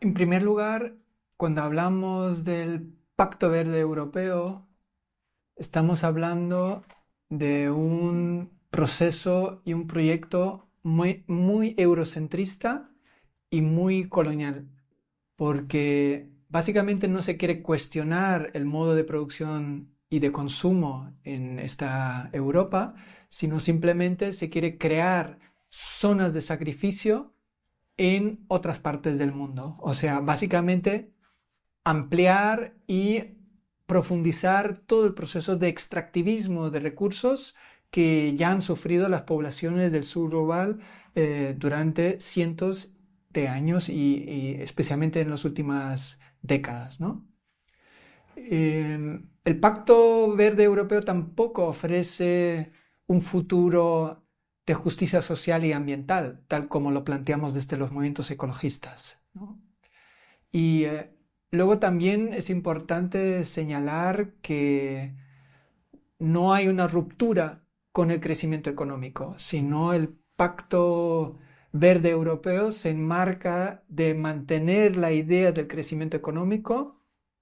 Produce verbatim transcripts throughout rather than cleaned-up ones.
En primer lugar, cuando hablamos del Pacto Verde Europeo, estamos hablando de un proceso y un proyecto muy, muy eurocentrista y muy colonial, porque básicamente no se quiere cuestionar el modo de producción y de consumo en esta Europa, sino simplemente se quiere crear zonas de sacrificio en otras partes del mundo. O sea, básicamente ampliar y profundizar todo el proceso de extractivismo de recursos que ya han sufrido las poblaciones del sur global eh, durante cientos de años y, y especialmente en las últimas décadas, ¿no? Eh, el Pacto Verde Europeo tampoco ofrece un futuro de justicia social y ambiental, tal como lo planteamos desde los movimientos ecologistas, ¿no? Y eh, luego también es importante señalar que no hay una ruptura con el crecimiento económico, sino el Pacto Verde Europeo se enmarca de mantener la idea del crecimiento económico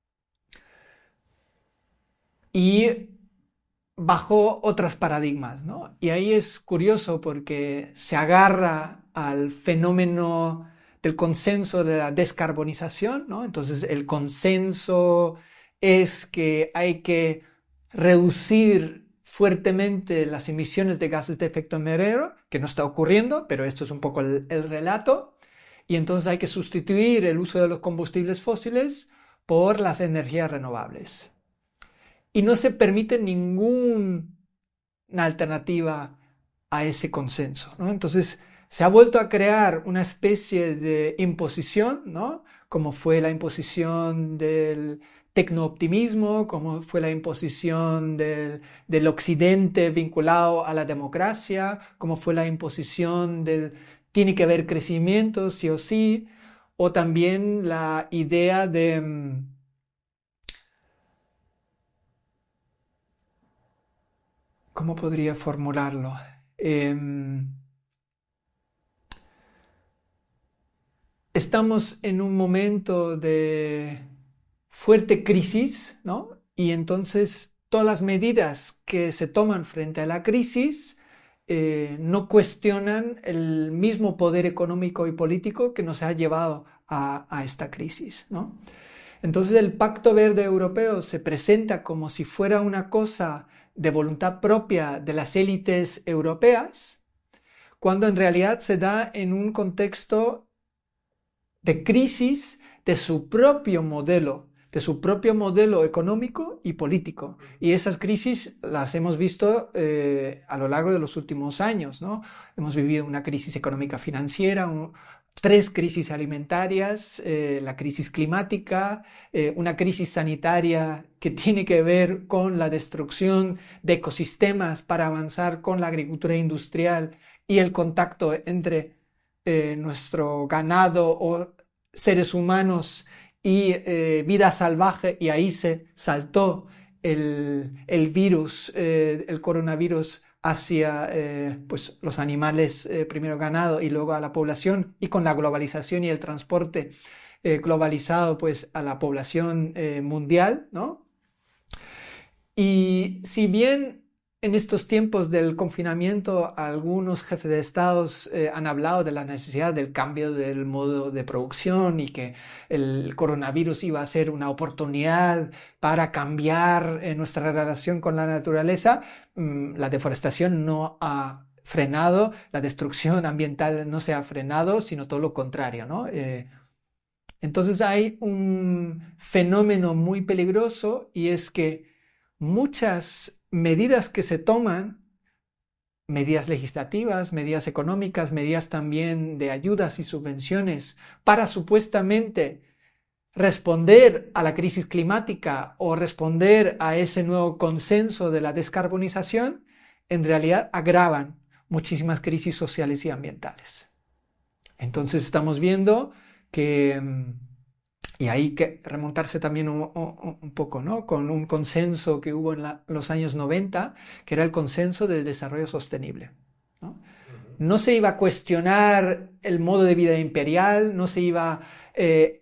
y bajo otros paradigmas, ¿no? Y ahí es curioso porque se agarra al fenómeno del consenso de la descarbonización, ¿no? Entonces el consenso es que hay que reducir fuertemente las emisiones de gases de efecto invernadero, que no está ocurriendo, pero esto es un poco el, el relato, y entonces hay que sustituir el uso de los combustibles fósiles por las energías renovables y no se permite ninguna alternativa a ese consenso, ¿no? Entonces se ha vuelto a crear una especie de imposición, ¿no? Como fue la imposición del tecnooptimismo, como fue la imposición del, del occidente vinculado a la democracia, como fue la imposición del tiene que haber crecimiento sí o sí, o también la idea de ¿cómo podría formularlo? Eh, estamos en un momento de fuerte crisis, ¿no? Y entonces todas las medidas que se toman frente a la crisis eh, no cuestionan el mismo poder económico y político que nos ha llevado a, a esta crisis, ¿no? Entonces el Pacto Verde Europeo se presenta como si fuera una cosa de voluntad propia de las élites europeas, cuando en realidad se da en un contexto de crisis de su propio modelo, de su propio modelo económico y político. Y esas crisis las hemos visto eh, a lo largo de los últimos años, ¿no? Hemos vivido una crisis económica financiera, un, tres crisis alimentarias, eh, la crisis climática, eh, una crisis sanitaria que tiene que ver con la destrucción de ecosistemas para avanzar con la agricultura industrial y el contacto entre eh, nuestro ganado o seres humanos y eh, vida salvaje, y ahí se saltó el, el virus, eh, el coronavirus hacia eh, pues, los animales, eh, primero ganado y luego a la población, y con la globalización y el transporte eh, globalizado pues a la población eh, mundial, ¿no? Y si bien en estos tiempos del confinamiento algunos jefes de estados eh, han hablado de la necesidad del cambio del modo de producción y que el coronavirus iba a ser una oportunidad para cambiar eh, nuestra relación con la naturaleza, mmm, la deforestación no ha frenado, la destrucción ambiental no se ha frenado, sino todo lo contrario, ¿no? Eh, entonces hay un fenómeno muy peligroso y es que muchas medidas que se toman, medidas legislativas, medidas económicas, medidas también de ayudas y subvenciones para supuestamente responder a la crisis climática o responder a ese nuevo consenso de la descarbonización, en realidad agravan muchísimas crisis sociales y ambientales. Entonces estamos viendo que y hay que remontarse también un, un, un poco, ¿no? Con un consenso que hubo en la, los años noventa, que era el consenso del desarrollo sostenible, ¿no? No se iba a cuestionar el modo de vida imperial, no se iba eh,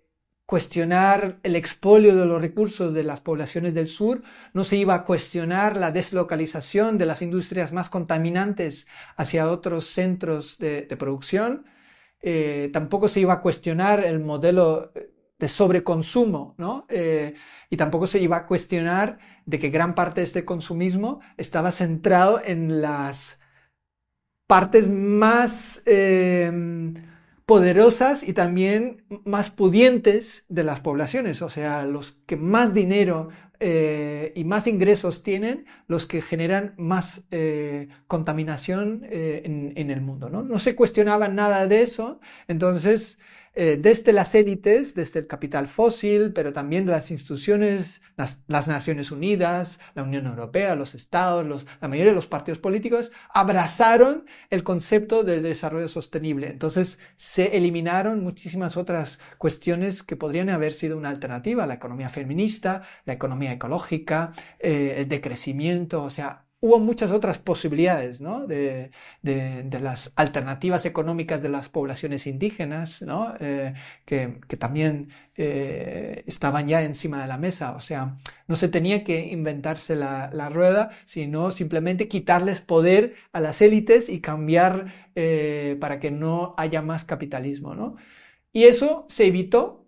cuestionar el expolio de los recursos de las poblaciones del sur, no se iba a cuestionar la deslocalización de las industrias más contaminantes hacia otros centros de, de producción, eh, tampoco se iba a cuestionar el modelo de sobreconsumo, ¿no? Eh, y tampoco se iba a cuestionar de que gran parte de este consumismo estaba centrado en las partes más eh, poderosas y también más pudientes de las poblaciones, o sea, los que más dinero eh, y más ingresos tienen, los que generan más eh, contaminación eh, en, en el mundo, ¿no? No se cuestionaba nada de eso, entonces eh, desde las élites, desde el capital fósil, pero también de las instituciones, las, las Naciones Unidas, la Unión Europea, los estados, los, la mayoría de los partidos políticos, abrazaron el concepto del desarrollo sostenible. Entonces se eliminaron muchísimas otras cuestiones que podrían haber sido una alternativa, la economía feminista, la economía ecológica, eh, el decrecimiento, o sea, hubo muchas otras posibilidades, ¿no? de, de, de, las alternativas económicas de las poblaciones indígenas, ¿no? eh, que, que, también eh, estaban ya encima de la mesa. O sea, no se tenía que inventarse la, la rueda, sino simplemente quitarles poder a las élites y cambiar eh, para que no haya más capitalismo, ¿no? Y eso se evitó,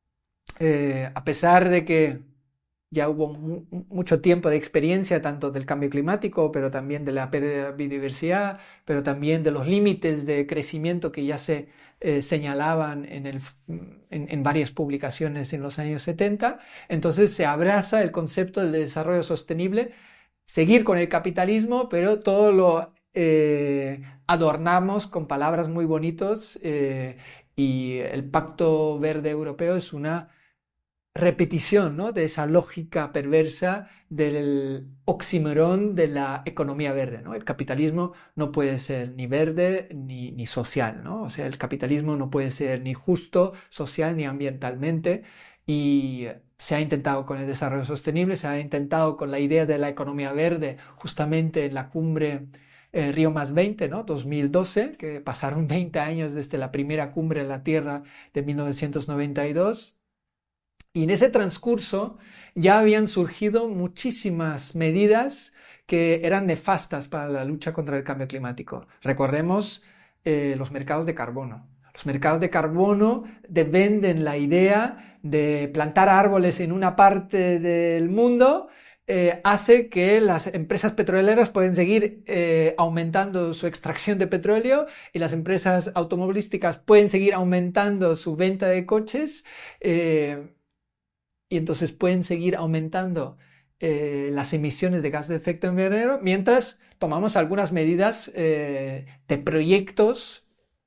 eh, a pesar de que ya hubo mu mucho tiempo de experiencia tanto del cambio climático, pero también de la pérdida de biodiversidad, pero también de los límites de crecimiento que ya se eh, señalaban en, el, en, en varias publicaciones en los años setenta. Entonces se abraza el concepto del desarrollo sostenible, seguir con el capitalismo, pero todo lo eh, adornamos con palabras muy bonitos eh, y el Pacto Verde Europeo es una repetición, ¿no? De esa lógica perversa del oxímoron de la economía verde, ¿no? El capitalismo no puede ser ni verde ni, ni social, ¿no? O sea, el capitalismo no puede ser ni justo, social ni ambientalmente, y se ha intentado con el desarrollo sostenible, se ha intentado con la idea de la economía verde justamente en la cumbre eh, Río más veinte, ¿no? dos mil doce, que pasaron veinte años desde la primera cumbre en la Tierra de mil novecientos noventa y dos. Y en ese transcurso ya habían surgido muchísimas medidas que eran nefastas para la lucha contra el cambio climático. Recordemos eh, los mercados de carbono. Los mercados de carbono de, venden la idea de plantar árboles en una parte del mundo, eh, hace que las empresas petroleras pueden seguir eh, aumentando su extracción de petróleo y las empresas automovilísticas pueden seguir aumentando su venta de coches. Eh, y entonces pueden seguir aumentando eh, las emisiones de gases de efecto invernadero mientras tomamos algunas medidas eh, de proyectos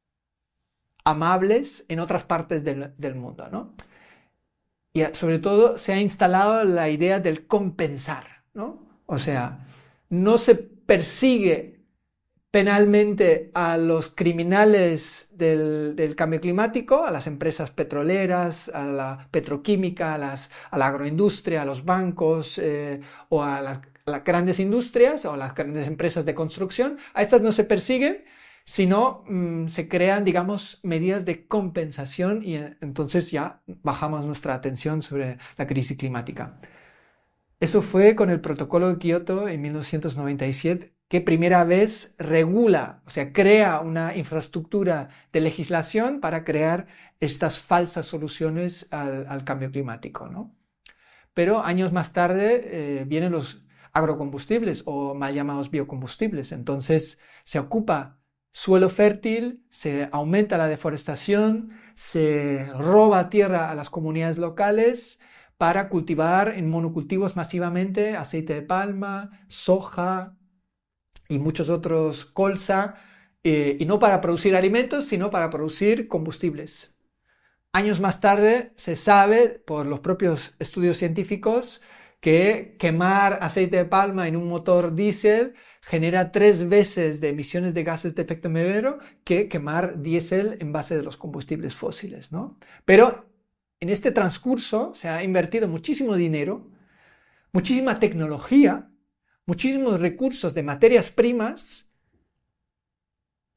amables en otras partes del, del mundo, ¿no? Y sobre todo se ha instalado la idea del compensar, ¿no? O sea, no se persigue penalmente a los criminales del, del cambio climático, a las empresas petroleras, a la petroquímica, a, las, a la agroindustria, a los bancos eh, o a las, a las grandes industrias o a las grandes empresas de construcción. A estas no se persiguen, sino mmm, se crean, digamos, medidas de compensación y entonces ya bajamos nuestra atención sobre la crisis climática. Eso fue con el Protocolo de Kioto en mil novecientos noventa y siete, que primera vez regula, o sea, crea una infraestructura de legislación para crear estas falsas soluciones al, al cambio climático, ¿no? Pero años más tarde eh, vienen los agrocombustibles o mal llamados biocombustibles. Entonces se ocupa suelo fértil, se aumenta la deforestación, se roba tierra a las comunidades locales para cultivar en monocultivos masivamente aceite de palma, soja y muchos otros, colza, eh, y no para producir alimentos, sino para producir combustibles. Años más tarde se sabe por los propios estudios científicos que quemar aceite de palma en un motor diésel genera tres veces de emisiones de gases de efecto invernadero que quemar diésel en base de los combustibles fósiles, ¿no? Pero en este transcurso se ha invertido muchísimo dinero, muchísima tecnología, muchísimos recursos de materias primas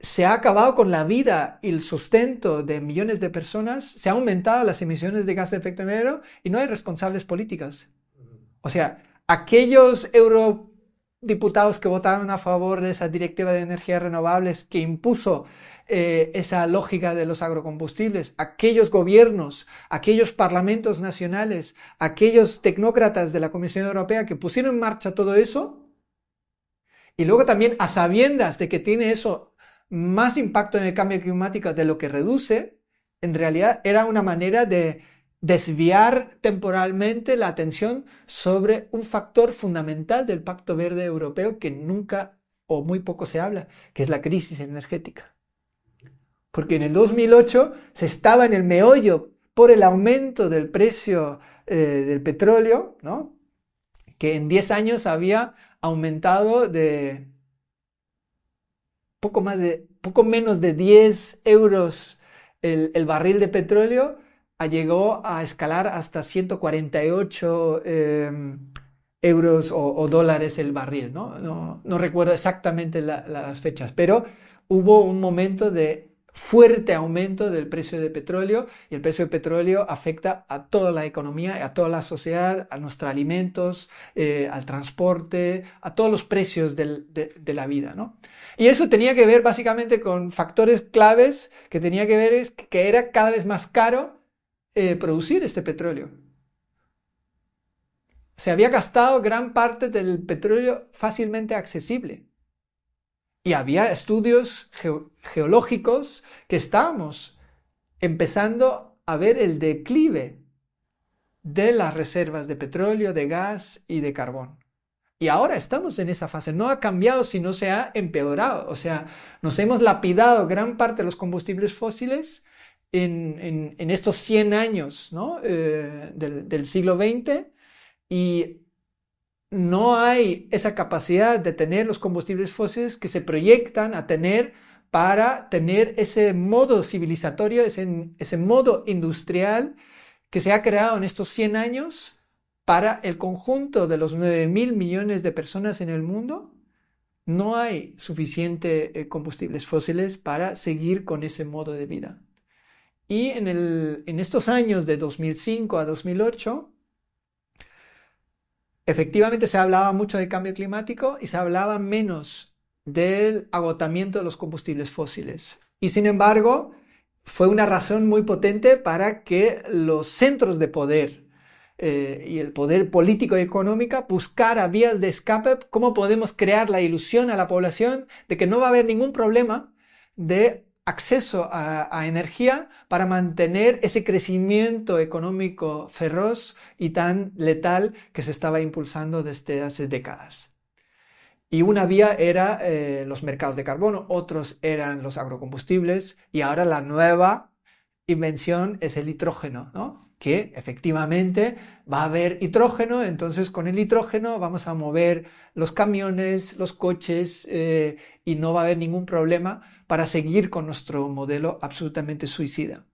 se ha acabado con la vida y el sustento de millones de personas, se han aumentado las emisiones de gas de efecto invernadero y no hay responsables políticas. O sea, aquellos eurodiputados que votaron a favor de esa directiva de energías renovables que impuso eh, esa lógica de los agrocombustibles, aquellos gobiernos, aquellos parlamentos nacionales, aquellos tecnócratas de la Comisión Europea que pusieron en marcha todo eso, y luego también a sabiendas de que tiene eso más impacto en el cambio climático de lo que reduce, en realidad era una manera de desviar temporalmente la atención sobre un factor fundamental del Pacto Verde Europeo que nunca o muy poco se habla, que es la crisis energética. Porque en el dos mil ocho se estaba en el meollo por el aumento del precio eh, del petróleo, ¿no? Que en diez años había aumentado de poco, más de, poco menos de diez euros el, el barril de petróleo, llegó a escalar hasta ciento cuarenta y ocho eh, euros o, o, dólares el barril, ¿no? No, no recuerdo exactamente la, las fechas, pero hubo un momento de fuerte aumento del precio de petróleo, y el precio de petróleo afecta a toda la economía, a toda la sociedad, a nuestros alimentos, eh, al transporte, a todos los precios del, de, de la vida, ¿no? Y eso tenía que ver básicamente con factores claves que tenía que ver es que era cada vez más caro eh, producir este petróleo. Se había gastado gran parte del petróleo fácilmente accesible. Y había estudios ge- geológicos que estábamos empezando a ver el declive de las reservas de petróleo, de gas y de carbón. Y ahora estamos en esa fase. No ha cambiado, sino se ha empeorado. O sea, nos hemos lapidado gran parte de los combustibles fósiles en, en, en estos cien años, ¿no? eh, del, del siglo veinte, y no hay esa capacidad de tener los combustibles fósiles que se proyectan a tener para tener ese modo civilizatorio, ese, ese modo industrial que se ha creado en estos cien años para el conjunto de los nueve mil millones de personas en el mundo. No hay suficiente eh, combustibles fósiles para seguir con ese modo de vida. Y en, el, en estos años de dos mil cinco a dos mil ocho, efectivamente se hablaba mucho del cambio climático y se hablaba menos del agotamiento de los combustibles fósiles. Y sin embargo, fue una razón muy potente para que los centros de poder eh, y el poder político y económico buscara vías de escape, cómo podemos crear la ilusión a la población de que no va a haber ningún problema de acceso a, a energía para mantener ese crecimiento económico feroz y tan letal que se estaba impulsando desde hace décadas. Y una vía era eh, los mercados de carbono, otros eran los agrocombustibles, y ahora la nueva invención es el hidrógeno, ¿no? Que efectivamente va a haber hidrógeno, entonces con el hidrógeno vamos a mover los camiones, los coches, eh, y no va a haber ningún problema para seguir con nuestro modelo absolutamente suicida.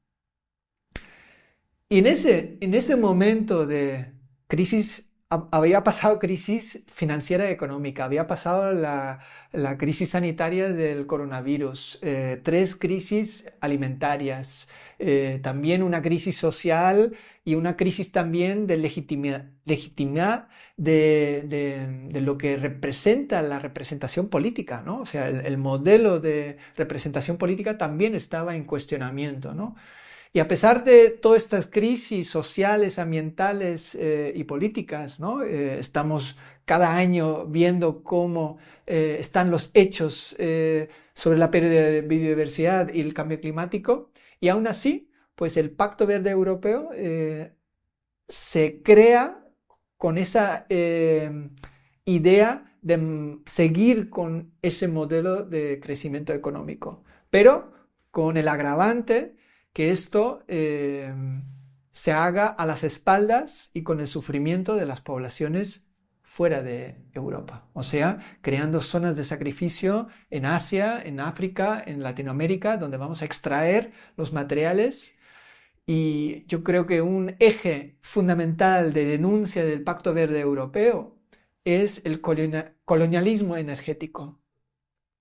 Y en ese, en ese momento de crisis, había pasado crisis financiera y económica, había pasado la, la crisis sanitaria del coronavirus, eh, tres crisis alimentarias, eh, también una crisis social y una crisis también de legitimidad, legitimidad de, de, de lo que representa la representación política, ¿no? O sea, el, el modelo de representación política también estaba en cuestionamiento, ¿no? Y a pesar de todas estas crisis sociales, ambientales eh, y políticas, ¿no? Eh, estamos cada año viendo cómo eh, están los hechos eh, sobre la pérdida de biodiversidad y el cambio climático, y aún así, pues el Pacto Verde Europeo eh, se crea con esa eh, idea de seguir con ese modelo de crecimiento económico, pero con el agravante que esto eh, se haga a las espaldas y con el sufrimiento de las poblaciones fuera de Europa, o sea, creando zonas de sacrificio en Asia, en África, en Latinoamérica, donde vamos a extraer los materiales. Y yo creo que un eje fundamental de denuncia del Pacto Verde Europeo es el colonialismo energético.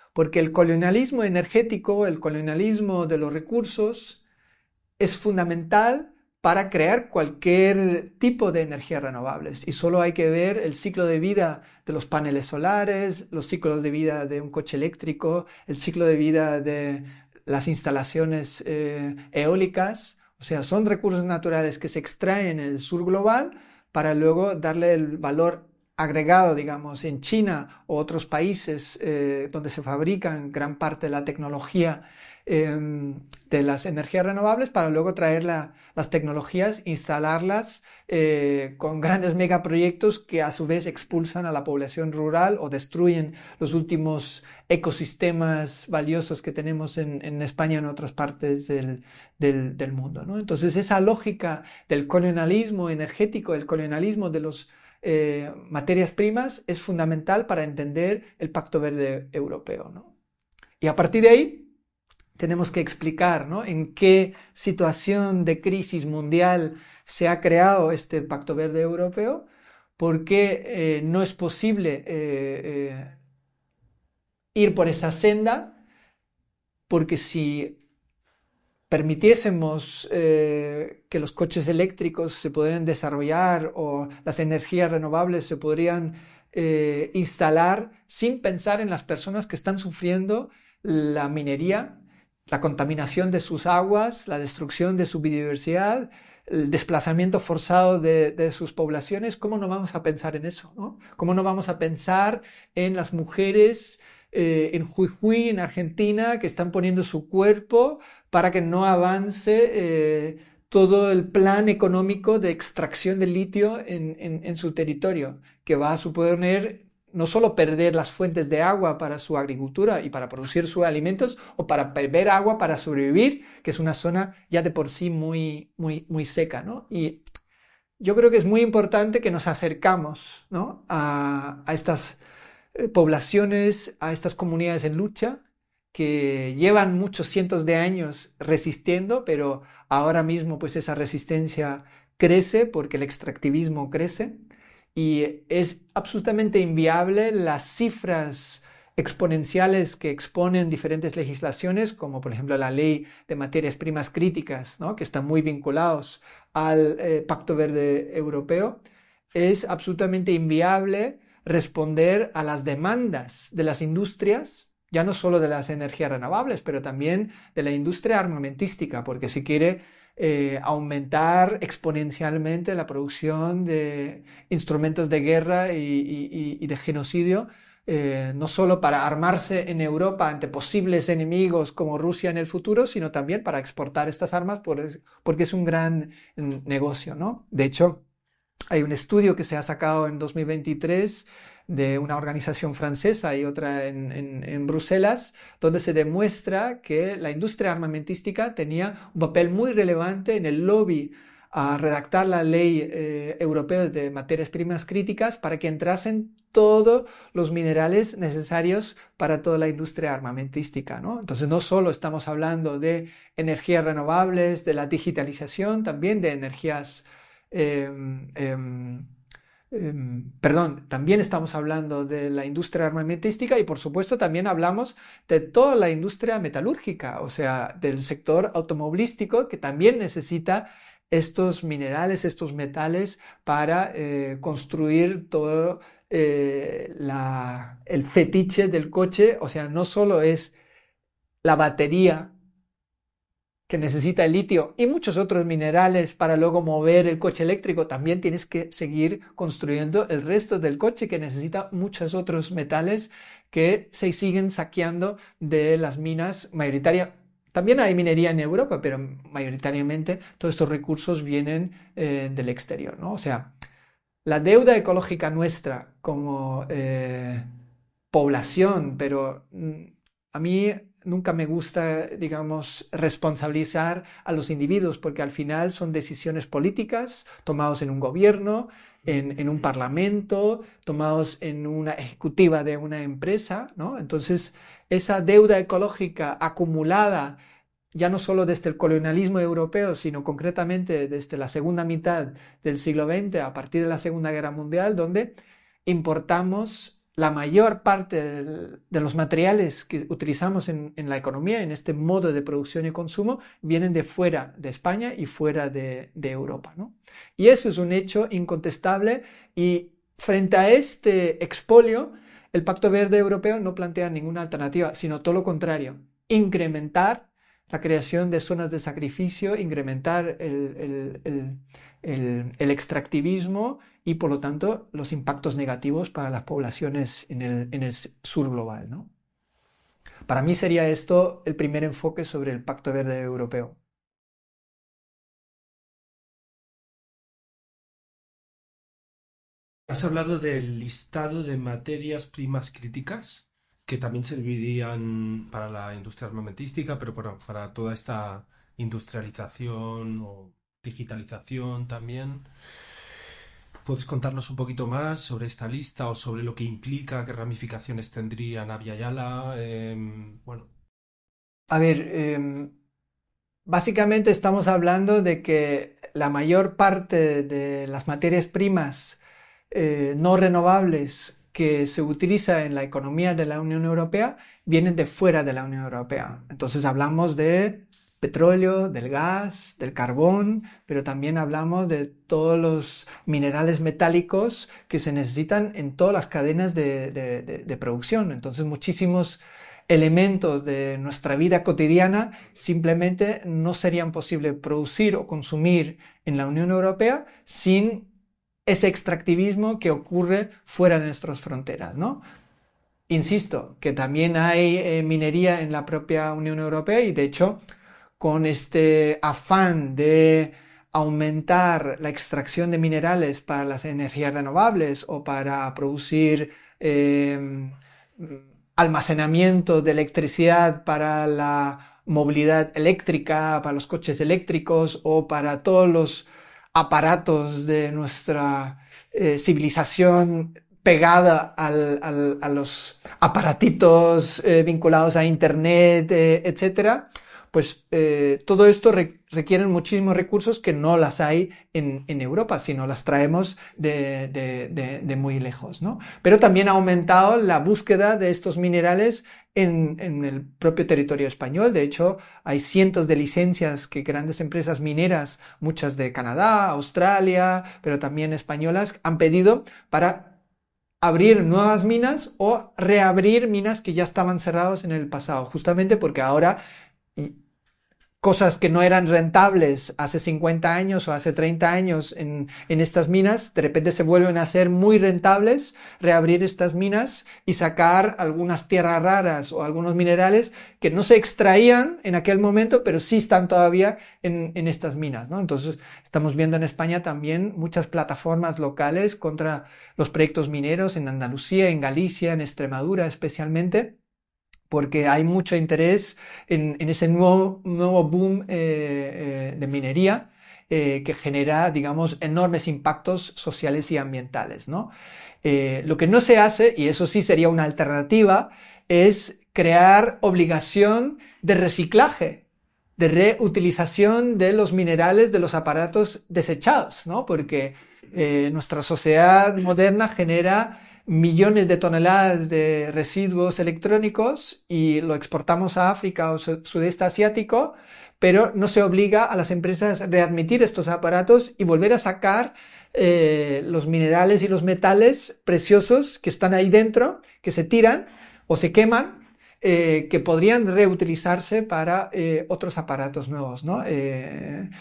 porque el colonialismo energético, el colonialismo de los recursos, es fundamental para crear cualquier tipo de energías renovables. Y solo hay que ver el ciclo de vida de los paneles solares, los ciclos de vida de un coche eléctrico, el ciclo de vida de las instalaciones eh, eólicas. O sea, son recursos naturales que se extraen en el sur global para luego darle el valor agregado, digamos, en China o otros países eh, donde se fabrican gran parte de la tecnología eh, de las energías renovables, para luego traer la, las tecnologías, instalarlas eh, con grandes megaproyectos que a su vez expulsan a la población rural o destruyen los últimos ecosistemas valiosos que tenemos en, en España y en otras partes del, del, del mundo, ¿no? Entonces esa lógica del colonialismo energético, el colonialismo de los eh, materias primas es fundamental para entender el Pacto Verde Europeo, ¿no? Y a partir de ahí tenemos que explicar, ¿no?, en qué situación de crisis mundial se ha creado este Pacto Verde Europeo, porque eh, no es posible eh, eh, ir por esa senda, porque si permitiésemos eh, que los coches eléctricos se pudieran desarrollar o las energías renovables se podrían eh, instalar sin pensar en las personas que están sufriendo la minería, la contaminación de sus aguas, la destrucción de su biodiversidad, el desplazamiento forzado de, de sus poblaciones, ¿cómo no vamos a pensar en eso, ¿no? ¿Cómo no vamos a pensar en las mujeres eh, en Jujuy, en Argentina, que están poniendo su cuerpo para que no avance eh, todo el plan económico de extracción de litio en, en, en su territorio, que va a suponer no solo perder las fuentes de agua para su agricultura y para producir sus alimentos, o para beber agua para sobrevivir, que es una zona ya de por sí muy, muy, muy seca, ¿no? Y yo creo que es muy importante que nos acercamos, ¿no?, a, a estas eh, poblaciones, a estas comunidades en lucha, que llevan muchos cientos de años resistiendo, pero ahora mismo pues esa resistencia crece porque el extractivismo crece. Y es absolutamente inviable las cifras exponenciales que exponen diferentes legislaciones, como por ejemplo la ley de materias primas críticas, ¿no?, que están muy vinculados al eh, Pacto Verde Europeo. Es absolutamente inviable responder a las demandas de las industrias, ya no solo de las energías renovables, pero también de la industria armamentística, porque si quiere Eh, aumentar exponencialmente la producción de instrumentos de guerra y, y, y de genocidio, eh, no solo para armarse en Europa ante posibles enemigos como Rusia en el futuro, sino también para exportar estas armas por, porque es un gran negocio, ¿no? De hecho, hay un estudio que se ha sacado en dos mil veintitrés de una organización francesa y otra en, en, en Bruselas, donde se demuestra que la industria armamentística tenía un papel muy relevante en el lobby a redactar la ley eh, europea de materias primas críticas para que entrasen todos los minerales necesarios para toda la industria armamentística, ¿no? Entonces no solo estamos hablando de energías renovables, de la digitalización, también de energías eh, eh, eh, perdón, también estamos hablando de la industria armamentística y por supuesto también hablamos de toda la industria metalúrgica, o sea, del sector automovilístico, que también necesita estos minerales, estos metales para eh, construir todo eh, la, el fetiche del coche. O sea, no solo es la batería que necesita el litio y muchos otros minerales para luego mover el coche eléctrico, también tienes que seguir construyendo el resto del coche, que necesita muchos otros metales que se siguen saqueando de las minas mayoritariamente. También hay minería en Europa, pero mayoritariamente todos estos recursos vienen eh, del exterior, ¿no? O sea, la deuda ecológica nuestra como eh, población, pero mm, a mí nunca me gusta, digamos, responsabilizar a los individuos, porque al final son decisiones políticas tomadas en un gobierno, en, en un parlamento, tomados en una ejecutiva de una empresa, ¿no? Entonces, esa deuda ecológica acumulada, ya no solo desde el colonialismo europeo, sino concretamente desde la segunda mitad del siglo veinte, a partir de la Segunda Guerra Mundial, donde importamos la mayor parte del- de los materiales que utilizamos en, en la economía, en este modo de producción y consumo, vienen de fuera de España y fuera de, de Europa, ¿no? Y eso es un hecho incontestable y frente a este expolio, el Pacto Verde Europeo no plantea ninguna alternativa, sino todo lo contrario, incrementar la creación de zonas de sacrificio, incrementar el, el- el- el- el extractivismo y por lo tanto los impactos negativos para las poblaciones en el, en el sur global, ¿no? Para mí sería esto el primer enfoque sobre el Pacto Verde Europeo. Has hablado del listado de materias primas críticas que también servirían para la industria armamentística, pero para, para toda esta industrialización o digitalización también. ¿Puedes contarnos un poquito más sobre esta lista o sobre lo que implica, qué ramificaciones tendría Navia Yala? Em, bueno, A ver, eh, básicamente estamos hablando de que la mayor parte de las materias primas eh, no renovables que se utiliza en la economía de la Unión Europea vienen de fuera de la Unión Europea. Entonces hablamos de petróleo, del gas, del carbón, pero también hablamos de todos los minerales metálicos que se necesitan en todas las cadenas de, de, de, de producción. Entonces muchísimos elementos de nuestra vida cotidiana simplemente no serían posible producir o consumir en la Unión Europea sin ese extractivismo que ocurre fuera de nuestras fronteras, ¿no? Insisto, que también hay eh, minería en la propia Unión Europea y de hecho con este afán de aumentar la extracción de minerales para las energías renovables o para producir eh, almacenamiento de electricidad para la movilidad eléctrica, para los coches eléctricos o para todos los aparatos de nuestra eh, civilización pegada al, al, a los aparatitos eh, vinculados a Internet, eh, etcétera, pues eh, todo esto re requiere muchísimos recursos que no las hay en, en Europa, sino las traemos de, de, de, de, muy lejos, ¿no? Pero también ha aumentado la búsqueda de estos minerales en, en el propio territorio español. De hecho, hay cientos de licencias que grandes empresas mineras, muchas de Canadá, Australia, pero también españolas, han pedido para abrir nuevas minas o reabrir minas que ya estaban cerradas en el pasado, justamente porque ahora cosas que no eran rentables hace cincuenta años o hace treinta años en, en estas minas, de repente se vuelven a ser muy rentables, reabrir estas minas y sacar algunas tierras raras o algunos minerales que no se extraían en aquel momento, pero sí están todavía en, en estas minas, ¿no? Entonces estamos viendo en España también muchas plataformas locales contra los proyectos mineros en Andalucía, en Galicia, en Extremadura especialmente, porque hay mucho interés en, en ese nuevo, nuevo boom eh, eh, de minería eh, que genera, digamos, enormes impactos sociales y ambientales, ¿no? Eh, lo que no se hace, y eso sí sería una alternativa, es crear obligación de reciclaje, de reutilización de los minerales de los aparatos desechados, ¿no? Porque eh, nuestra sociedad moderna genera millones de toneladas de residuos electrónicos y lo exportamos a África o sudeste asiático, pero no se obliga a las empresas a readmitir estos aparatos y volver a sacar eh, los minerales y los metales preciosos que están ahí dentro, que se tiran o se queman, eh, que podrían reutilizarse para eh, otros aparatos nuevos, ¿no? Eh,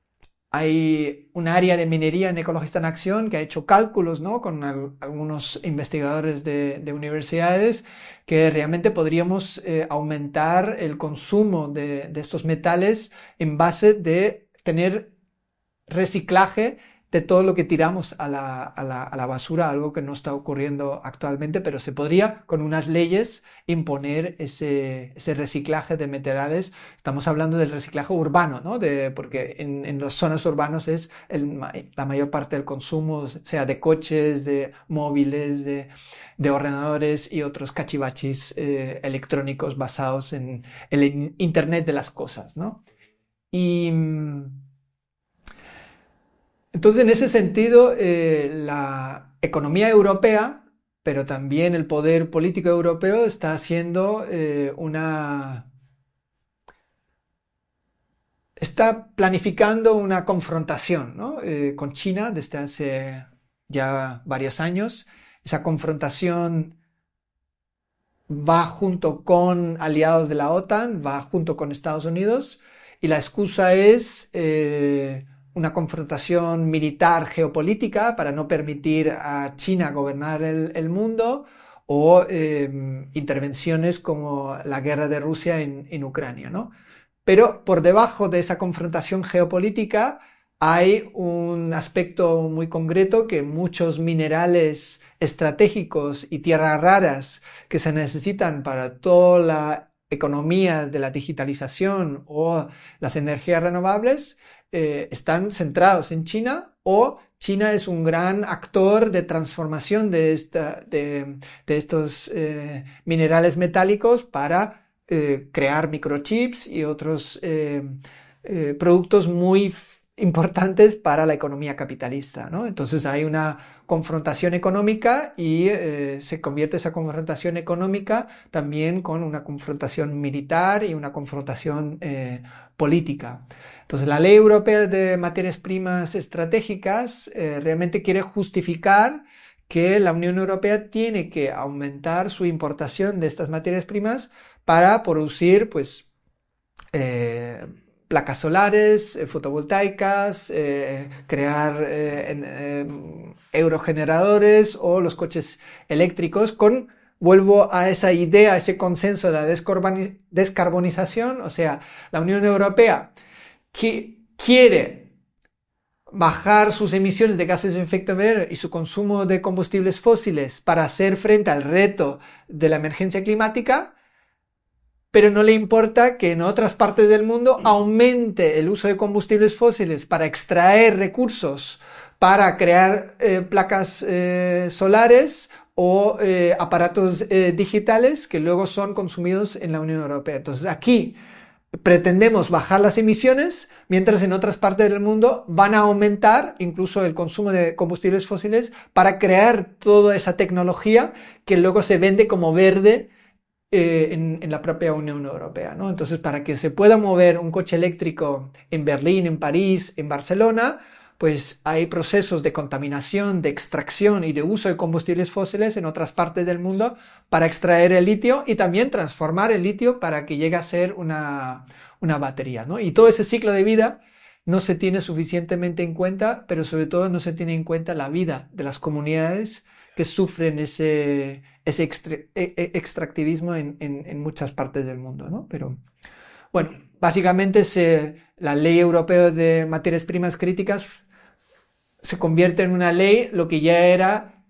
hay un área de minería en Ecologista en Acción que ha hecho cálculos, ¿no? Con al- algunos investigadores de, de universidades que realmente podríamos eh, aumentar el consumo de, de estos metales en base de tener reciclaje de todo lo que tiramos a la, a la, a la basura, algo que no está ocurriendo actualmente, pero se podría con unas leyes imponer ese, ese reciclaje de materiales. Estamos hablando del reciclaje urbano, ¿no? De, porque en, en las zonas urbanas es el, la mayor parte del consumo, sea de coches, de móviles, de, de ordenadores y otros cachivachis eh, electrónicos basados en el Internet de las cosas, ¿no? Y entonces, en ese sentido, eh, la economía europea pero también el poder político europeo está haciendo eh, una... está planificando una confrontación, ¿no? eh, con China desde hace ya varios años. Esa confrontación va junto con aliados de la OTAN, va junto con Estados Unidos, y la excusa es eh, una confrontación militar geopolítica para no permitir a China gobernar el, el mundo, o eh, intervenciones como la guerra de Rusia en, en Ucrania, ¿no? Pero por debajo de esa confrontación geopolítica hay un aspecto muy concreto, que muchos minerales estratégicos y tierras raras que se necesitan para toda la economía de la digitalización o las energías renovables eh, están centrados en China, o China es un gran actor de transformación de, esta, de, de estos eh, minerales metálicos para eh, crear microchips y otros eh, eh, productos muy importantes para la economía capitalista, ¿no? Entonces hay una confrontación económica, y eh, se convierte esa confrontación económica también con una confrontación militar y una confrontación eh, política. Entonces la Ley Europea de Materias Primas Estratégicas eh, realmente quiere justificar que la Unión Europea tiene que aumentar su importación de estas materias primas para producir, pues, eh, placas solares, eh, fotovoltaicas, eh, crear eh, en, eh, eurogeneradores o los coches eléctricos, con, vuelvo a esa idea, a ese consenso de la descarbonización. O sea, la Unión Europea que quiere bajar sus emisiones de gases de efecto invernadero y su consumo de combustibles fósiles para hacer frente al reto de la emergencia climática, pero no le importa que en otras partes del mundo aumente el uso de combustibles fósiles para extraer recursos, para crear eh, placas eh, solares o eh, aparatos eh, digitales que luego son consumidos en la Unión Europea. Entonces aquí pretendemos bajar las emisiones, mientras en otras partes del mundo van a aumentar incluso el consumo de combustibles fósiles para crear toda esa tecnología que luego se vende como verde eh, en, en la propia Unión Europea, ¿no? Entonces, para que se pueda mover un coche eléctrico en Berlín, en París, en Barcelona, pues hay procesos de contaminación, de extracción y de uso de combustibles fósiles en otras partes del mundo para extraer el litio y también transformar el litio para que llegue a ser una, una batería, ¿no? Y todo ese ciclo de vida no se tiene suficientemente en cuenta, pero sobre todo no se tiene en cuenta la vida de las comunidades que sufren ese, ese extra, extractivismo en, en, en muchas partes del mundo, ¿no? Pero bueno, básicamente se, la Ley Europea de Materias Primas Críticas se convierte en una ley, lo que ya era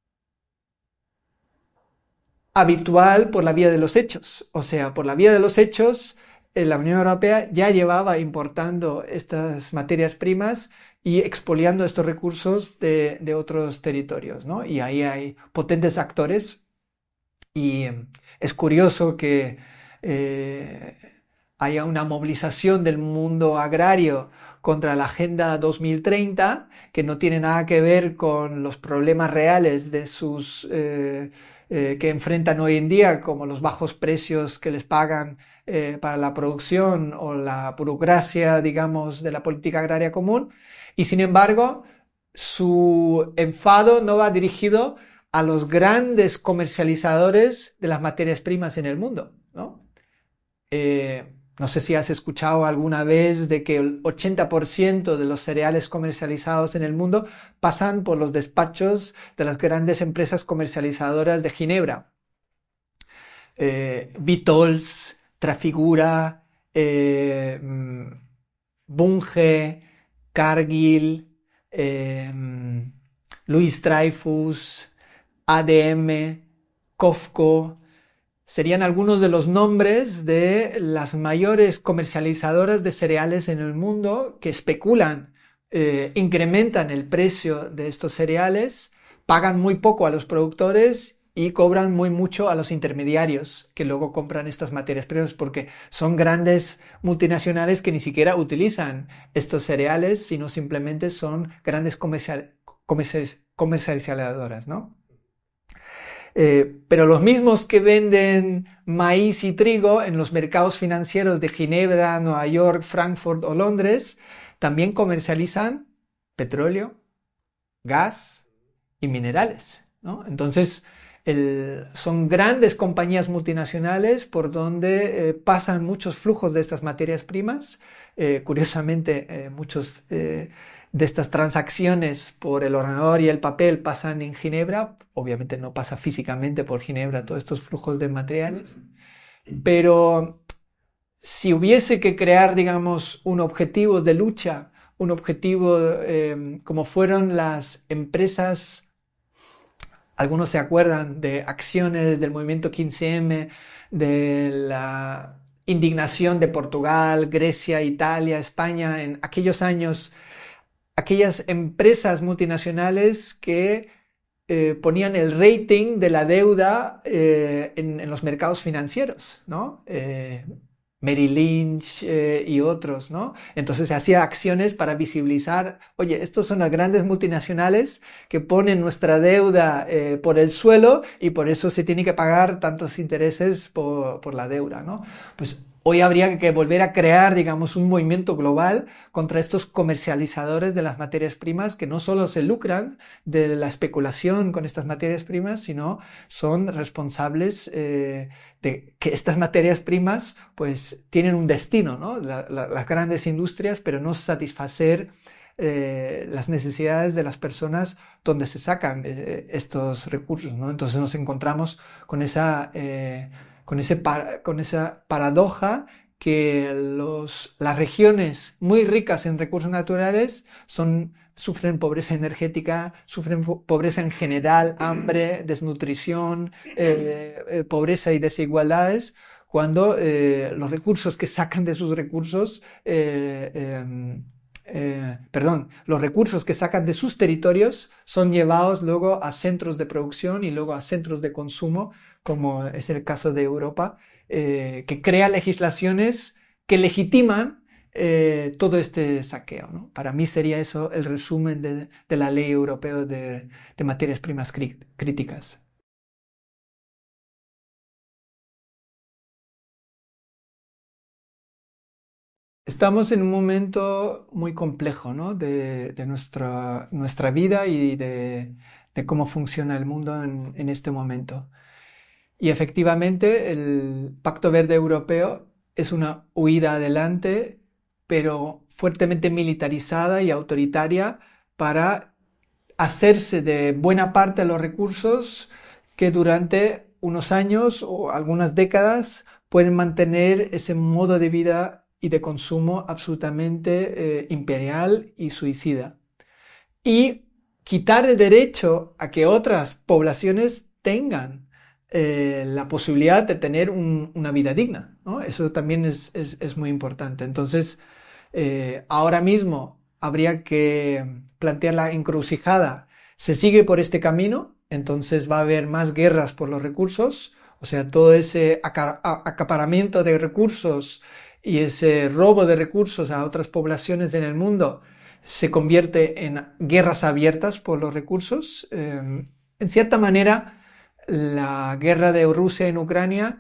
habitual por la vía de los hechos. O sea, por la vía de los hechos, la Unión Europea ya llevaba importando estas materias primas y expoliando estos recursos de, de otros territorios, ¿no? Y ahí hay potentes actores, y es curioso que eh, haya una movilización del mundo agrario contra la Agenda dos mil treinta, que no tiene nada que ver con los problemas reales de sus, eh, eh, que enfrentan hoy en día, como los bajos precios que les pagan eh, para la producción o la burocracia, digamos, de la política agraria común. Y sin embargo, su enfado no va dirigido a los grandes comercializadores de las materias primas en el mundo, ¿no? Eh, no sé si has escuchado alguna vez de que el ochenta por ciento de los cereales comercializados en el mundo pasan por los despachos de las grandes empresas comercializadoras de Ginebra. Eh, Beatles, Trafigura, eh, Bunge, Cargill, eh, Louis Dreyfus, A D M, Cofco, serían algunos de los nombres de las mayores comercializadoras de cereales en el mundo, que especulan, eh, incrementan el precio de estos cereales, pagan muy poco a los productores y cobran muy mucho a los intermediarios que luego compran estas materias primas, porque son grandes multinacionales que ni siquiera utilizan estos cereales, sino simplemente son grandes comercial, comercial, comercializadoras, ¿no? Eh, pero los mismos que venden maíz y trigo en los mercados financieros de Ginebra, Nueva York, Frankfurt o Londres, también comercializan petróleo, gas y minerales, ¿no? Entonces, el, son grandes compañías multinacionales por donde eh, pasan muchos flujos de estas materias primas. Eh, curiosamente, eh, muchos eh, de estas transacciones por el ordenador y el papel pasan en Ginebra. Obviamente no pasa físicamente por Ginebra todos estos flujos de materiales. Pero si hubiese que crear, digamos, un objetivo de lucha, un objetivo eh, como fueron las empresas, algunos se acuerdan de acciones del movimiento quince eme, de la indignación de Portugal, Grecia, Italia, España, en aquellos años, aquellas empresas multinacionales que eh, ponían el rating de la deuda eh, en, en, los mercados financieros, ¿no? Eh, Merrill Lynch eh, y otros, ¿no? Entonces se hacía acciones para visibilizar, oye, estos son las grandes multinacionales que ponen nuestra deuda eh, por el suelo y por eso se tiene que pagar tantos intereses por, por la deuda, ¿no? Pues hoy habría que volver a crear, digamos, un movimiento global contra estos comercializadores de las materias primas que no solo se lucran de la especulación con estas materias primas, sino son responsables eh, de que estas materias primas pues tienen un destino, ¿no? La, la, las grandes industrias, pero no satisfacer eh, las necesidades de las personas donde se sacan eh, estos recursos, ¿no? Entonces nos encontramos con esa... Eh, Con, ese para, con, esa paradoja que los, las regiones muy ricas en recursos naturales son, sufren pobreza energética, sufren pobreza en general, hambre, desnutrición, eh, eh, pobreza y desigualdades, cuando eh, los recursos que sacan de sus recursos, eh, eh, eh, perdón, los recursos que sacan de sus territorios son llevados luego a centros de producción y luego a centros de consumo, como es el caso de Europa, eh, que crea legislaciones que legitiman eh, todo este saqueo, ¿no? Para mí sería eso el resumen de, de la ley europea de, de materias primas críticas. Estamos en un momento muy complejo, ¿no? de, de nuestra, nuestra vida y de, de cómo funciona el mundo en, en este momento. Y efectivamente el Pacto Verde Europeo es una huida adelante, pero fuertemente militarizada y autoritaria para hacerse de buena parte de los recursos que durante unos años o algunas décadas pueden mantener ese modo de vida y de consumo absolutamente eh, imperial y suicida. Y quitar el derecho a que otras poblaciones tengan eh, la posibilidad de tener un, una vida digna, ¿no? Eso también es, es, es muy importante. Entonces, eh, ahora mismo habría que plantear la encrucijada. Se sigue por este camino, entonces va a haber más guerras por los recursos, o sea, todo ese acaparamiento de recursos y ese robo de recursos a otras poblaciones en el mundo se convierte en guerras abiertas por los recursos. Eh, en cierta manera, la guerra de Rusia en Ucrania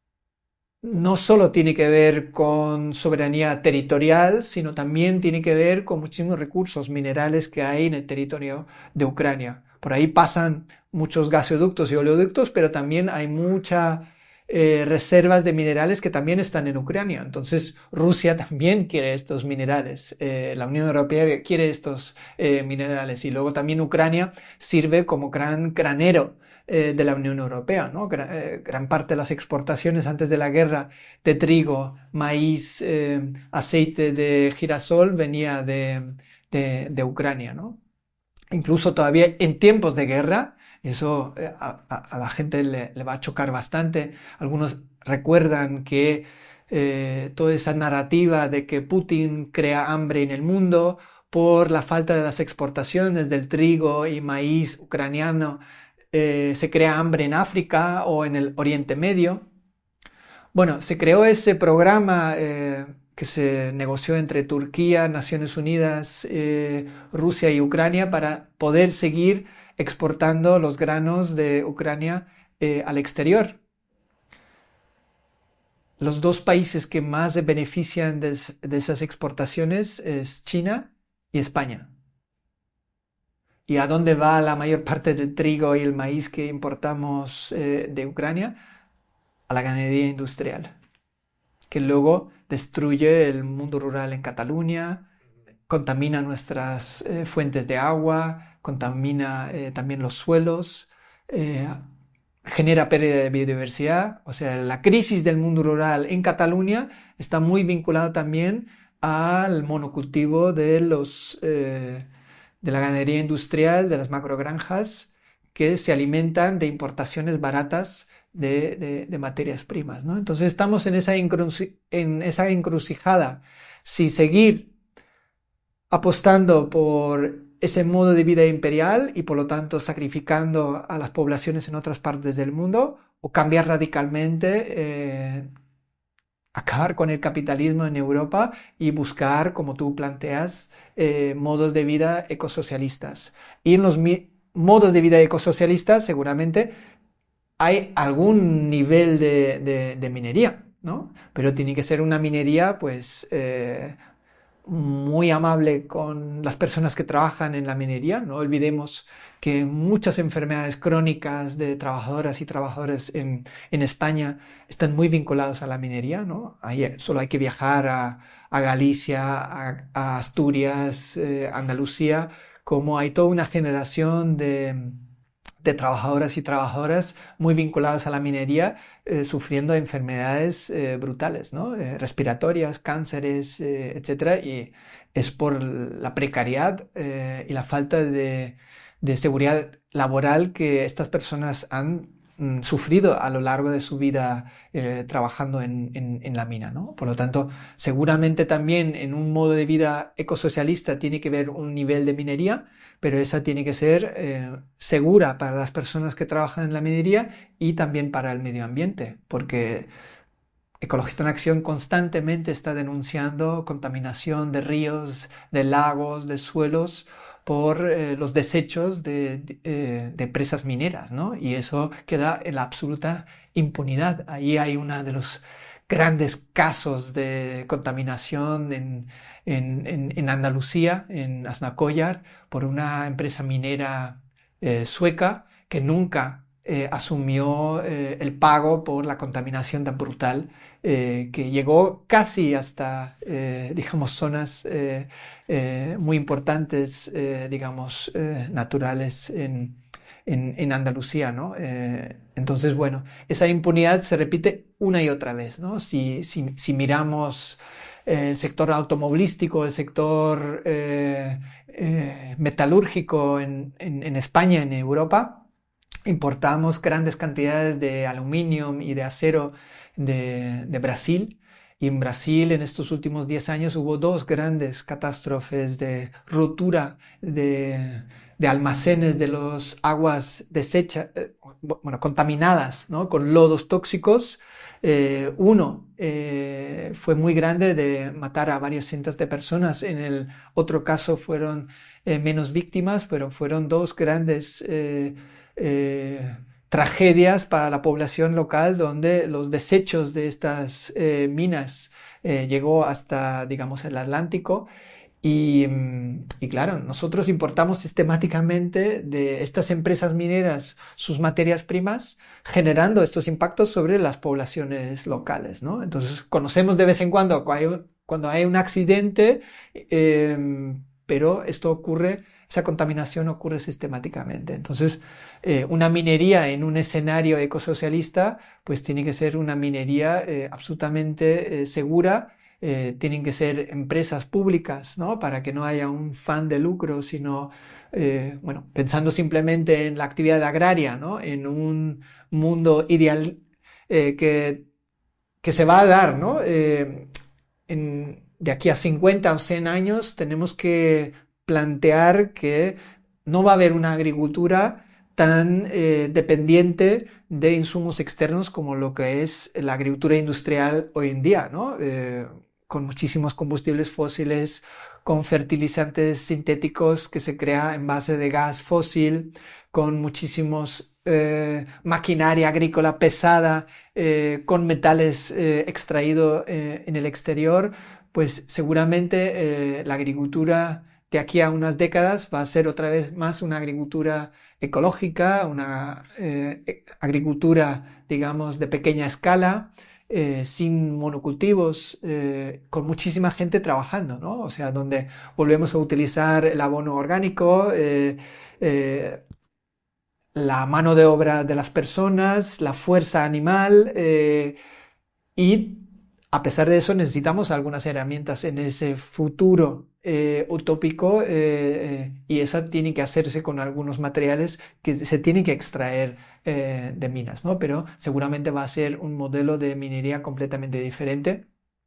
no solo tiene que ver con soberanía territorial, sino también tiene que ver con muchísimos recursos minerales que hay en el territorio de Ucrania. Por ahí pasan muchos gasoductos y oleoductos, pero también hay muchas eh, reservas de minerales que también están en Ucrania. Entonces Rusia también quiere estos minerales, eh, la Unión Europea quiere estos eh, minerales y luego también Ucrania sirve como gran granero de la Unión Europea, ¿no? Gran, eh, gran parte de las exportaciones antes de la guerra de trigo, maíz, eh, aceite de girasol venía de, de, de Ucrania, ¿no? Incluso todavía en tiempos de guerra, eso eh, a, a, a, la gente le, le va a chocar bastante. Algunos recuerdan que eh, toda esa narrativa de que Putin crea hambre en el mundo por la falta de las exportaciones del trigo y maíz ucraniano. Eh, se crea hambre en África o en el Oriente Medio. Bueno, se creó ese programa eh, que se negoció entre Turquía, Naciones Unidas, eh, Rusia y Ucrania para poder seguir exportando los granos de Ucrania eh, al exterior. Los dos países que más se benefician de, de esas exportaciones es China y España. ¿Y a dónde va la mayor parte del trigo y el maíz que importamos eh, de Ucrania? A la ganadería industrial, que luego destruye el mundo rural en Cataluña, contamina nuestras eh, fuentes de agua, contamina eh, también los suelos, eh, genera pérdida de biodiversidad. O sea, la crisis del mundo rural en Cataluña está muy vinculada también al monocultivo de los eh, de la ganadería industrial, de las macrogranjas, que se alimentan de importaciones baratas de, de, de materias primas, ¿no? Entonces estamos en esa, en esa encrucijada. Si seguir apostando por ese modo de vida imperial y por lo tanto sacrificando a las poblaciones en otras partes del mundo, o cambiar radicalmente, eh, acabar con el capitalismo en Europa y buscar, como tú planteas, eh, modos de vida ecosocialistas. Y en los modos de vida ecosocialistas seguramente hay algún nivel de, de, de minería, ¿no? Pero tiene que ser una minería, pues, eh, muy amable con las personas que trabajan en la minería. No olvidemos que muchas enfermedades crónicas de trabajadoras y trabajadores en, en España están muy vinculados a la minería, ¿no? Ahí solo hay que viajar a, a Galicia, a, a Asturias, eh, Andalucía, como hay toda una generación de, de trabajadoras y trabajadoras muy vinculadas a la minería, eh, sufriendo enfermedades eh, brutales, ¿no? Eh, respiratorias, cánceres, eh, etcétera. Y es por la precariedad eh, y la falta de, de seguridad laboral que estas personas han mm, sufrido a lo largo de su vida eh, trabajando en, en, en la mina, ¿no? Por lo tanto, seguramente también en un modo de vida ecosocialista tiene que haber un nivel de minería, pero esa tiene que ser eh, segura para las personas que trabajan en la minería y también para el medio ambiente, porque Ecologista en Acción constantemente está denunciando contaminación de ríos, de lagos, de suelos por eh, los desechos de, de, eh, de presas mineras, ¿no? Y eso queda en la absoluta impunidad. Ahí hay uno de los grandes casos de contaminación en, en, en, en Andalucía, en Asnacollar, por una empresa minera eh, sueca que nunca eh, asumió eh, el pago por la contaminación tan brutal eh, que llegó casi hasta, eh, digamos, zonas eh, eh, muy importantes, eh, digamos, eh, naturales en, en, en Andalucía, ¿no? Eh, entonces, bueno, esa impunidad se repite una y otra vez, ¿no? Si, si, si miramos el sector automovilístico, el sector eh, eh, metalúrgico en, en, en España, en Europa, importamos grandes cantidades de aluminio y de acero de, de Brasil. Y en Brasil en estos últimos diez años hubo dos grandes catástrofes de ruptura de, de almacenes de las aguas desechas, eh, bueno, contaminadas, ¿no? Con lodos tóxicos. Eh, uno eh, fue muy grande, de matar a varios cientos de personas. En el otro caso fueron eh, menos víctimas, pero fueron dos grandes eh, eh, tragedias para la población local, donde los desechos de estas eh, minas eh, llegó hasta, digamos, el Atlántico. Y, y, claro, nosotros importamos sistemáticamente de estas empresas mineras sus materias primas, generando estos impactos sobre las poblaciones locales, ¿no? Entonces, conocemos de vez en cuando cuando hay un, cuando hay un accidente, eh, pero esto ocurre, esa contaminación ocurre sistemáticamente. Entonces, eh, una minería en un escenario ecosocialista, pues tiene que ser una minería eh, absolutamente eh, segura. Eh, tienen que ser empresas públicas, ¿no? Para que no haya un fan de lucro, sino, eh, bueno, pensando simplemente en la actividad agraria, ¿no? En un mundo ideal eh, que, que se va a dar, ¿no? Eh, en, de aquí a cincuenta o cien años tenemos que plantear que no va a haber una agricultura tan eh, dependiente de insumos externos como lo que es la agricultura industrial hoy en día, ¿no? Eh, con muchísimos combustibles fósiles, con fertilizantes sintéticos que se crea en base de gas fósil, con muchísimos eh, maquinaria agrícola pesada, eh, con metales eh, extraídos eh, en el exterior, pues seguramente eh, la agricultura de aquí a unas décadas va a ser otra vez más una agricultura ecológica, una eh, agricultura, digamos, de pequeña escala, eh, sin monocultivos, eh, con muchísima gente trabajando, ¿no? O sea, donde volvemos a utilizar el abono orgánico, eh, eh, la mano de obra de las personas, la fuerza animal, eh, y a pesar de eso necesitamos algunas herramientas en ese futuro eh, utópico, eh, eh, y eso tiene que hacerse con algunos materiales que se tienen que extraer eh, de minas, ¿no? Pero seguramente va a ser un modelo de minería completamente diferente.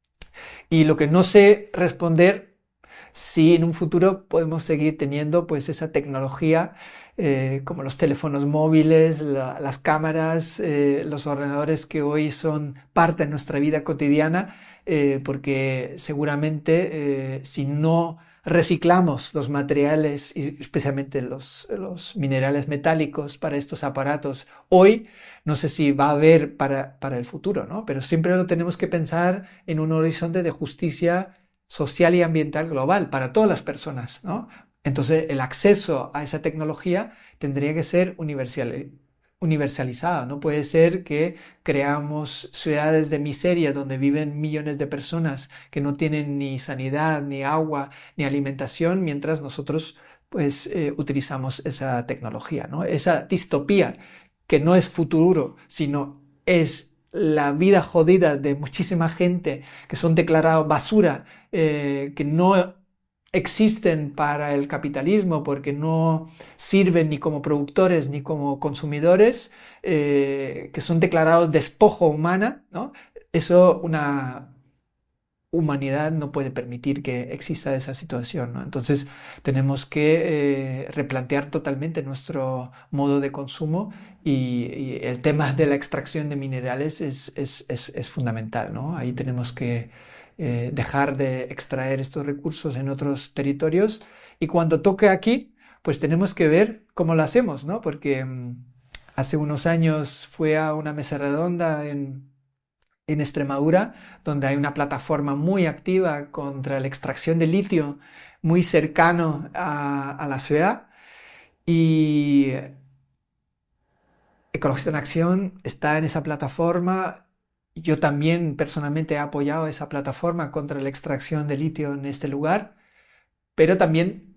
Y lo que no sé responder si en un futuro podemos seguir teniendo pues esa tecnología, eh, como los teléfonos móviles, la, las cámaras, eh, los ordenadores que hoy son parte de nuestra vida cotidiana, eh, porque seguramente eh, si no reciclamos los materiales y especialmente los, los minerales metálicos para estos aparatos hoy, no sé si va a haber para, para el futuro, ¿no? Pero siempre lo tenemos que pensar en un horizonte de justicia social y ambiental global para todas las personas, ¿no? Entonces, el acceso a esa tecnología tendría que ser universal, universalizado. No puede ser que creamos ciudades de miseria donde viven millones de personas que no tienen ni sanidad, ni agua, ni alimentación, mientras nosotros pues eh, utilizamos esa tecnología, ¿no? Esa distopía que no es futuro, sino es la vida jodida de muchísima gente que son declarados basura, eh, que no existen para el capitalismo porque no sirven ni como productores ni como consumidores, eh, que son declarados despojo humana, ¿no? Eso una humanidad no puede permitir que exista esa situación, ¿no? Entonces tenemos que eh, replantear totalmente nuestro modo de consumo y, y el tema de la extracción de minerales es, es, es, es fundamental, ¿no? Ahí tenemos que eh, dejar de extraer estos recursos en otros territorios y cuando toque aquí, pues tenemos que ver cómo lo hacemos, ¿no? Porque mm, hace unos años fue a una mesa redonda en en Extremadura, donde hay una plataforma muy activa contra la extracción de litio muy cercano a, a la ciudad. Y Ecologista en Acción está en esa plataforma. Yo también personalmente he apoyado esa plataforma contra la extracción de litio en este lugar, pero también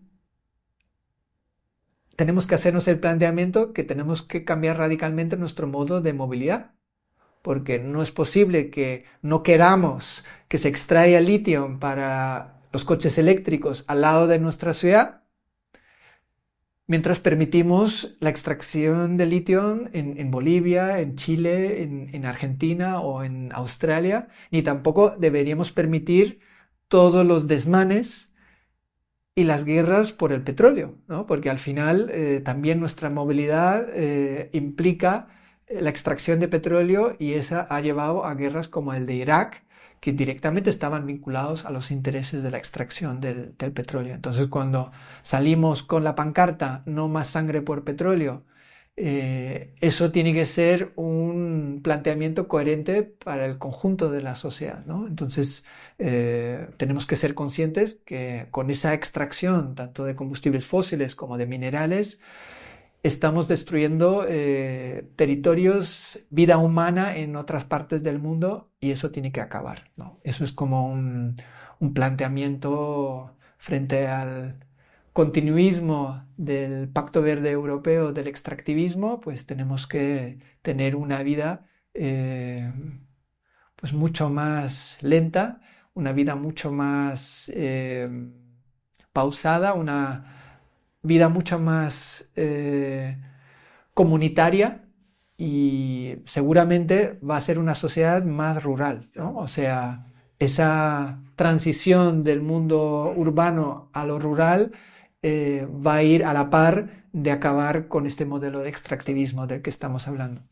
tenemos que hacernos el planteamiento que tenemos que cambiar radicalmente nuestro modo de movilidad, porque no es posible que no queramos que se extraiga litio para los coches eléctricos al lado de nuestra ciudad, mientras permitimos la extracción de litio en, en Bolivia, en Chile, en, en Argentina o en Australia, ni tampoco deberíamos permitir todos los desmanes y las guerras por el petróleo, ¿no? Porque al final eh, también nuestra movilidad eh, implica la extracción de petróleo y esa ha llevado a guerras como el de Irak, que directamente estaban vinculados a los intereses de la extracción del, del petróleo. Entonces, cuando salimos con la pancarta "No más sangre por petróleo", eh, eso tiene que ser un planteamiento coherente para el conjunto de la sociedad, ¿no? Entonces, eh, tenemos que ser conscientes que con esa extracción tanto de combustibles fósiles como de minerales estamos destruyendo eh, territorios, vida humana en otras partes del mundo y eso tiene que acabar, ¿no? Eso es como un, un planteamiento frente al continuismo del Pacto Verde Europeo del extractivismo, pues tenemos que tener una vida eh, pues mucho más lenta, una vida mucho más eh, pausada, una vida mucho más eh, comunitaria y seguramente va a ser una sociedad más rural, ¿no? O sea, esa transición del mundo urbano a lo rural eh, va a ir a la par de acabar con este modelo de extractivismo del que estamos hablando.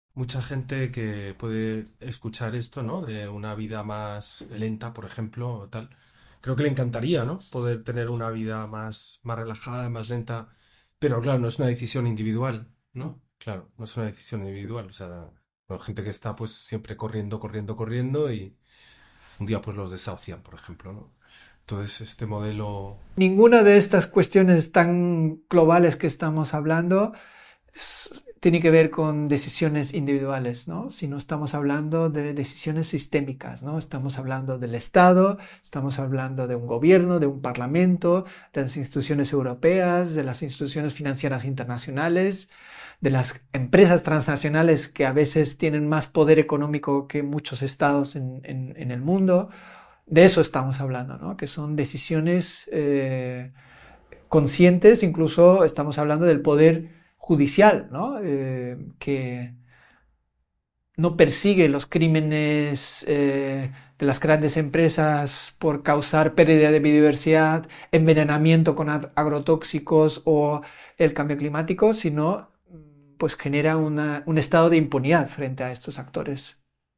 Mucha gente que puede escuchar esto, ¿no? De una vida más lenta, por ejemplo, o tal. Creo que le encantaría, ¿no? Poder tener una vida más, más relajada, más lenta. Pero claro, no es una decisión individual, ¿no? Claro, no es una decisión individual. O sea, hay gente que está pues siempre corriendo, corriendo, corriendo y un día pues los desahucian, por ejemplo, ¿no? Entonces, este modelo. Ninguna de estas cuestiones tan globales que estamos hablando tiene que ver con decisiones individuales, ¿no? Sino estamos hablando de decisiones sistémicas, ¿no? Estamos hablando del Estado, estamos hablando de un gobierno, de un parlamento, de las instituciones europeas, de las instituciones financieras internacionales, de las empresas transnacionales que a veces tienen más poder económico que muchos estados en, en, en el mundo. De eso estamos hablando, ¿no? Que son decisiones eh, conscientes, incluso estamos hablando del poder judicial, ¿no? Eh, que no persigue los crímenes eh, de las grandes empresas por causar pérdida de biodiversidad, envenenamiento con agrotóxicos o el cambio climático, sino pues genera una, un estado de impunidad frente a estos actores.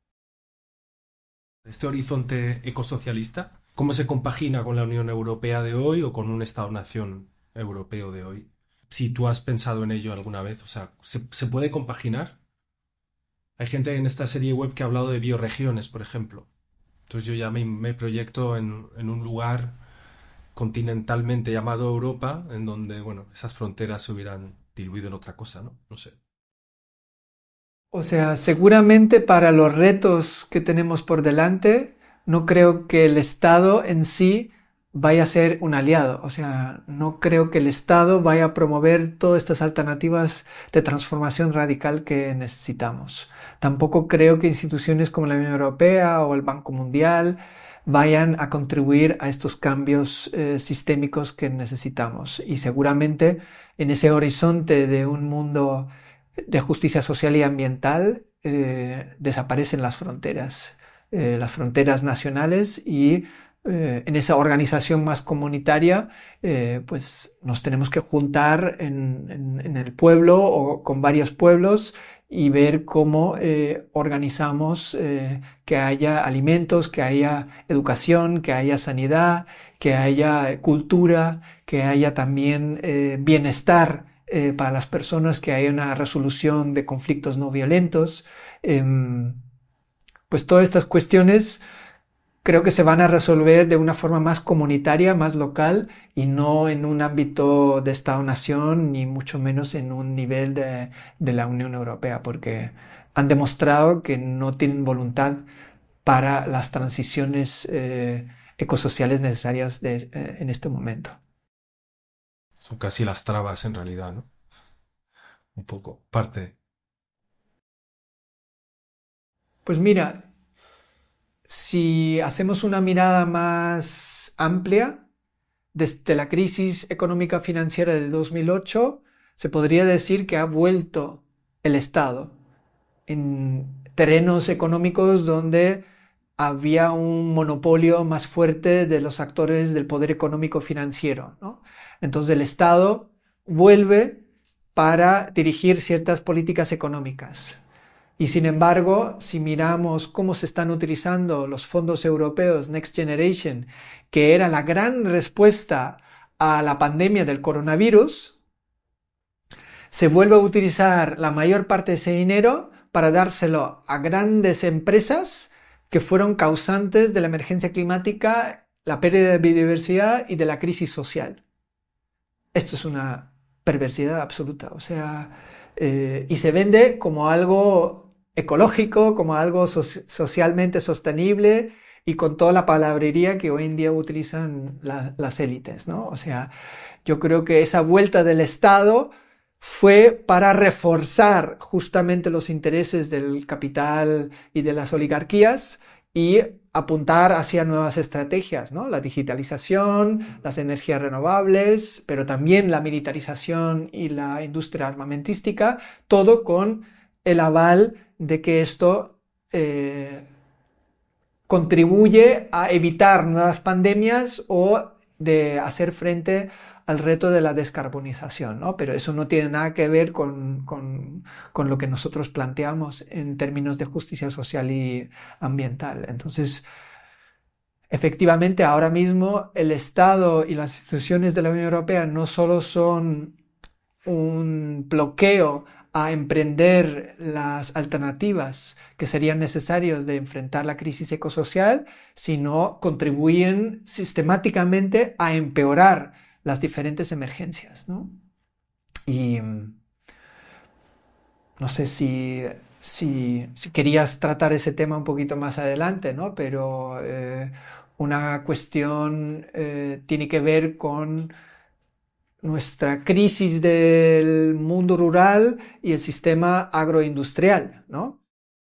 Este horizonte ecosocialista, ¿cómo se compagina con la Unión Europea de hoy o con un Estado-nación europeo de hoy? Si tú has pensado en ello alguna vez, o sea, ¿se, se puede compaginar? Hay gente en esta serie web que ha hablado de bioregiones, por ejemplo. Entonces yo ya me, me proyecto en, en un lugar continentalmente llamado Europa, en donde, bueno, esas fronteras se hubieran diluido en otra cosa, ¿no? No sé. O sea, seguramente para los retos que tenemos por delante, no creo que el Estado en sí vaya a ser un aliado. O sea, no creo que el Estado vaya a promover todas estas alternativas de transformación radical que necesitamos. Tampoco creo que instituciones como la Unión Europea o el Banco Mundial vayan a contribuir a estos cambios eh, sistémicos que necesitamos. Y seguramente en ese horizonte de un mundo de justicia social y ambiental eh, desaparecen las fronteras, eh, las fronteras nacionales y eh, en esa organización más comunitaria eh, pues nos tenemos que juntar en, en, en, el pueblo o con varios pueblos y ver cómo eh, organizamos eh, que haya alimentos, que haya educación, que haya sanidad, que haya cultura, que haya también eh, bienestar eh, para las personas, que haya una resolución de conflictos no violentos. Eh, pues todas estas cuestiones creo que se van a resolver de una forma más comunitaria, más local y no en un ámbito de Estado-nación ni mucho menos en un nivel de, de la Unión Europea, porque han demostrado que no tienen voluntad para las transiciones eh, ecosociales necesarias de, eh, en este momento. Son casi las trabas en realidad, ¿no? Un poco, parte. Pues mira, si hacemos una mirada más amplia, desde la crisis económica financiera del dos mil ocho, se podría decir que ha vuelto el Estado en terrenos económicos donde había un monopolio más fuerte de los actores del poder económico financiero, ¿no? Entonces el Estado vuelve para dirigir ciertas políticas económicas. Y sin embargo, si miramos cómo se están utilizando los fondos europeos Next Generation, que era la gran respuesta a la pandemia del coronavirus, se vuelve a utilizar la mayor parte de ese dinero para dárselo a grandes empresas que fueron causantes de la emergencia climática, la pérdida de biodiversidad y de la crisis social. Esto es una perversidad absoluta, o sea, eh, y se vende como algo ecológico, como algo so socialmente sostenible y con toda la palabrería que hoy en día utilizan la, las élites, ¿no? O sea, yo creo que esa vuelta del Estado fue para reforzar justamente los intereses del capital y de las oligarquías y apuntar hacia nuevas estrategias, ¿no? La digitalización, las energías renovables, pero también la militarización y la industria armamentística, todo con el aval de que esto eh, contribuye a evitar nuevas pandemias o de hacer frente al reto de la descarbonización, ¿no? Pero eso no tiene nada que ver con, con, con lo que nosotros planteamos en términos de justicia social y ambiental. Entonces, efectivamente, ahora mismo el Estado y las instituciones de la Unión Europea no solo son un bloqueo a emprender las alternativas que serían necesarias de enfrentar la crisis ecosocial, sino contribuyen sistemáticamente a empeorar las diferentes emergencias, ¿no? Y no sé si, si, si querías tratar ese tema un poquito más adelante, ¿no? Pero eh, una cuestión eh, tiene que ver con nuestra crisis del mundo rural y el sistema agroindustrial, ¿no?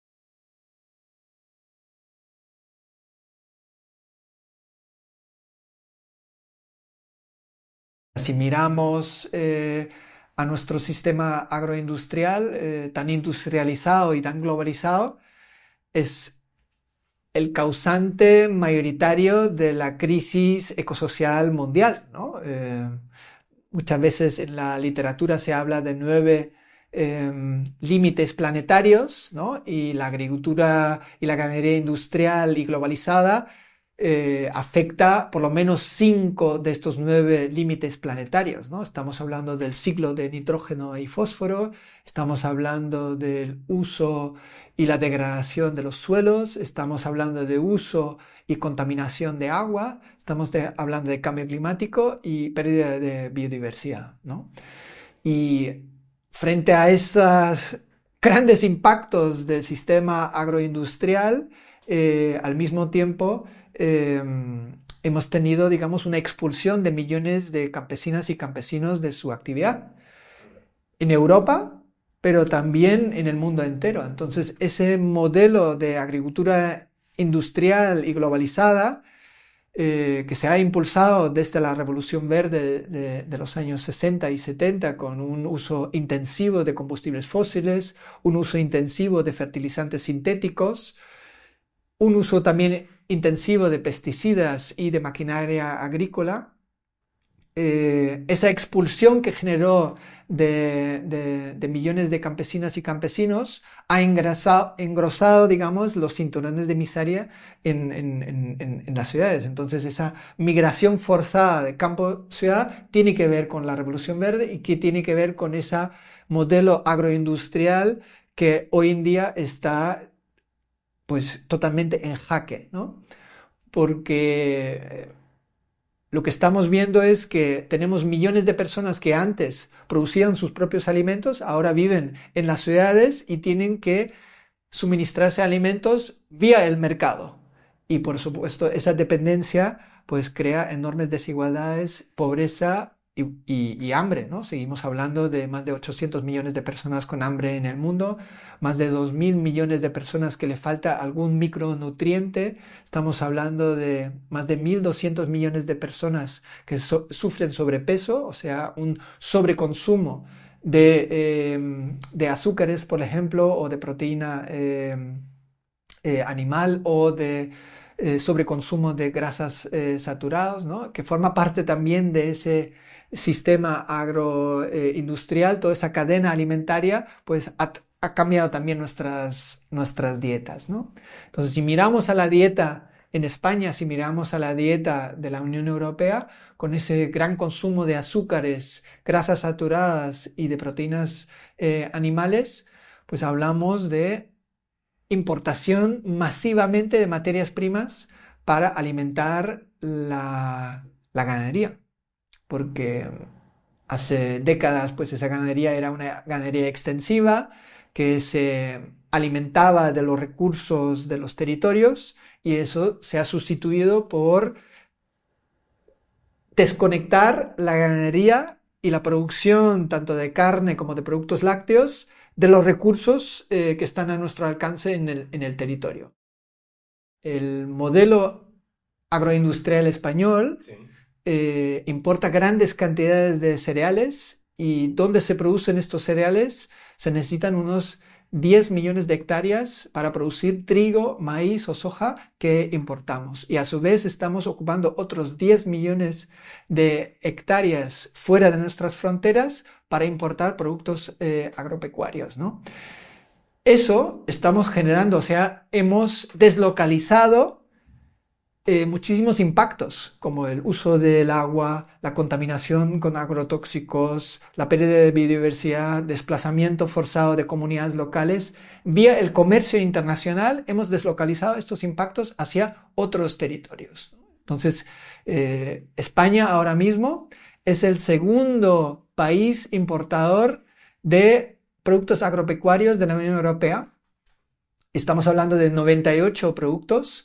Si miramos eh, a nuestro sistema agroindustrial eh, tan industrializado y tan globalizado, es el causante mayoritario de la crisis ecosocial mundial, ¿no? Eh, muchas veces en la literatura se habla de nueve eh, límites planetarios, ¿no? Y la agricultura y la ganadería industrial y globalizada eh, afecta por lo menos cinco de estos nueve límites planetarios, ¿no? Estamos hablando del ciclo de nitrógeno y fósforo, estamos hablando del uso y la degradación de los suelos, estamos hablando de uso y contaminación de agua, estamos de, hablando de cambio climático y pérdida de biodiversidad, ¿no? Y frente a esos grandes impactos del sistema agroindustrial, eh, al mismo tiempo eh, hemos tenido, digamos, una expulsión de millones de campesinas y campesinos de su actividad. En Europa, pero también en el mundo entero. Entonces, ese modelo de agricultura industrial y globalizada eh, que se ha impulsado desde la Revolución Verde de, de los años sesenta y setenta con un uso intensivo de combustibles fósiles, un uso intensivo de fertilizantes sintéticos, un uso también intensivo de pesticidas y de maquinaria agrícola, eh, esa expulsión que generó de, de, de, millones de campesinas y campesinos ha engrasado, engrosado, digamos, los cinturones de miseria en, en, en, en, las ciudades. Entonces, esa migración forzada de campo-ciudad tiene que ver con la Revolución Verde y que tiene que ver con ese modelo agroindustrial que hoy en día está, pues, totalmente en jaque, ¿no? Porque lo que estamos viendo es que tenemos millones de personas que antes producían sus propios alimentos, ahora viven en las ciudades y tienen que suministrarse alimentos vía el mercado. Y por supuesto, esa dependencia pues crea enormes desigualdades, pobreza y, y, y hambre, ¿no? Seguimos hablando de más de ochocientos millones de personas con hambre en el mundo, más de dos mil millones de personas que le falta algún micronutriente. Estamos hablando de más de mil doscientos millones de personas que so sufren sobrepeso, o sea, un sobreconsumo de, eh, de azúcares, por ejemplo, o de proteína eh, eh, animal o de eh, sobreconsumo de grasas eh, saturadas, ¿no? Que forma parte también de ese sistema agroindustrial, eh, toda esa cadena alimentaria, pues ha, ha cambiado también nuestras, nuestras dietas, ¿no? Entonces, si miramos a la dieta en España, si miramos a la dieta de la Unión Europea, con ese gran consumo de azúcares, grasas saturadas y de proteínas eh, animales, pues hablamos de importación masivamente de materias primas para alimentar la, la ganadería, porque hace décadas pues esa ganadería era una ganadería extensiva que se alimentaba de los recursos de los territorios y eso se ha sustituido por desconectar la ganadería y la producción tanto de carne como de productos lácteos de los recursos eh, que están a nuestro alcance en el, en el territorio. El modelo agroindustrial español sí. eh, importa grandes cantidades de cereales y donde se producen estos cereales se necesitan unos diez millones de hectáreas para producir trigo, maíz o soja que importamos. Y a su vez estamos ocupando otros diez millones de hectáreas fuera de nuestras fronteras para importar productos eh, agropecuarios, ¿no? Eso estamos generando, o sea, hemos deslocalizado eh, muchísimos impactos, como el uso del agua, la contaminación con agrotóxicos, la pérdida de biodiversidad, desplazamiento forzado de comunidades locales. Vía el comercio internacional hemos deslocalizado estos impactos hacia otros territorios. Entonces, eh, España ahora mismo es el segundo país importador de productos agropecuarios de la Unión Europea. Estamos hablando de noventa y ocho productos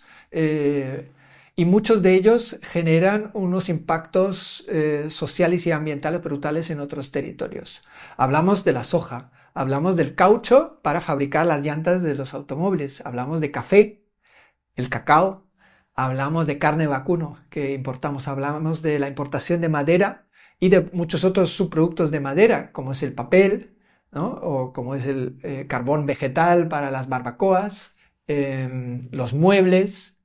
eh, y muchos de ellos generan unos impactos eh, sociales y ambientales brutales en otros territorios. Hablamos de la soja, hablamos del caucho para fabricar las llantas de los automóviles, hablamos de café, el cacao, hablamos de carne vacuno que importamos, hablamos de la importación de madera y de muchos otros subproductos de madera, como es el papel, ¿no? O como es el eh, carbón vegetal para las barbacoas, eh, los muebles.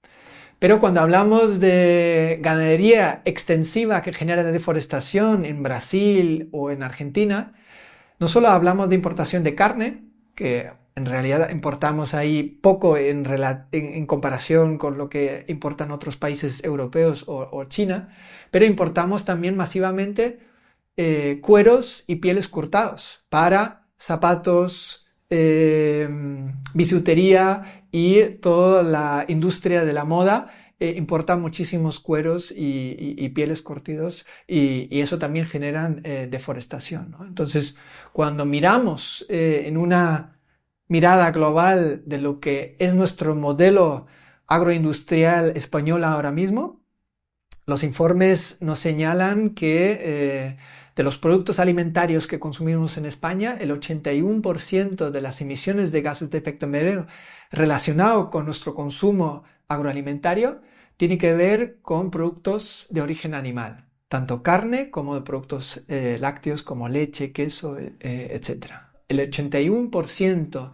Pero cuando hablamos de ganadería extensiva que genera deforestación en Brasil o en Argentina, no solo hablamos de importación de carne, que en realidad importamos ahí poco en, en, en comparación con lo que importan otros países europeos o, o China, pero importamos también masivamente eh, cueros y pieles cortados para zapatos, eh, bisutería y toda la industria de la moda. Eh, importan muchísimos cueros y, y, y pieles curtidos y, y eso también genera eh, deforestación, ¿no? Entonces, cuando miramos eh, en una mirada global de lo que es nuestro modelo agroindustrial español ahora mismo, los informes nos señalan que eh, de los productos alimentarios que consumimos en España, el ochenta y uno por ciento de las emisiones de gases de efecto invernadero relacionado con nuestro consumo agroalimentario tiene que ver con productos de origen animal, tanto carne como de productos eh, lácteos como leche, queso, eh, etcétera. El ochenta y uno por ciento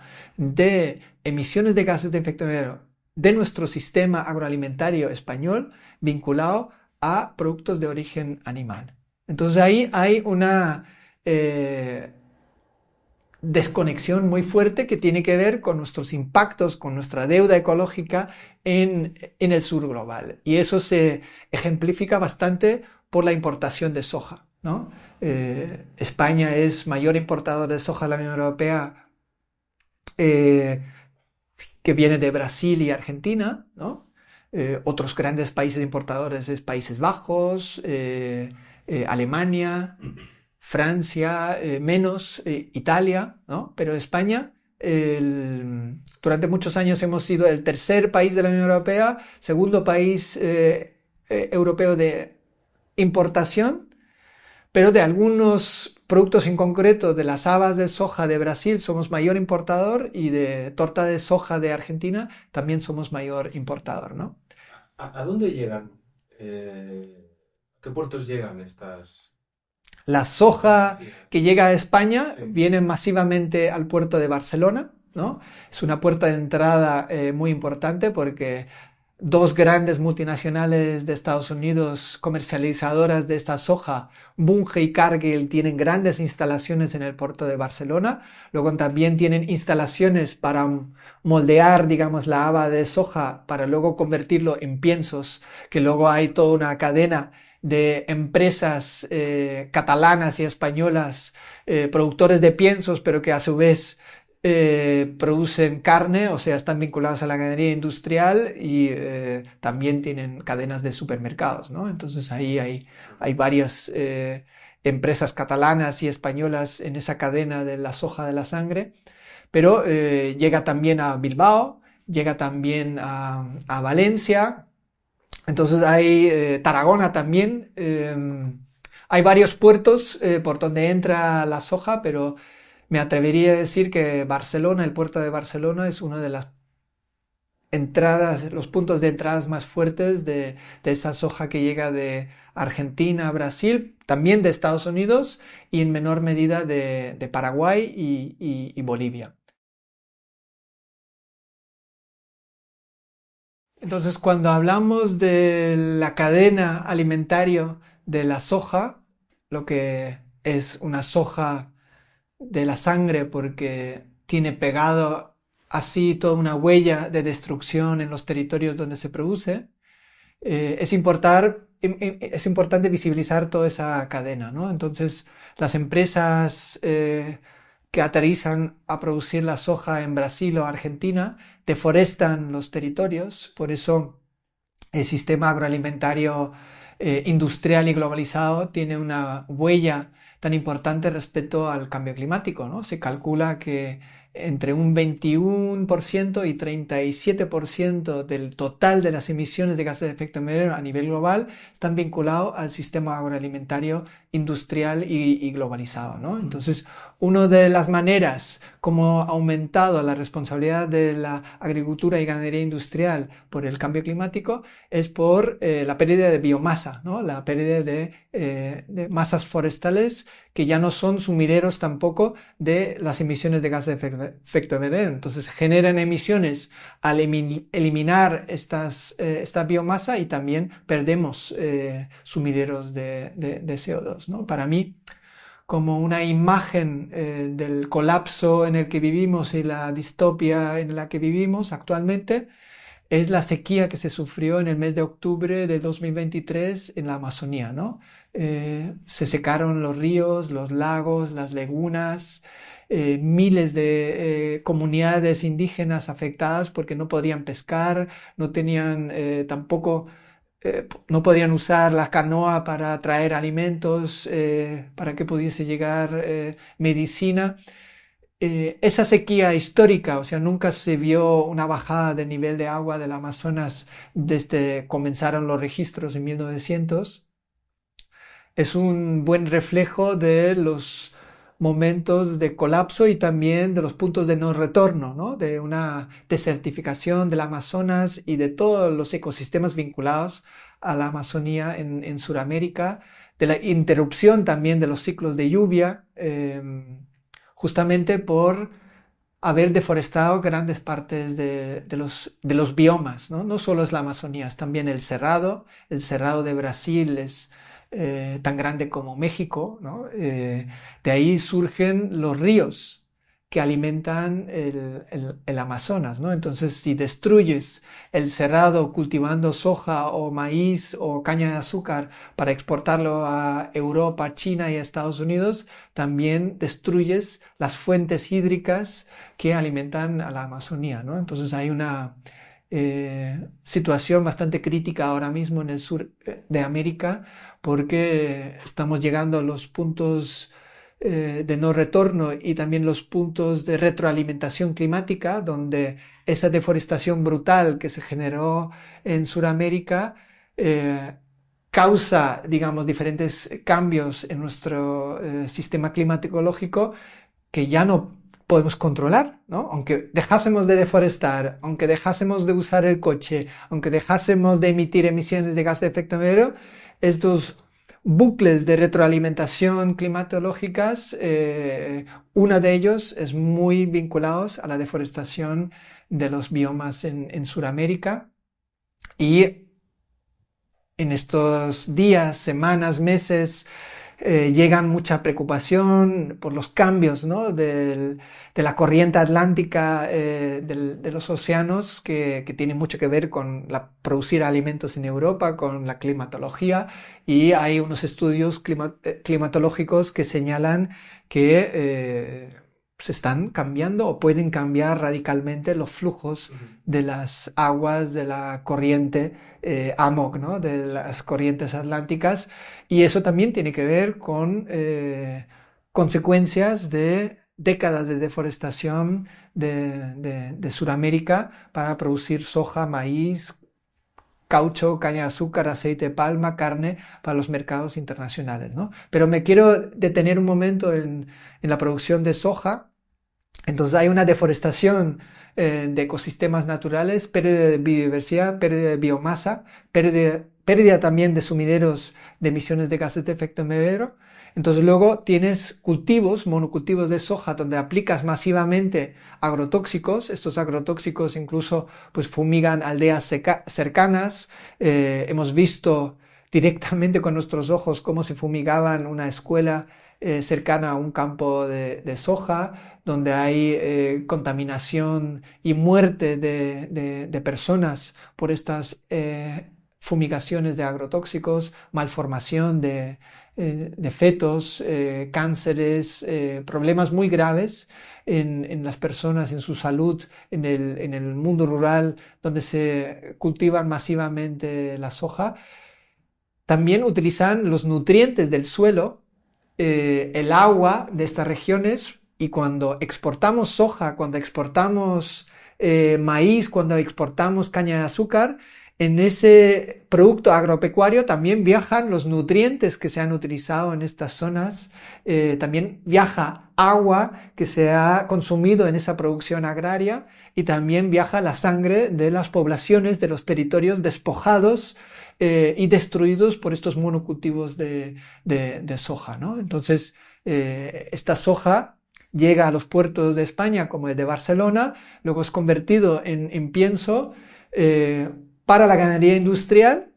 de emisiones de gases de efecto invernadero de nuestro sistema agroalimentario español vinculado a productos de origen animal. Entonces ahí hay una eh, desconexión muy fuerte que tiene que ver con nuestros impactos, con nuestra deuda ecológica en, en el sur global. Y eso se ejemplifica bastante por la importación de soja, ¿no? Eh, España es mayor importador de soja de la Unión Europea, eh, que viene de Brasil y Argentina, ¿no? Eh, otros grandes países importadores es Países Bajos, eh, eh, Alemania, Francia, eh, menos, eh, Italia, ¿no? Pero España, el, durante muchos años hemos sido el tercer país de la Unión Europea, segundo país eh, eh, europeo de importación, pero de algunos productos en concreto, de las habas de soja de Brasil somos mayor importador y de torta de soja de Argentina también somos mayor importador, ¿no? ¿A, a dónde llegan? Eh, ¿Qué puertos llegan estas? La soja Sí. que llega a España Sí. viene masivamente al puerto de Barcelona, ¿no? Es una puerta de entrada eh, muy importante porque dos grandes multinacionales de Estados Unidos comercializadoras de esta soja, Bunge y Cargill, tienen grandes instalaciones en el puerto de Barcelona. Luego también tienen instalaciones para moldear, digamos, la haba de soja para luego convertirlo en piensos, que luego hay toda una cadena de empresas eh, catalanas y españolas, eh, productores de piensos, pero que a su vez eh, producen carne, o sea, están vinculados a la ganadería industrial y eh, también tienen cadenas de supermercados, ¿no? Entonces ahí hay, hay varias eh, empresas catalanas y españolas en esa cadena de la soja de la sangre, pero eh, llega también a Bilbao, llega también a, a Valencia. Entonces hay eh, Tarragona también, eh, hay varios puertos eh, por donde entra la soja, pero me atrevería a decir que Barcelona, el puerto de Barcelona, es uno de las entradas, los puntos de entradas más fuertes de, de esa soja que llega de Argentina, Brasil, también de Estados Unidos y en menor medida de, de Paraguay y, y, y Bolivia. Entonces, cuando hablamos de la cadena alimentaria de la soja, lo que es una soja de la sangre porque tiene pegado así toda una huella de destrucción en los territorios donde se produce, eh, es, importar, es importante visibilizar toda esa cadena, ¿no? Entonces, las empresas eh, que aterrizan a producir la soja en Brasil o Argentina deforestan los territorios, por eso el sistema agroalimentario eh, industrial y globalizado tiene una huella tan importante respecto al cambio climático, ¿no? Se calcula que entre un veintiuno por ciento y treinta y siete por ciento del total de las emisiones de gases de efecto invernadero a nivel global están vinculados al sistema agroalimentario industrial y, y globalizado, ¿no? Entonces, una de las maneras como ha aumentado la responsabilidad de la agricultura y ganadería industrial por el cambio climático es por eh, la pérdida de biomasa, ¿no? La pérdida de, eh, de masas forestales que ya no son sumideros tampoco de las emisiones de gases de efecto invernadero. Entonces generan emisiones al eliminar estas, eh, esta biomasa y también perdemos eh, sumideros de, de, de C O dos, ¿no? Para mí, como una imagen eh, del colapso en el que vivimos y la distopia en la que vivimos actualmente, es la sequía que se sufrió en el mes de octubre de dos mil veintitrés en la Amazonía, ¿no? Eh, se secaron los ríos, los lagos, las lagunas, eh, miles de eh, comunidades indígenas afectadas porque no podían pescar, no tenían eh, tampoco, eh, no podían usar la canoa para traer alimentos, eh, para que pudiese llegar eh, medicina. Eh, esa sequía histórica, o sea, nunca se vio una bajada del nivel de agua del Amazonas desde que comenzaron los registros en mil novecientos. Es un buen reflejo de los momentos de colapso y también de los puntos de no retorno, ¿no? De una desertificación del Amazonas y de todos los ecosistemas vinculados a la Amazonía en, en Sudamérica, de la interrupción también de los ciclos de lluvia. Eh, justamente por haber deforestado grandes partes de, de, los, de los biomas, ¿no? No solo es la Amazonía, es también el Cerrado. El Cerrado de Brasil es eh, tan grande como México, ¿no? Eh, de ahí surgen los ríos que alimentan el, el, el Amazonas, ¿no? Entonces, si destruyes el cerrado cultivando soja o maíz o caña de azúcar para exportarlo a Europa, China y a Estados Unidos, también destruyes las fuentes hídricas que alimentan a la Amazonía, ¿no? Entonces hay una eh, situación bastante crítica ahora mismo en el sur de América porque estamos llegando a los puntos eh, de no retorno y también los puntos de retroalimentación climática, donde esa deforestación brutal que se generó en Sudamérica eh, causa, digamos, diferentes cambios en nuestro eh, sistema climatológico que ya no podemos controlar, ¿no? Aunque dejásemos de deforestar, aunque dejásemos de usar el coche, aunque dejásemos de emitir emisiones de gas de efecto invernadero, estos bucles de retroalimentación climatológicas, eh, uno de ellos es muy vinculados a la deforestación de los biomas en, en Sudamérica y en estos días, semanas, meses, eh, llegan mucha preocupación por los cambios, ¿no? Del, de la corriente atlántica eh, del, de los océanos que, que tiene mucho que ver con la, producir alimentos en Europa, con la climatología, y hay unos estudios clima, eh, climatológicos que señalan que eh, se están cambiando o pueden cambiar radicalmente los flujos de las aguas de la corriente eh, A M O C, ¿no? De las corrientes atlánticas, y eso también tiene que ver con eh, consecuencias de décadas de deforestación de, de, de Sudamérica para producir soja, maíz, caucho, caña de azúcar, aceite de palma, carne para los mercados internacionales, ¿no? Pero me quiero detener un momento en, en la producción de soja. Entonces hay una deforestación eh, de ecosistemas naturales, pérdida de biodiversidad, pérdida de biomasa, pérdida, pérdida también de sumideros de emisiones de gases de efecto invernadero. Entonces luego tienes cultivos, monocultivos de soja, donde aplicas masivamente agrotóxicos. Estos agrotóxicos incluso pues fumigan aldeas cercanas. Eh, hemos visto directamente con nuestros ojos cómo se fumigaban una escuela eh, cercana a un campo de, de soja, donde hay eh, contaminación y muerte de, de, de personas por estas eh, fumigaciones de agrotóxicos, malformación de, eh, de fetos, eh, cánceres, eh, problemas muy graves en, en, las personas, en su salud, en el, en el mundo rural donde se cultivan masivamente la soja. También utilizan los nutrientes del suelo, eh, el agua de estas regiones, y cuando exportamos soja, cuando exportamos eh, maíz, cuando exportamos caña de azúcar, en ese producto agropecuario también viajan los nutrientes que se han utilizado en estas zonas, eh, también viaja agua que se ha consumido en esa producción agraria, y también viaja la sangre de las poblaciones, de los territorios despojados eh, y destruidos por estos monocultivos de, de, de soja, ¿no? Entonces, eh, esta soja llega a los puertos de España, como el de Barcelona, luego es convertido en, en pienso eh, para la ganadería industrial,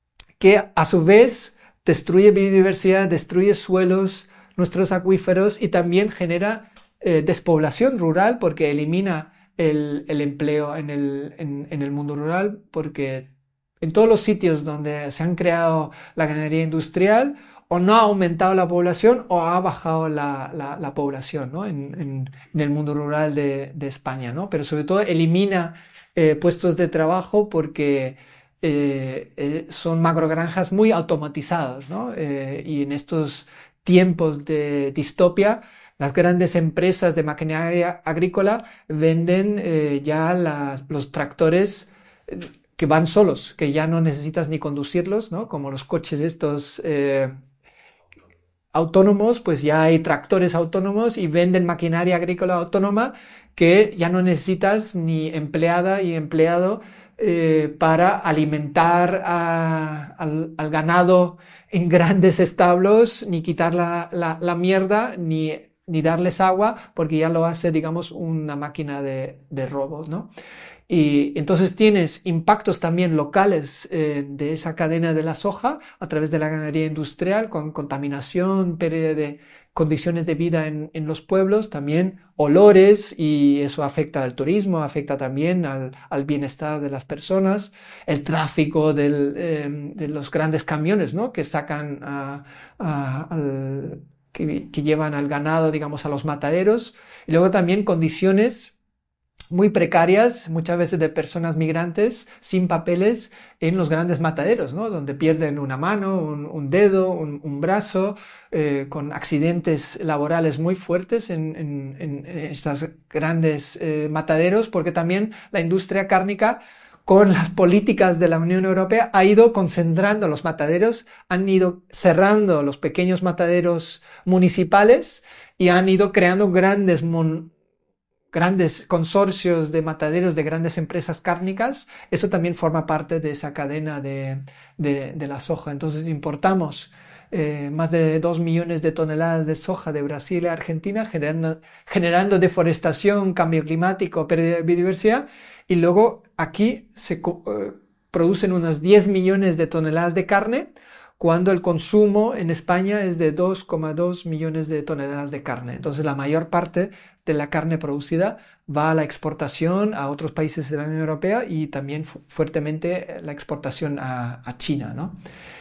que a su vez destruye biodiversidad, destruye suelos, nuestros acuíferos, y también genera eh, despoblación rural, porque elimina el, el empleo en el, en, en el mundo rural, porque en todos los sitios donde se han creado la ganadería industrial, o no ha aumentado la población o ha bajado la, la, la población, ¿no? en, en, en el mundo rural de, de España, ¿no? Pero sobre todo elimina eh, puestos de trabajo, porque eh, eh, son macrogranjas muy automatizadas, ¿no? Eh, y en estos tiempos de distopia, las grandes empresas de maquinaria agrícola venden eh, ya las, los tractores eh, que van solos, que ya no necesitas ni conducirlos, ¿no? Como los coches estos eh, autónomos, pues ya hay tractores autónomos y venden maquinaria agrícola autónoma que ya no necesitas ni empleada y empleado eh, para alimentar a, al, al ganado en grandes establos, ni quitar la, la, la mierda, ni, ni darles agua, porque ya lo hace, digamos, una máquina de, de robot, ¿no? Y entonces tienes impactos también locales eh, de esa cadena de la soja a través de la ganadería industrial, con contaminación, pérdida de condiciones de vida en, en los pueblos, también olores, y eso afecta al turismo, afecta también al, al bienestar de las personas, el tráfico del, eh, de los grandes camiones, ¿no? Que sacan a, a, al, que, que llevan al ganado, digamos, a los mataderos, y luego también condiciones muy precarias, muchas veces de personas migrantes sin papeles en los grandes mataderos, ¿no? Donde pierden una mano, un, un dedo, un, un brazo, eh, con accidentes laborales muy fuertes en, en, en estos grandes eh, mataderos, porque también la industria cárnica, con las políticas de la Unión Europea, ha ido concentrando los mataderos, han ido cerrando los pequeños mataderos municipales y han ido creando grandes mon grandes consorcios de mataderos de grandes empresas cárnicas. Eso también forma parte de esa cadena de, de, de la soja. Entonces importamos eh, más de dos millones de toneladas de soja de Brasil a Argentina, generando, generando deforestación, cambio climático, pérdida de biodiversidad, y luego aquí se eh, producen unas diez millones de toneladas de carne, cuando el consumo en España es de dos coma dos millones de toneladas de carne. Entonces la mayor parte de la carne producida va a la exportación a otros países de la Unión Europea, y también fu fuertemente la exportación a, a China, ¿no?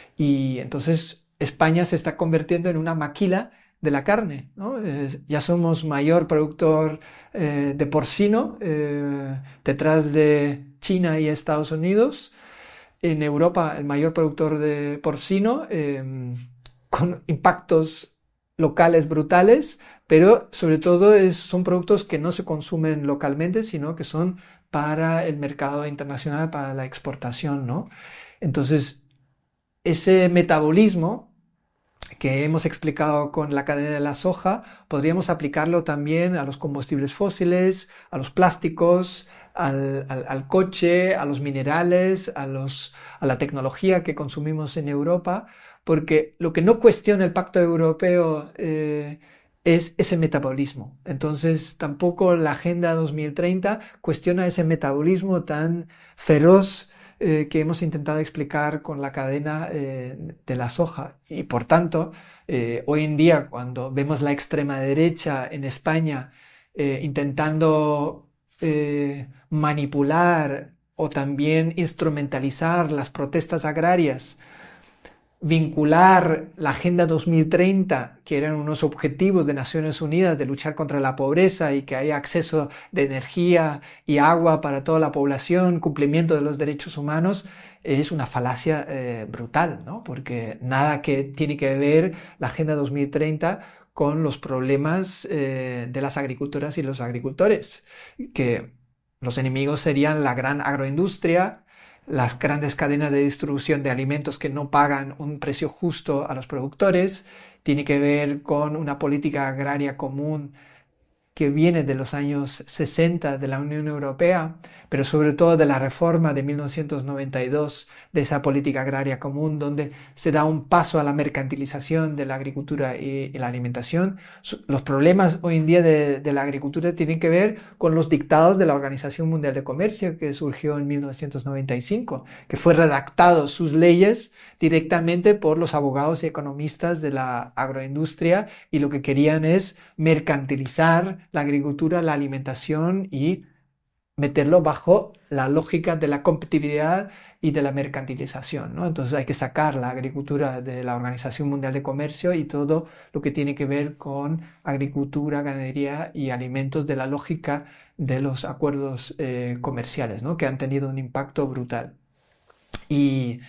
Y entonces España se está convirtiendo en una maquila de la carne, ¿no? Eh, ya somos mayor productor eh, de porcino, eh, detrás de China y Estados Unidos. En Europa el mayor productor de porcino, eh, con impactos locales brutales, pero sobre todo es, son productos que no se consumen localmente, sino que son para el mercado internacional, para la exportación, ¿no? Entonces, ese metabolismo que hemos explicado con la cadena de la soja, podríamos aplicarlo también a los combustibles fósiles, a los plásticos, al, al, al coche, a los minerales, a, los, a la tecnología que consumimos en Europa, porque lo que no cuestiona el Pacto Europeo eh, es ese metabolismo. Entonces, tampoco la Agenda dos mil treinta cuestiona ese metabolismo tan feroz eh, que hemos intentado explicar con la cadena eh, de la soja. Y por tanto, eh, hoy en día, cuando vemos la extrema derecha en España eh, intentando eh, manipular o también instrumentalizar las protestas agrarias, vincular la Agenda dos mil treinta, que eran unos objetivos de Naciones Unidas de luchar contra la pobreza y que haya acceso de energía y agua para toda la población, cumplimiento de los derechos humanos, es una falacia eh, brutal, ¿no? Porque nada que tiene que ver la Agenda dos mil treinta con los problemas eh, de las agricultoras y los agricultores, que los enemigos serían la gran agroindustria, las grandes cadenas de distribución de alimentos que no pagan un precio justo a los productores, tiene que ver con una política agraria común que viene de los años sesenta de la Unión Europea, pero sobre todo de la reforma de mil novecientos noventa y dos de esa política agraria común, donde se da un paso a la mercantilización de la agricultura y, y la alimentación. Los problemas hoy en día de, de la agricultura tienen que ver con los dictados de la Organización Mundial de Comercio, que surgió en mil novecientos noventa y cinco, que fue redactado sus leyes directamente por los abogados y economistas de la agroindustria, y lo que querían es mercantilizar la agricultura, la alimentación y meterlo bajo la lógica de la competitividad y de la mercantilización, ¿no? Entonces hay que sacar la agricultura de la Organización Mundial de Comercio y todo lo que tiene que ver con agricultura, ganadería y alimentos de la lógica de los acuerdos eh, comerciales, ¿no? Que han tenido un impacto brutal. Y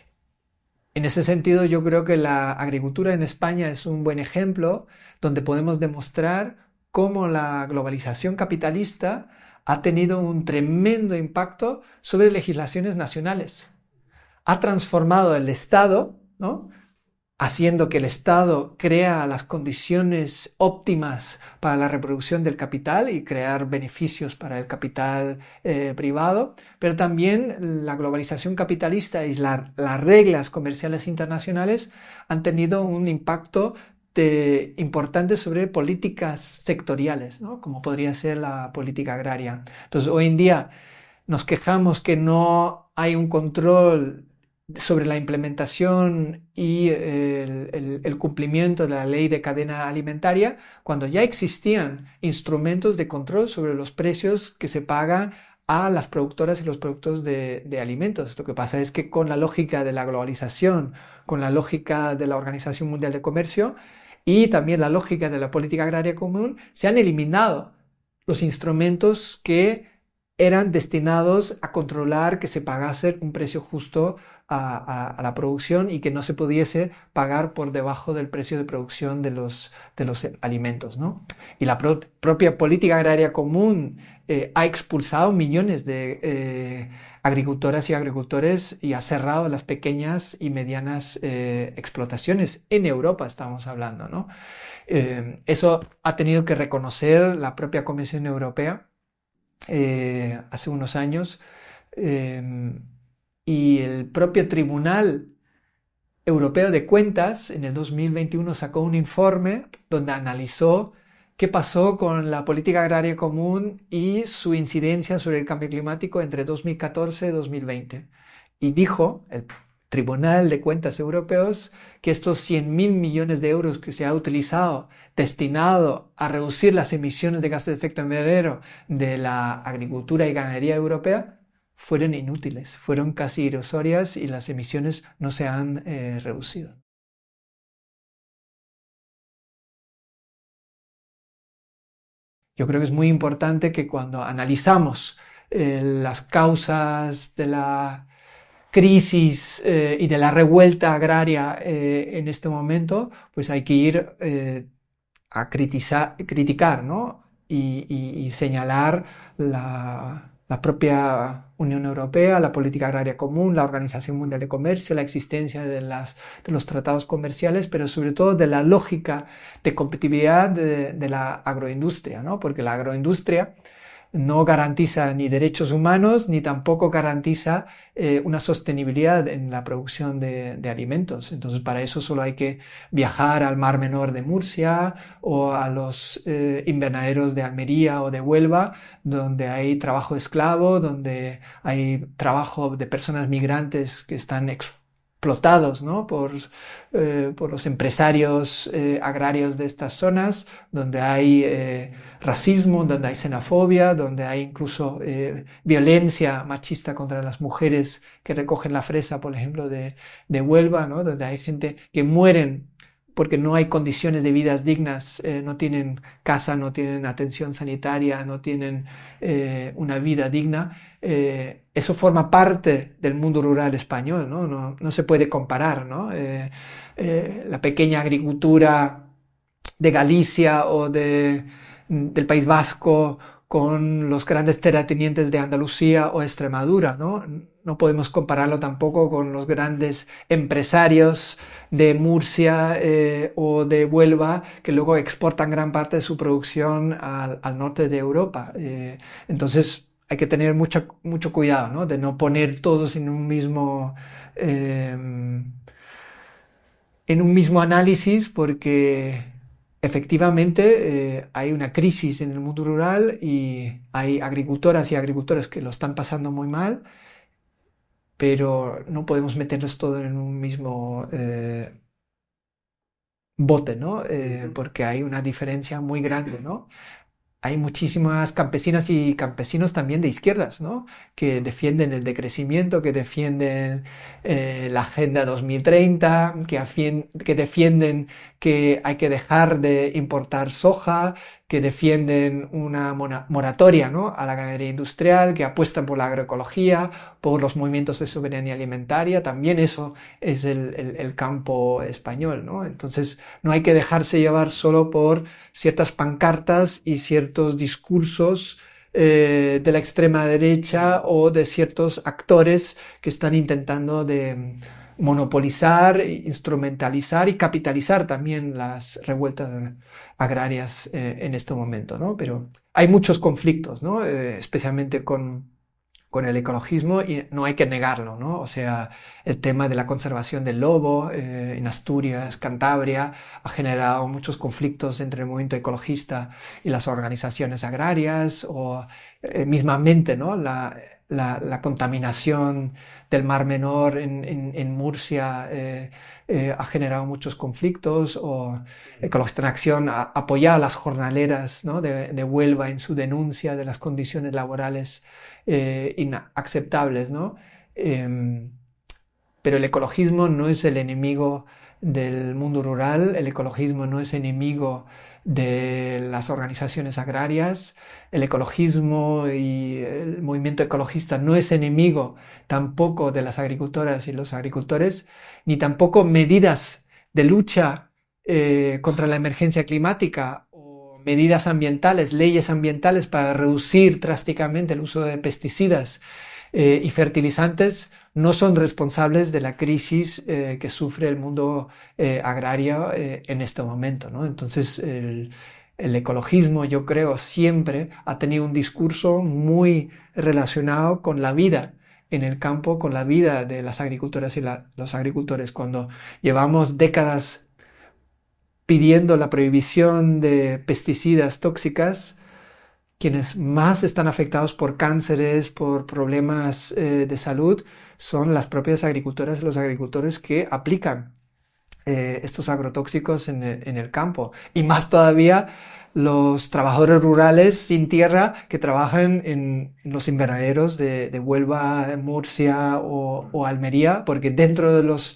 en ese sentido, yo creo que la agricultura en España es un buen ejemplo donde podemos demostrar cómo la globalización capitalista ha tenido un tremendo impacto sobre legislaciones nacionales. Ha transformado el Estado, ¿no?, haciendo que el Estado crea las condiciones óptimas para la reproducción del capital y crear beneficios para el capital eh, privado, pero también la globalización capitalista y la, las reglas comerciales internacionales han tenido un impacto de, importante sobre políticas sectoriales, ¿no?, como podría ser la política agraria. Entonces, hoy en día nos quejamos que no hay un control sobre la implementación y el, el, el, cumplimiento de la ley de cadena alimentaria, cuando ya existían instrumentos de control sobre los precios que se pagan a las productoras y los productos de, de alimentos. Lo que pasa es que con la lógica de la globalización, con la lógica de la Organización Mundial de Comercio y también la lógica de la política agraria común, se han eliminado los instrumentos que eran destinados a controlar que se pagase un precio justo A, a, a la producción y que no se pudiese pagar por debajo del precio de producción de los, de los alimentos, ¿no? Y la pro, propia política agraria común eh, ha expulsado millones de eh, agricultoras y agricultores y ha cerrado las pequeñas y medianas eh, explotaciones. En Europa estamos hablando, ¿no? Eh, eso ha tenido que reconocer la propia Comisión Europea eh, hace unos años. Eh, Y el propio Tribunal Europeo de Cuentas en el dos mil veintiuno sacó un informe donde analizó qué pasó con la política agraria común y su incidencia sobre el cambio climático entre dos mil catorce y dos mil veinte. Y dijo el Tribunal de Cuentas Europeos que estos cien mil millones de euros que se ha utilizado destinado a reducir las emisiones de gases de efecto invernadero de la agricultura y ganadería europea fueron inútiles, fueron casi irrisorias y las emisiones no se han eh, reducido. Yo creo que es muy importante que cuando analizamos eh, las causas de la crisis eh, y de la revuelta agraria eh, en este momento, pues hay que ir eh, a critizar, criticar, ¿no? y, y, y señalar la, la propia Unión Europea, la política agraria común, la Organización Mundial de Comercio, la existencia de, las, de los tratados comerciales, pero sobre todo de la lógica de competitividad de, de la agroindustria, ¿no? Porque la agroindustria no garantiza ni derechos humanos ni tampoco garantiza eh, una sostenibilidad en la producción de, de alimentos. Entonces, para eso solo hay que viajar al Mar Menor de Murcia o a los eh, invernaderos de Almería o de Huelva, donde hay trabajo esclavo, donde hay trabajo de personas migrantes que están explotados, ¿no? por, eh, por los empresarios eh, agrarios de estas zonas, donde hay eh, racismo, donde hay xenofobia, donde hay incluso eh, violencia machista contra las mujeres que recogen la fresa, por ejemplo, de, de Huelva, ¿no? Donde hay gente que mueren porque no hay condiciones de vidas dignas, eh, no tienen casa, no tienen atención sanitaria, no tienen eh, una vida digna. Eh, eso forma parte del mundo rural español, ¿no? No, no se puede comparar, ¿no? Eh, eh, la pequeña agricultura de Galicia o de, del País Vasco con los grandes terratenientes de Andalucía o Extremadura, ¿no? No podemos compararlo tampoco con los grandes empresarios de Murcia eh, o de Huelva que luego exportan gran parte de su producción al, al norte de Europa. Eh, entonces hay que tener mucha, mucho cuidado, ¿no? De no poner todos en un mismo eh, en un mismo análisis porque efectivamente eh, hay una crisis en el mundo rural y hay agricultoras y agricultores que lo están pasando muy mal, pero no podemos meterlos todo en un mismo eh, bote, ¿no? Eh, porque hay una diferencia muy grande, ¿no? Hay muchísimas campesinas y campesinos también de izquierdas, ¿no? Que defienden el decrecimiento, que defienden eh, la Agenda dos mil treinta, que, afien, que defienden que hay que dejar de importar soja, que defienden una moratoria, ¿no? A la ganadería industrial, que apuestan por la agroecología, por los movimientos de soberanía alimentaria. También eso es el, el, el campo español, ¿no? Entonces no hay que dejarse llevar solo por ciertas pancartas y ciertos discursos eh, de la extrema derecha o de ciertos actores que están intentando de monopolizar, instrumentalizar y capitalizar también las revueltas agrarias eh, en este momento, ¿no? Pero hay muchos conflictos, ¿no? Eh, especialmente con con el ecologismo y no hay que negarlo, ¿no? O sea, el tema de la conservación del lobo eh, en Asturias, Cantabria, ha generado muchos conflictos entre el movimiento ecologista y las organizaciones agrarias o eh, mismamente, ¿no? La, la, la, contaminación del Mar Menor en, en, en Murcia eh, eh, ha generado muchos conflictos o Ecologista en Acción ha apoyado a las jornaleras, ¿no? de, de Huelva en su denuncia de las condiciones laborales eh, inaceptables, ¿no? Eh, pero el ecologismo no es el enemigo del mundo rural, el ecologismo no es enemigo de las organizaciones agrarias, el ecologismo y el movimiento ecologista no es enemigo tampoco de las agricultoras y los agricultores, ni tampoco medidas de lucha eh, contra la emergencia climática o medidas ambientales, leyes ambientales para reducir drásticamente el uso de pesticidas eh, y fertilizantes no son responsables de la crisis eh, que sufre el mundo eh, agrario eh, en este momento, ¿no? Entonces, el, el ecologismo, yo creo, siempre ha tenido un discurso muy relacionado con la vida en el campo, con la vida de las agricultoras y la, los agricultores. Cuando llevamos décadas pidiendo la prohibición de pesticidas tóxicas, quienes más están afectados por cánceres, por problemas eh, de salud, son las propias agricultoras y los agricultores que aplican eh, estos agrotóxicos en el, en el campo. Y más todavía los trabajadores rurales sin tierra que trabajan en, en los invernaderos de, de Huelva, Murcia o, o Almería, porque dentro de los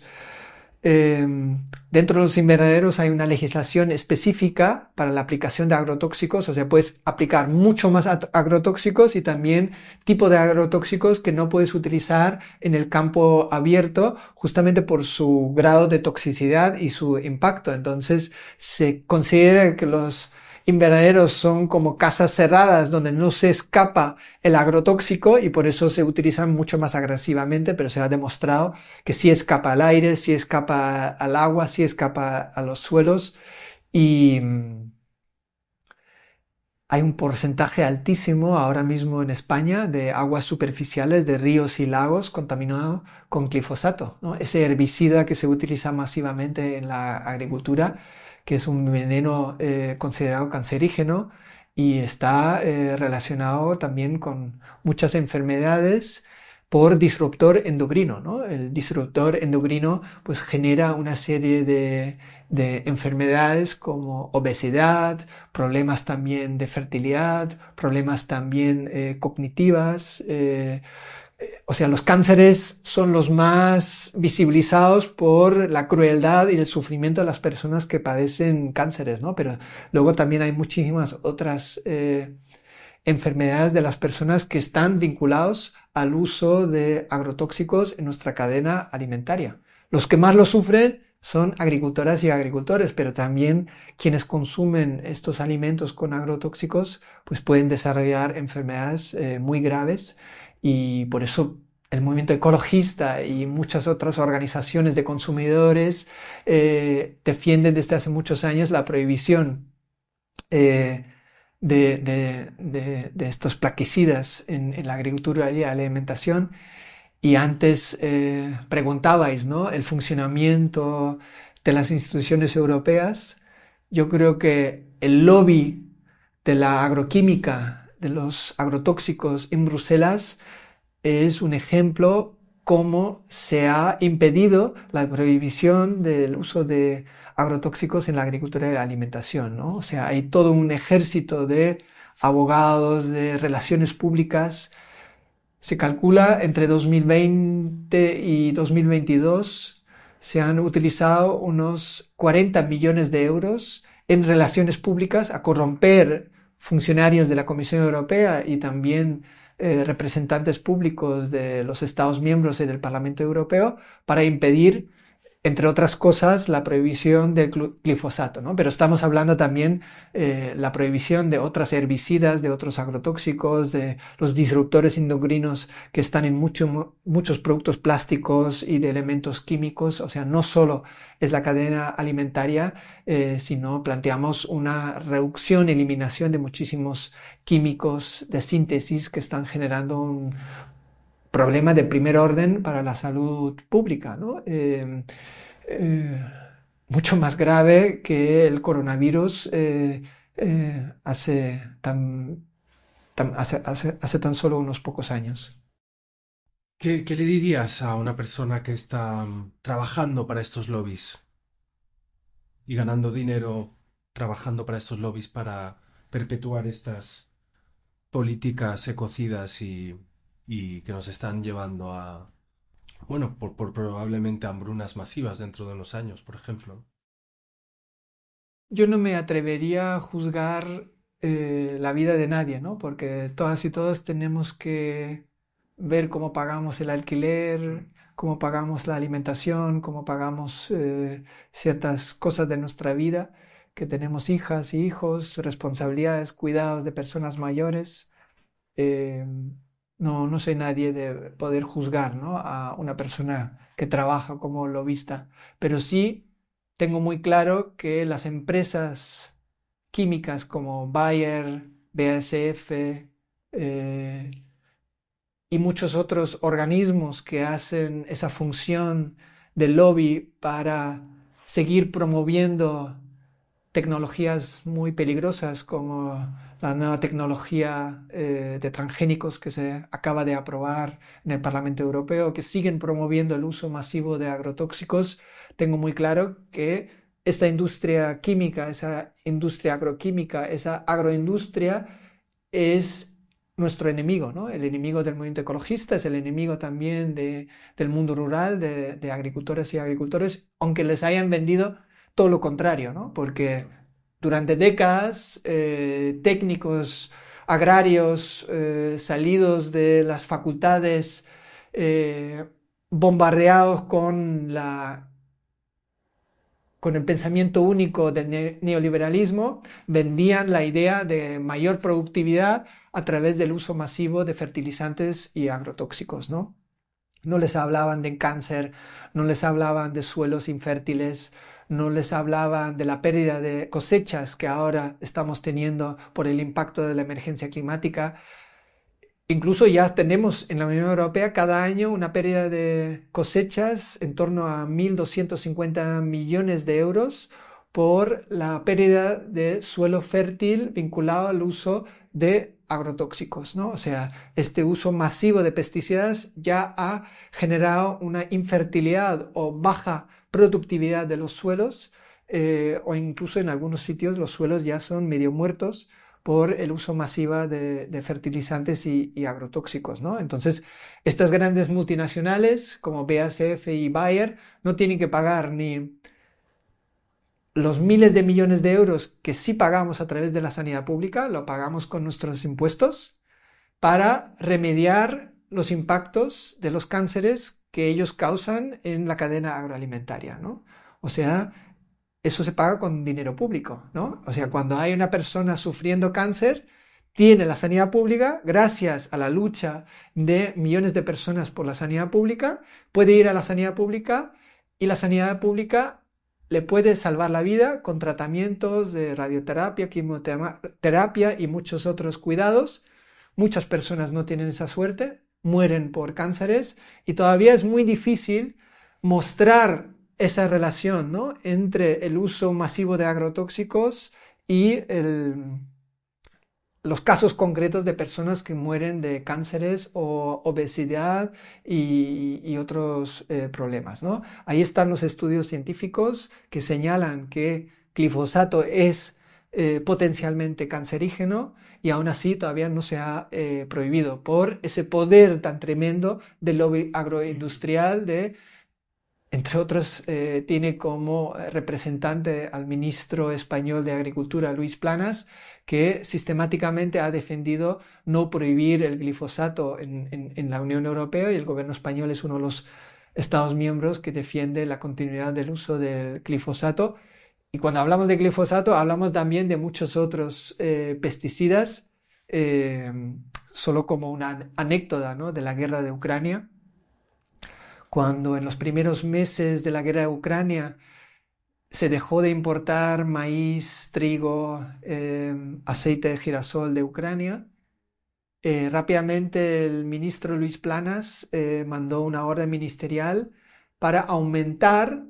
eh, dentro de los invernaderos hay una legislación específica para la aplicación de agrotóxicos, o sea, puedes aplicar mucho más agrotóxicos y también tipo de agrotóxicos que no puedes utilizar en el campo abierto justamente por su grado de toxicidad y su impacto. Entonces, se considera que los invernaderos son como casas cerradas donde no se escapa el agrotóxico y por eso se utilizan mucho más agresivamente, pero se ha demostrado que sí escapa al aire, sí escapa al agua, sí escapa a los suelos y hay un porcentaje altísimo ahora mismo en España de aguas superficiales de ríos y lagos contaminados con glifosato, ¿no? Ese herbicida que se utiliza masivamente en la agricultura, que es un veneno eh, considerado cancerígeno y está eh, relacionado también con muchas enfermedades por disruptor endocrino, ¿no? El disruptor endocrino pues genera una serie de, de enfermedades como obesidad, problemas también de fertilidad, problemas también eh, cognitivas. Eh, o sea, los cánceres son los más visibilizados por la crueldad y el sufrimiento de las personas que padecen cánceres, ¿no? Pero luego también hay muchísimas otras eh, enfermedades de las personas que están vinculados al uso de agrotóxicos en nuestra cadena alimentaria. Los que más lo sufren son agricultoras y agricultores, pero también quienes consumen estos alimentos con agrotóxicos pues pueden desarrollar enfermedades eh, muy graves y por eso el movimiento ecologista y muchas otras organizaciones de consumidores eh, defienden desde hace muchos años la prohibición eh, de, de, de, de, estos plaguicidas en, en, la agricultura y la alimentación. Y antes eh, preguntabais, ¿no? El funcionamiento de las instituciones europeas. Yo creo que el lobby de la agroquímica, de los agrotóxicos en Bruselas, es un ejemplo cómo se ha impedido la prohibición del uso de agrotóxicos en la agricultura y la alimentación, ¿no? O sea, hay todo un ejército de abogados, de relaciones públicas. Se calcula entre dos mil veinte y dos mil veintidós se han utilizado unos cuarenta millones de euros en relaciones públicas a corromper funcionarios de la Comisión Europea y también eh, representantes públicos de los Estados miembros y del Parlamento Europeo para impedir, entre otras cosas, la prohibición del glifosato, ¿no? Pero estamos hablando también eh, la prohibición de otras herbicidas, de otros agrotóxicos, de los disruptores endocrinos que están en mucho, muchos productos plásticos y de elementos químicos. O sea, no solo es la cadena alimentaria, eh, sino planteamos una reducción, eliminación de muchísimos químicos de síntesis que están generando un problema de primer orden para la salud pública, ¿no? Eh, eh, mucho más grave que el coronavirus eh, eh, hace, tan, tan, hace, hace, hace tan solo unos pocos años. ¿Qué, qué le dirías a una persona que está mm, trabajando para estos lobbies y ganando dinero trabajando para estos lobbies para perpetuar estas políticas ecocidas y, y que nos están llevando a, bueno, por, por probablemente hambrunas masivas dentro de unos años, por ejemplo? Yo no me atrevería a juzgar eh, la vida de nadie, ¿no? Porque todas y todos tenemos que ver cómo pagamos el alquiler, cómo pagamos la alimentación, cómo pagamos eh, ciertas cosas de nuestra vida, que tenemos hijas y hijos, responsabilidades, cuidados de personas mayores. Eh, no, no soy nadie de poder juzgar, ¿no? A una persona que trabaja como lobista, pero sí tengo muy claro que las empresas químicas como Bayer, B A S F eh, y muchos otros organismos que hacen esa función de lobby para seguir promoviendo tecnologías muy peligrosas como la nueva tecnología eh, de transgénicos que se acaba de aprobar en el Parlamento Europeo, que siguen promoviendo el uso masivo de agrotóxicos. Tengo muy claro que esta industria química, esa industria agroquímica, esa agroindustria es nuestro enemigo, ¿no? El enemigo del movimiento ecologista, es el enemigo también de, del mundo rural, de, de agricultores y agricultores, aunque les hayan vendido todo lo contrario, ¿no? Porque durante décadas eh, técnicos agrarios eh, salidos de las facultades eh, bombardeados con la con el pensamiento único del neoliberalismo, vendían la idea de mayor productividad a través del uso masivo de fertilizantes y agrotóxicos, ¿no? No les hablaban de cáncer, no les hablaban de suelos infértiles, no les hablaban de la pérdida de cosechas que ahora estamos teniendo por el impacto de la emergencia climática. Incluso ya tenemos en la Unión Europea cada año una pérdida de cosechas en torno a mil doscientos cincuenta millones de euros por la pérdida de suelo fértil vinculado al uso de agrotóxicos, ¿no? O sea, este uso masivo de pesticidas ya ha generado una infertilidad o baja productividad de los suelos, eh, o incluso en algunos sitios los suelos ya son medio muertos por el uso masivo de, de fertilizantes y, y, agrotóxicos, ¿no? Entonces, estas grandes multinacionales como B A S F y Bayer no tienen que pagar ni los miles de millones de euros que sí pagamos a través de la sanidad pública, lo pagamos con nuestros impuestos, para remediar los impactos de los cánceres que ellos causan en la cadena agroalimentaria, ¿no? O sea, eso se paga con dinero público, ¿no? O sea, cuando hay una persona sufriendo cáncer, tiene la sanidad pública, gracias a la lucha de millones de personas por la sanidad pública, puede ir a la sanidad pública y la sanidad pública le puede salvar la vida con tratamientos de radioterapia, quimioterapia y muchos otros cuidados. Muchas personas no tienen esa suerte, mueren por cánceres y todavía es muy difícil mostrar esa relación, ¿no?, entre el uso masivo de agrotóxicos y el, los casos concretos de personas que mueren de cánceres o obesidad y, y otros eh, problemas, ¿no? Ahí están los estudios científicos que señalan que glifosato es eh, potencialmente cancerígeno y aún así todavía no se ha eh, prohibido por ese poder tan tremendo del lobby agroindustrial de, entre otros, eh, tiene como representante al ministro español de Agricultura, Luis Planas, que sistemáticamente ha defendido no prohibir el glifosato en, en, en la Unión Europea, y el gobierno español es uno de los Estados miembros que defiende la continuidad del uso del glifosato. Y cuando hablamos de glifosato, hablamos también de muchos otros eh, pesticidas, eh, solo como una anécdota, ¿no?, de la guerra de Ucrania. Cuando en los primeros meses de la guerra de Ucrania se dejó de importar maíz, trigo, eh, aceite de girasol de Ucrania, eh, rápidamente el ministro Luis Planas eh, mandó una orden ministerial para aumentar.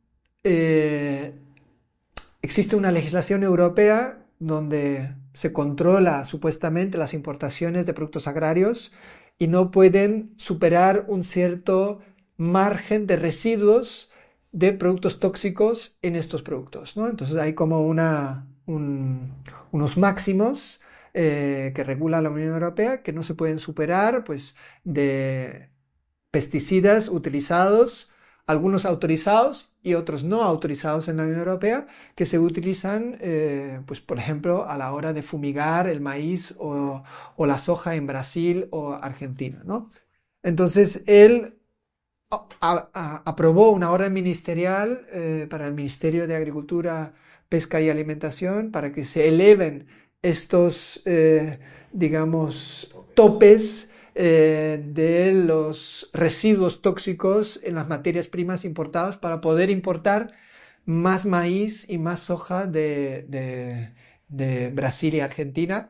Eh, existe una legislación europea donde se controla supuestamente las importaciones de productos agrarios y no pueden superar un cierto margen de residuos de productos tóxicos en estos productos, ¿no? Entonces hay como una, un, unos máximos eh, que regula la Unión Europea que no se pueden superar, pues, de pesticidas utilizados, algunos autorizados y otros no autorizados en la Unión Europea, que se utilizan, eh, pues, por ejemplo, a la hora de fumigar el maíz o, o la soja en Brasil o Argentina, ¿no? Entonces, él a- a- aprobó una orden ministerial eh, para el Ministerio de Agricultura, Pesca y Alimentación para que se eleven estos, eh, digamos, topes eh, de los residuos tóxicos en las materias primas importadas para poder importar más maíz y más soja de, de- de Brasil y Argentina.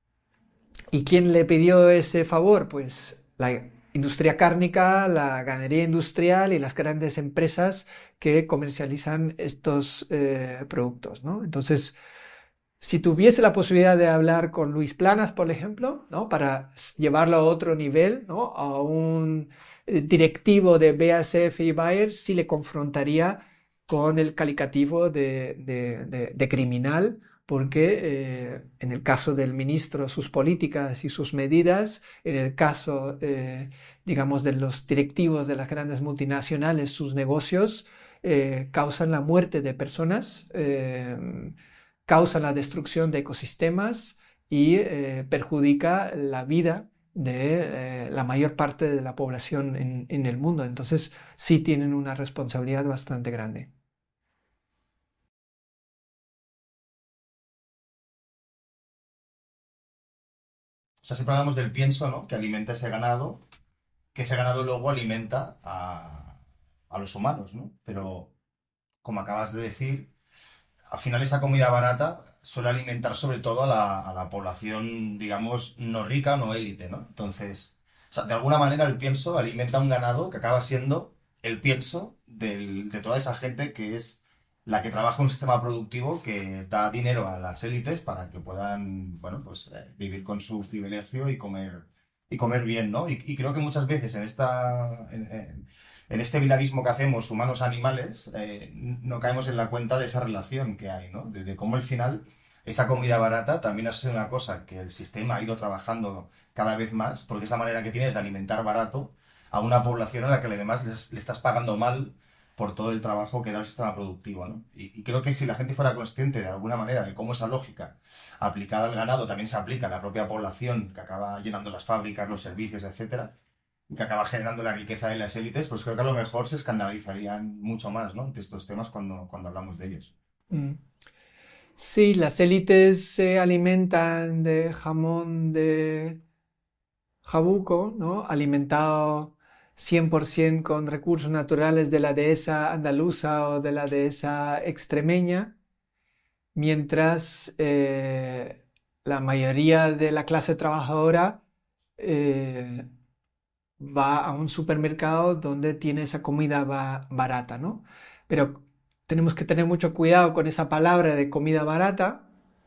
¿Y quién le pidió ese favor? Pues la industria cárnica, la ganadería industrial y las grandes empresas que comercializan estos eh, productos, ¿no? Entonces, si tuviese la posibilidad de hablar con Luis Planas, por ejemplo, ¿no?, para llevarlo a otro nivel, ¿no?, a un eh, directivo de B A S F y Bayer, sí le confrontaría con el calificativo de, de- de- de criminal, porque eh, en el caso del ministro, sus políticas y sus medidas, en el caso, eh, digamos, de los directivos de las grandes multinacionales, sus negocios, eh, causan la muerte de personas. Eh, causa la destrucción de ecosistemas y eh, perjudica la vida de eh, la mayor parte de la población en, en el mundo. Entonces, sí tienen una responsabilidad bastante grande. O sea, siempre hablamos del pienso, ¿no? Que alimenta ese ganado, que ese ganado luego alimenta a, a los humanos, ¿no? Pero como acabas de decir, al final esa comida barata suele alimentar sobre todo a la, a la población, digamos, no rica, no élite, ¿no? Entonces, o sea, de alguna manera el pienso alimenta un ganado que acaba siendo el pienso del- de toda esa gente que es la que trabaja en un sistema productivo que da dinero a las élites para que puedan, bueno, pues eh, vivir con su privilegio y comer, y comer bien, ¿no? Y, y creo que muchas veces en esta, en, en- en este bilavismo que hacemos humanos-animales, eh, no caemos en la cuenta de esa relación que hay, ¿no? De, de cómo al final esa comida barata también ha sido una cosa que el sistema ha ido trabajando cada vez más, porque es la manera que tienes de alimentar barato a una población a la que además le, le estás pagando mal por todo el trabajo que da el sistema productivo, ¿no? Y, y creo que si la gente fuera consciente de alguna manera de cómo esa lógica aplicada al ganado también se aplica a la propia población que acaba llenando las fábricas, los servicios, etcétera, que acaba generando la riqueza de las élites, pues creo que a lo mejor se escandalizarían mucho más, ¿no? De estos temas cuando, cuando hablamos de ellos. Mm. Sí, las élites se alimentan de jamón de jabuco, ¿no? Alimentado cien por ciento con recursos naturales de la dehesa andaluza o de la dehesa extremeña, mientras eh, la mayoría de la clase trabajadora eh, va a un supermercado donde tiene esa comida ba- barata, ¿no? Pero tenemos que tener mucho cuidado con esa palabra de comida barata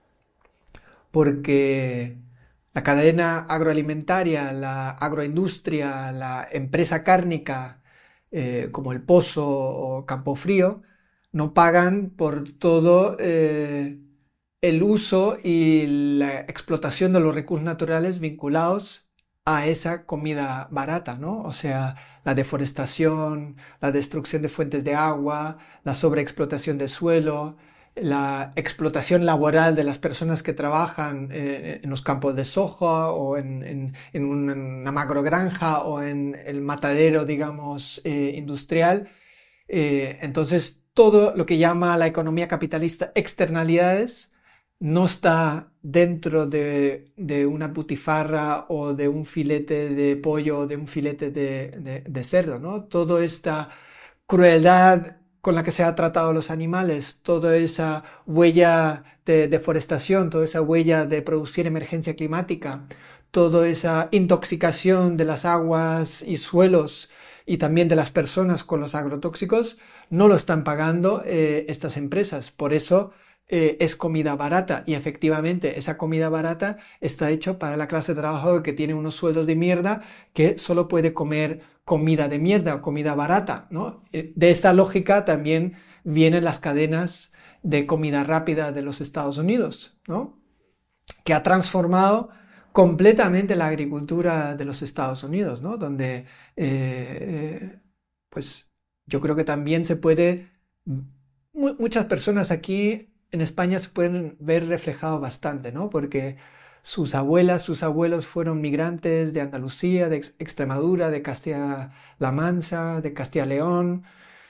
porque la cadena agroalimentaria, la agroindustria, la empresa cárnica, eh, como el Pozo o Campofrío, no pagan por todo eh, el uso y la explotación de los recursos naturales vinculados a esa comida barata, ¿no? O sea, la deforestación, la destrucción de fuentes de agua, la sobreexplotación de suelo, la explotación laboral de las personas que trabajan eh, en los campos de soja o en, en, en una macrogranja o en el matadero, digamos, eh, industrial. Eh, entonces, todo lo que llama la economía capitalista externalidades no está dentro de, de una butifarra o de un filete de pollo o de un filete de, de, de cerdo, ¿no? Toda esta crueldad con la que se ha tratado a los animales, toda esa huella de deforestación, toda esa huella de producir emergencia climática, toda esa intoxicación de las aguas y suelos y también de las personas con los agrotóxicos, no lo están pagando eh, estas empresas. Por eso eh, es comida barata y efectivamente esa comida barata está hecha para la clase de trabajador que tiene unos sueldos de mierda que solo puede comer comida de mierda o comida barata, ¿no? Eh, De esta lógica también vienen las cadenas de comida rápida de los Estados Unidos, ¿no? Que ha transformado completamente la agricultura de los Estados Unidos, ¿no? Donde, eh, eh, pues, yo creo que también se puede, mu- muchas personas aquí en España se pueden ver reflejado bastante, ¿no? Porque sus abuelas, sus abuelos fueron migrantes de Andalucía, de Ex- Extremadura, de Castilla-La Mancha, de Castilla-León,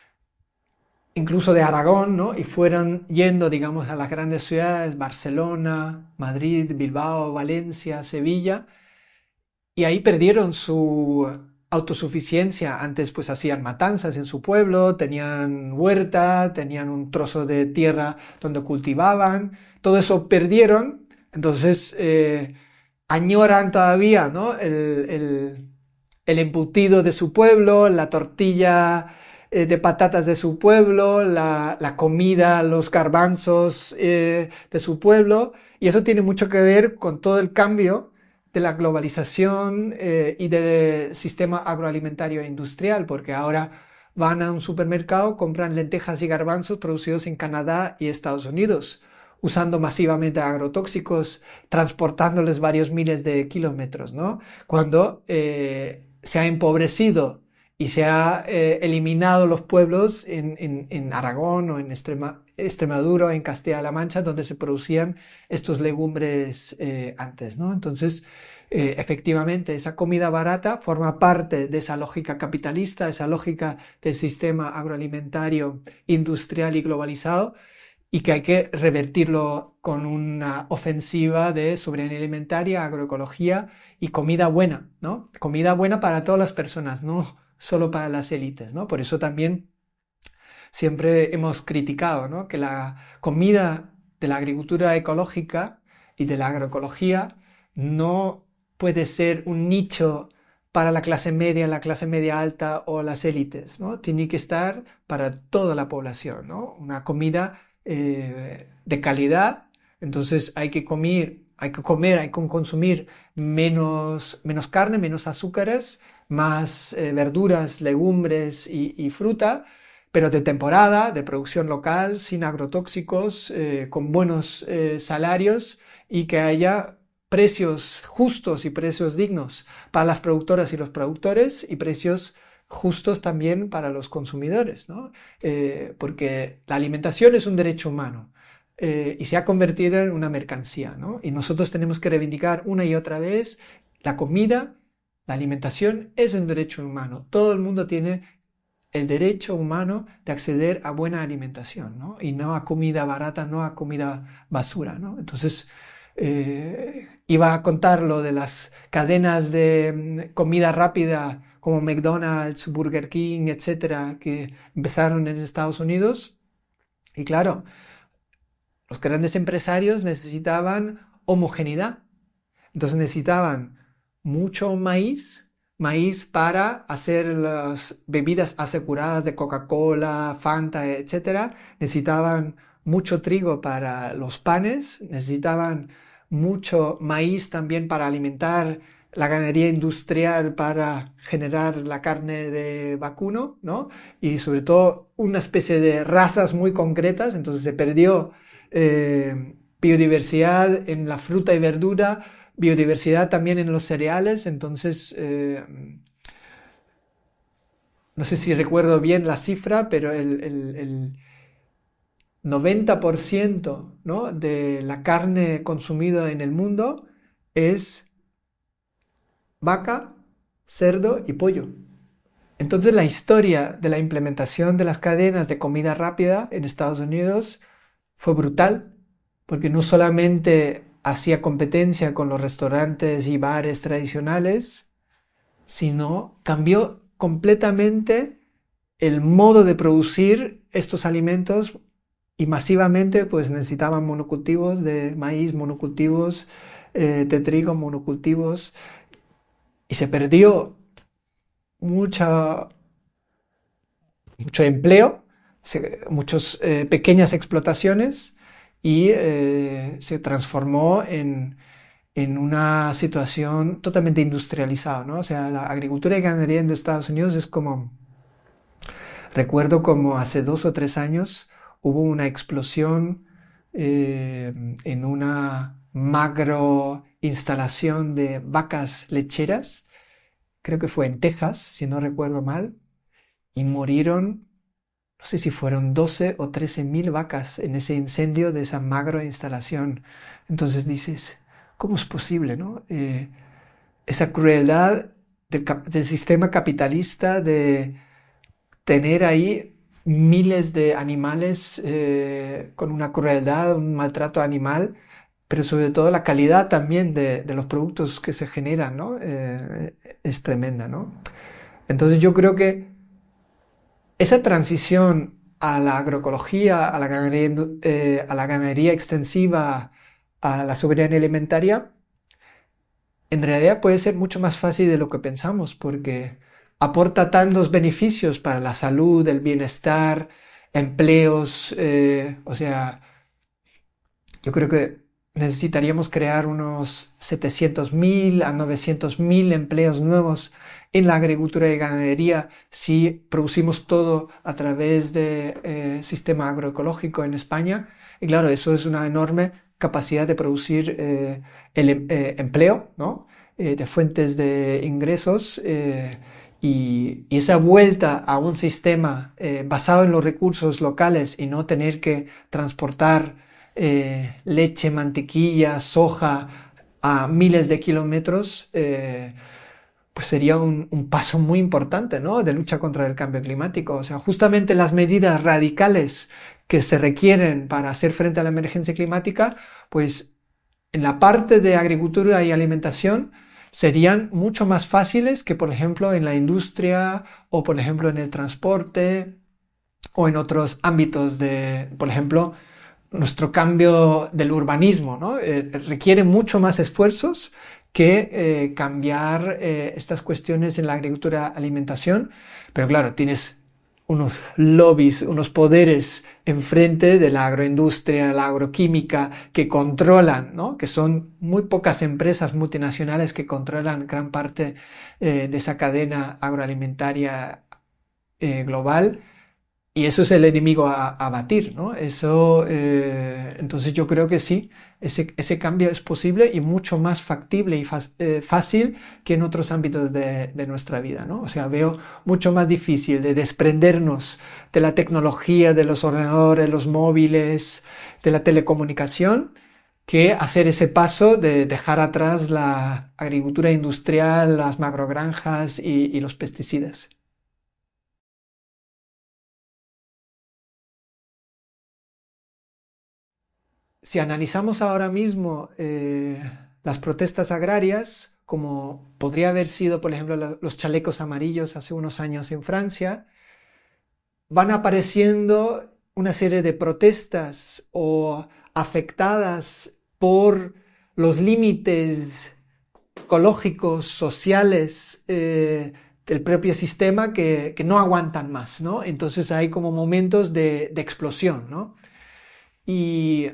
incluso de Aragón, ¿no? Y fueron yendo, digamos, a las grandes ciudades, Barcelona, Madrid, Bilbao, Valencia, Sevilla, y ahí perdieron su autosuficiencia. Antes pues hacían matanzas en su pueblo, tenían huerta, tenían un trozo de tierra donde cultivaban, todo eso perdieron, entonces eh, añoran todavía, ¿no? el, el, el embutido de su pueblo, la tortilla eh, de patatas de su pueblo, la, la comida, los garbanzos eh, de su pueblo, y eso tiene mucho que ver con todo el cambio de la globalización eh, y del sistema agroalimentario e industrial, porque ahora van a un supermercado, compran lentejas y garbanzos producidos en Canadá y Estados Unidos, usando masivamente agrotóxicos, transportándoles varios miles de kilómetros, ¿no? Cuando eh, se ha empobrecido y se ha eh, eliminado los pueblos en, en, en Aragón o en Extrema, Extremadura o en Castilla-La Mancha, donde se producían estos legumbres eh, antes, ¿no? Entonces, eh, efectivamente, esa comida barata forma parte de esa lógica capitalista, esa lógica del sistema agroalimentario, industrial y globalizado, y que hay que revertirlo con una ofensiva de soberanía alimentaria, agroecología y comida buena, ¿no? Comida buena para todas las personas, no solo para las élites, ¿no? Por eso también siempre hemos criticado, ¿no? Que la comida de la agricultura ecológica y de la agroecología no puede ser un nicho para la clase media, la clase media alta o las élites, ¿no? Tiene que estar para toda la población, ¿no? Una comida eh, de calidad, entonces hay que comer, hay que comer, hay que consumir menos, menos carne, menos azúcares, más eh, verduras, legumbres y, y fruta, pero de temporada, de producción local, sin agrotóxicos, eh, con buenos eh, salarios y que haya precios justos y precios dignos para las productoras y los productores y precios justos también para los consumidores, ¿no? Eh, porque la alimentación es un derecho humano eh, y se ha convertido en una mercancía, ¿no? Y nosotros tenemos que reivindicar una y otra vez la comida, la alimentación es un derecho humano. Todo el mundo tiene el derecho humano de acceder a buena alimentación, ¿no? Y no a comida barata, no a comida basura, ¿no? Entonces, eh, iba a contar lo de las cadenas de mm, comida rápida como McDonald's, Burger King, etcétera, que empezaron en Estados Unidos. Y claro, los grandes empresarios necesitaban homogeneidad. Entonces necesitaban mucho maíz, maíz para hacer las bebidas aseguradas de Coca-Cola, Fanta, etcétera. Necesitaban mucho trigo para los panes, necesitaban mucho maíz también para alimentar la ganadería industrial para generar la carne de vacuno, ¿no? Y sobre todo una especie de razas muy concretas, entonces se perdió eh, biodiversidad en la fruta y verdura, biodiversidad también en los cereales, entonces eh, no sé si recuerdo bien la cifra, pero el, el, el noventa por ciento, ¿no?, de la carne consumida en el mundo es vaca, cerdo y pollo. Entonces la historia de la implementación de las cadenas de comida rápida en Estados Unidos fue brutal, porque no solamente hacía competencia con los restaurantes y bares tradicionales, sino cambió completamente el modo de producir estos alimentos y masivamente pues necesitaban monocultivos de maíz, monocultivos eh, de trigo, monocultivos y se perdió mucha, mucho empleo, muchas eh, pequeñas explotaciones y eh, se transformó en, en una situación totalmente industrializada, ¿no? O sea, la agricultura y ganadería en Estados Unidos es como, recuerdo como hace dos o tres años hubo una explosión eh, en una macro instalación de vacas lecheras, creo que fue en Texas, si no recuerdo mal, y murieron, no sé si fueron doce o trece mil vacas en ese incendio de esa macro instalación. Entonces dices, ¿cómo es posible, no? Eh, esa crueldad del, del sistema capitalista de tener ahí miles de animales eh, con una crueldad, un maltrato animal, pero sobre todo la calidad también de, de los productos que se generan, ¿no? Eh, es tremenda, ¿no? Entonces yo creo que esa transición a la agroecología, a la ganadería, eh, a la ganadería extensiva, a la soberanía alimentaria, en realidad puede ser mucho más fácil de lo que pensamos, porque aporta tantos beneficios para la salud, el bienestar, empleos, eh, o sea, yo creo que necesitaríamos crear unos setecientos mil a novecientos mil empleos nuevos en la agricultura y ganadería si producimos todo a través del eh, sistema agroecológico en España. Y claro, eso es una enorme capacidad de producir eh, el eh, empleo, ¿no? Eh, de fuentes de ingresos eh, y, y, esa vuelta a un sistema eh, basado en los recursos locales y no tener que transportar eh, leche, mantequilla, soja a miles de kilómetros, eh, pues sería un, un paso muy importante, ¿no?, de lucha contra el cambio climático. O sea, justamente las medidas radicales que se requieren para hacer frente a la emergencia climática, pues en la parte de agricultura y alimentación serían mucho más fáciles que, por ejemplo, en la industria o, por ejemplo, en el transporte o en otros ámbitos de, por ejemplo, nuestro cambio del urbanismo, ¿no? Eh, requiere mucho más esfuerzos que eh, cambiar eh, estas cuestiones en la agricultura alimentación, pero claro, tienes unos lobbies, unos poderes enfrente de la agroindustria, la agroquímica, que controlan, ¿no? Que son muy pocas empresas multinacionales que controlan gran parte eh, de esa cadena agroalimentaria eh, global. Y eso es el enemigo a, a batir, ¿no? Eso, eh, entonces yo creo que sí, ese, ese cambio es posible y mucho más factible y fas- eh, fácil que en otros ámbitos de, de nuestra vida, ¿no? O sea, veo mucho más difícil de desprendernos de la tecnología, de los ordenadores, los móviles, de la telecomunicación, que hacer ese paso de dejar atrás la agricultura industrial, las macrogranjas y, y los pesticidas. Si analizamos ahora mismo eh, las protestas agrarias, como podría haber sido, por ejemplo, la- los chalecos amarillos hace unos años en Francia, van apareciendo una serie de protestas o afectadas por los límites ecológicos, sociales eh, del propio sistema que, que no aguantan más, ¿no? Entonces hay como momentos de, de explosión, ¿no? Y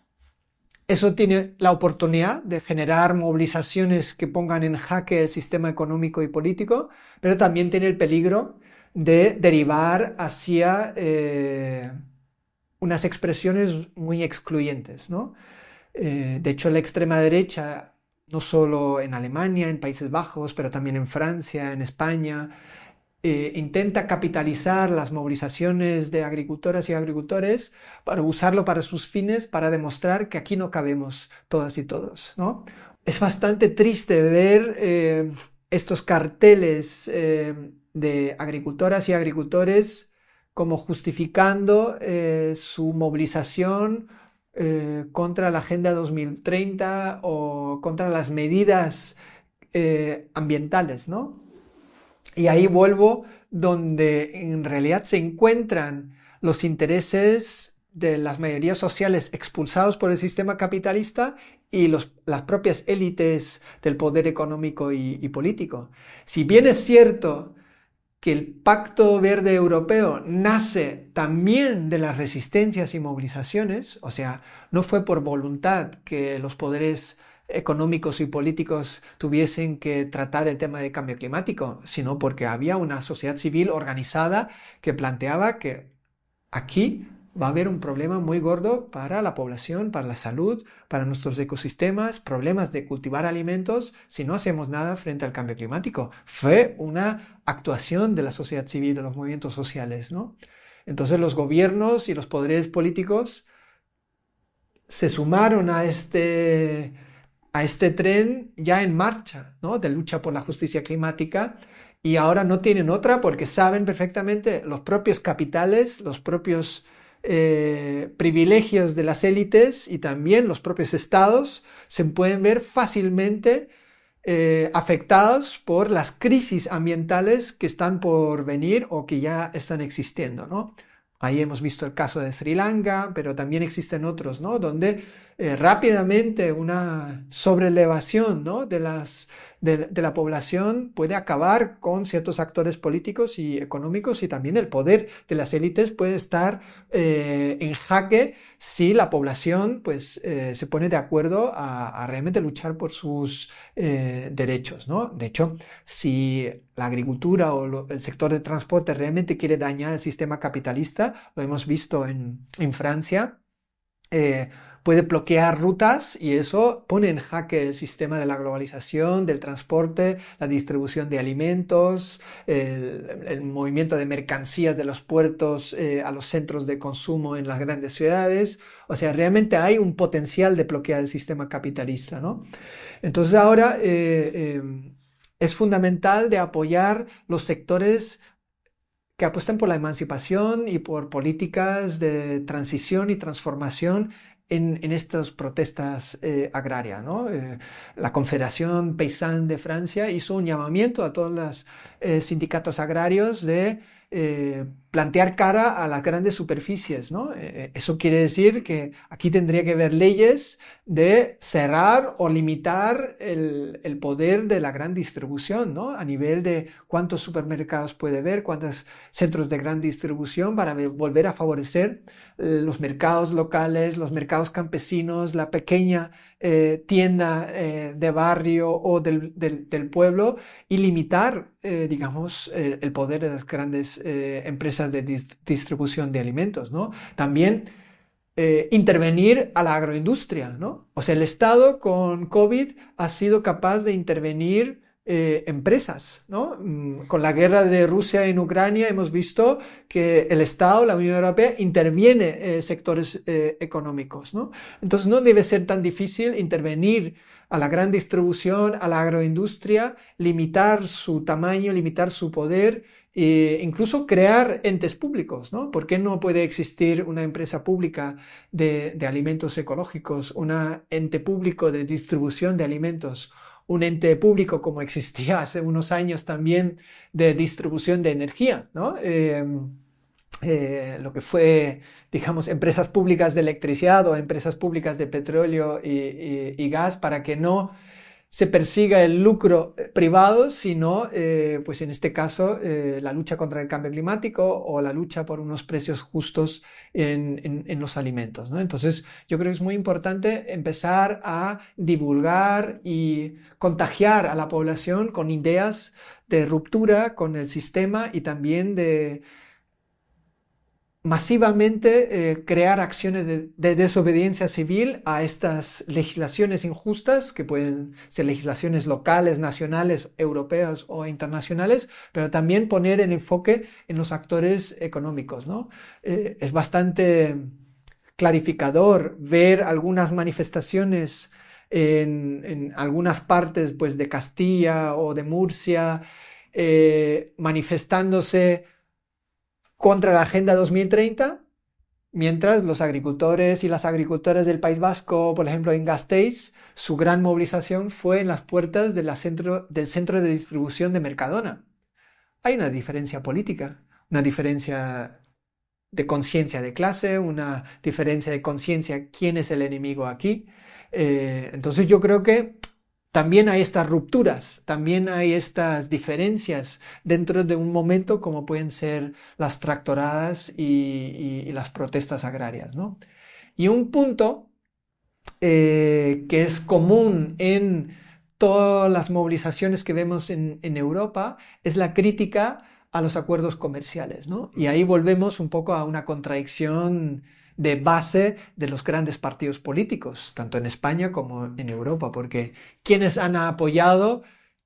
eso tiene la oportunidad de generar movilizaciones que pongan en jaque el sistema económico y político, pero también tiene el peligro de derivar hacia eh, unas expresiones muy excluyentes, ¿no? Eh, de hecho, la extrema derecha, no solo en Alemania, en Países Bajos, pero también en Francia, en España, eh, intenta capitalizar las movilizaciones de agricultoras y agricultores para usarlo para sus fines, para demostrar que aquí no cabemos todas y todos, ¿no? Es bastante triste ver eh, estos carteles eh, de agricultoras y agricultores como justificando eh, su movilización eh, contra la Agenda dos mil treinta o contra las medidas eh, ambientales, ¿no? Y ahí vuelvo donde en realidad se encuentran los intereses de las mayorías sociales expulsados por el sistema capitalista y los, las propias élites del poder económico y, y político. Si bien es cierto que el Pacto Verde Europeo nace también de las resistencias y movilizaciones, o sea, no fue por voluntad que los poderes económicos y políticos tuviesen que tratar el tema de cambio climático, sino porque había una sociedad civil organizada que planteaba que aquí va a haber un problema muy gordo para la población, para la salud, para nuestros ecosistemas, problemas de cultivar alimentos si no hacemos nada frente al cambio climático. Fue una actuación de la sociedad civil, de los movimientos sociales, ¿no? Entonces los gobiernos y los poderes políticos se sumaron a este, a este tren ya en marcha, ¿no? De lucha por la justicia climática y ahora no tienen otra porque saben perfectamente los propios capitales, los propios eh, privilegios de las élites y también los propios estados se pueden ver fácilmente eh, afectados por las crisis ambientales que están por venir o que ya están existiendo, ¿no? Ahí hemos visto el caso de Sri Lanka, pero también existen otros, ¿no? Donde eh, rápidamente una sobrelevación, ¿no? de, las, de, de la población puede acabar con ciertos actores políticos y económicos y también el poder de las élites puede estar eh, en jaque si la población pues, eh, se pone de acuerdo a, a realmente luchar por sus eh, derechos, ¿no? De hecho, si la agricultura o lo, el sector de transporte realmente quiere dañar el sistema capitalista, lo hemos visto en, en Francia, eh, puede bloquear rutas y eso pone en jaque el sistema de la globalización, del transporte, la distribución de alimentos, el, el movimiento de mercancías de los puertos eh, a los centros de consumo en las grandes ciudades. O sea, realmente hay un potencial de bloquear el sistema capitalista, ¿no? Entonces ahora eh, eh, es fundamental de apoyar los sectores que apuestan por la emancipación y por políticas de transición y transformación en, en estas protestas eh, agrarias, ¿no? Eh, la Confederación Paysanne de Francia hizo un llamamiento a todos los eh, sindicatos agrarios de eh, plantear cara a las grandes superficies, ¿no? Eh, eso quiere decir que aquí tendría que haber leyes de cerrar o limitar el, el poder de la gran distribución, ¿no? A nivel de cuántos supermercados puede haber, cuántos centros de gran distribución, para volver a favorecer eh, los mercados locales, los mercados campesinos, la pequeña eh, tienda eh, de barrio o del, del, del pueblo, y limitar, eh, digamos, eh, el poder de las grandes eh, empresas de dis distribución de alimentos, ¿no? También eh, intervenir a la agroindustria, ¿no? O sea, el Estado con COVID ha sido capaz de intervenir eh, empresas, ¿no? Mm, Con la guerra de Rusia en Ucrania hemos visto que el Estado, la Unión Europea, interviene eh, sectores eh, económicos, ¿no? Entonces no debe ser tan difícil intervenir a la gran distribución, a la agroindustria, limitar su tamaño, limitar su poder, e incluso crear entes públicos, ¿no? ¿Por qué no puede existir una empresa pública de, de alimentos ecológicos, un ente público de distribución de alimentos, un ente público como existía hace unos años también de distribución de energía, ¿no? Eh, eh, lo que fue, digamos, empresas públicas de electricidad o empresas públicas de petróleo y, y, y gas, para que no se persiga el lucro privado, sino, eh, pues en este caso, eh, la lucha contra el cambio climático o la lucha por unos precios justos en, en, en los alimentos, ¿no? Entonces, yo creo que es muy importante empezar a divulgar y contagiar a la población con ideas de ruptura con el sistema y también de masivamente eh, crear acciones de, de desobediencia civil a estas legislaciones injustas, que pueden ser legislaciones locales, nacionales, europeas o internacionales, pero también poner el enfoque en los actores económicos, ¿no? Eh, es bastante clarificador ver algunas manifestaciones en, en algunas partes, pues, de Castilla o de Murcia, eh, manifestándose contra la Agenda dos mil treinta, mientras los agricultores y las agricultoras del País Vasco, por ejemplo en Gasteiz, su gran movilización fue en las puertas de la centro, del centro de distribución de Mercadona. Hay una diferencia política, una diferencia de conciencia de clase, una diferencia de conciencia quién es el enemigo aquí. Eh, entonces yo creo que también hay estas rupturas, también hay estas diferencias dentro de un momento como pueden ser las tractoradas y, y, y las protestas agrarias, ¿no? Y un punto eh, que es común en todas las movilizaciones que vemos en, en Europa es la crítica a los acuerdos comerciales, ¿no? Y ahí volvemos un poco a una contradicción de base de los grandes partidos políticos, tanto en España como en Europa, porque quienes han apoyado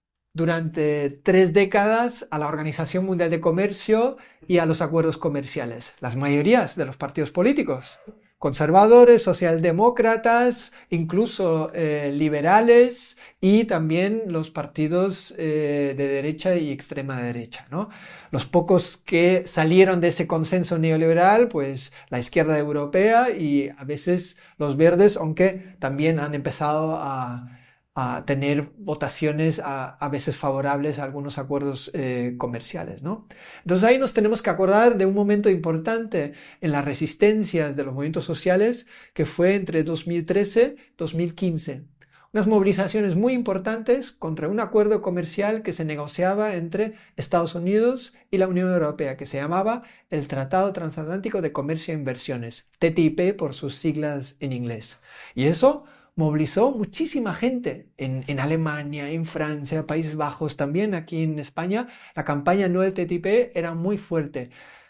durante tres décadas a la Organización Mundial de Comercio y a los acuerdos comerciales, las mayorías de los partidos políticos, conservadores, socialdemócratas, incluso eh, liberales, y también los partidos eh, de derecha y extrema derecha, ¿no? Los pocos que salieron de ese consenso neoliberal, pues la izquierda europea y a veces los verdes, aunque también han empezado a a tener votaciones a, a veces favorables a algunos acuerdos eh, comerciales, ¿no? Entonces ahí nos tenemos que acordar de un momento importante en las resistencias de los movimientos sociales, que fue entre dos mil trece y dos mil quince. Unas movilizaciones muy importantes contra un acuerdo comercial que se negociaba entre Estados Unidos y la Unión Europea, que se llamaba el Tratado Transatlántico de Comercio e Inversiones, T T I P por sus siglas en inglés. Y eso movilizó muchísima gente en, en Alemania, en Francia, Países Bajos, también aquí en España. La campaña no del T T I P era muy fuerte.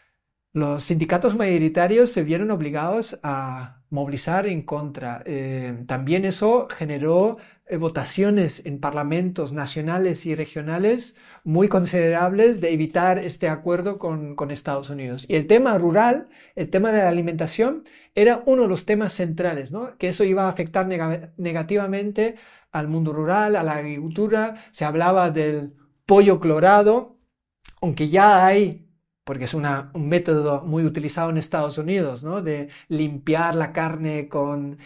Los sindicatos mayoritarios se vieron obligados a movilizar en contra. Eh, también eso generó eh, votaciones en parlamentos nacionales y regionales muy considerables de evitar este acuerdo con, con Estados Unidos. Y el tema rural, el tema de la alimentación, era uno de los temas centrales, ¿no? Que eso iba a afectar neg negativamente al mundo rural, a la agricultura. Se hablaba del pollo clorado, aunque ya hay, porque es una, un método muy utilizado en Estados Unidos, ¿no? De limpiar la carne con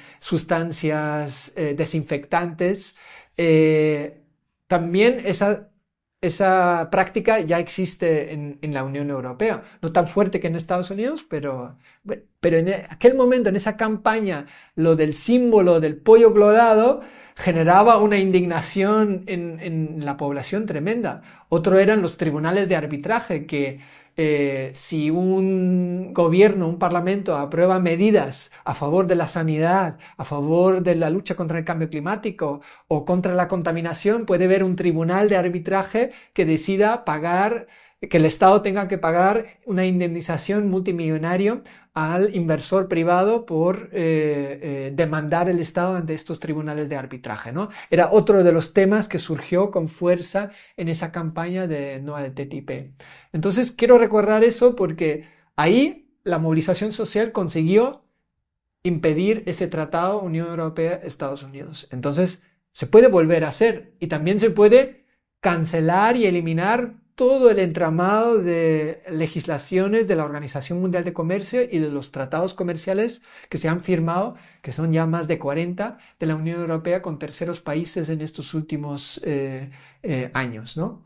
sustancias eh, desinfectantes. Eh, también esa esa práctica ya existe en, en la Unión Europea. No tan fuerte que en Estados Unidos, pero, bueno, pero en aquel momento, en esa campaña, lo del símbolo del pollo glodado generaba una indignación en, en la población tremenda. Otro eran los tribunales de arbitraje, que eh, si un gobierno, un parlamento aprueba medidas a favor de la sanidad, a favor de la lucha contra el cambio climático o contra la contaminación, puede haber un tribunal de arbitraje que decida pagar, que el Estado tenga que pagar una indemnización multimillonaria al inversor privado por eh, eh, demandar el Estado ante estos tribunales de arbitraje, ¿no? Era otro de los temas que surgió con fuerza en esa campaña de no al T T I P. Entonces quiero recordar eso porque ahí la movilización social consiguió impedir ese tratado Unión Europea-Estados Unidos. Entonces se puede volver a hacer y también se puede cancelar y eliminar todo el entramado de legislaciones de la Organización Mundial de Comercio y de los tratados comerciales que se han firmado, que son ya más de cuarenta, de la Unión Europea con terceros países en estos últimos eh, eh, años, ¿no?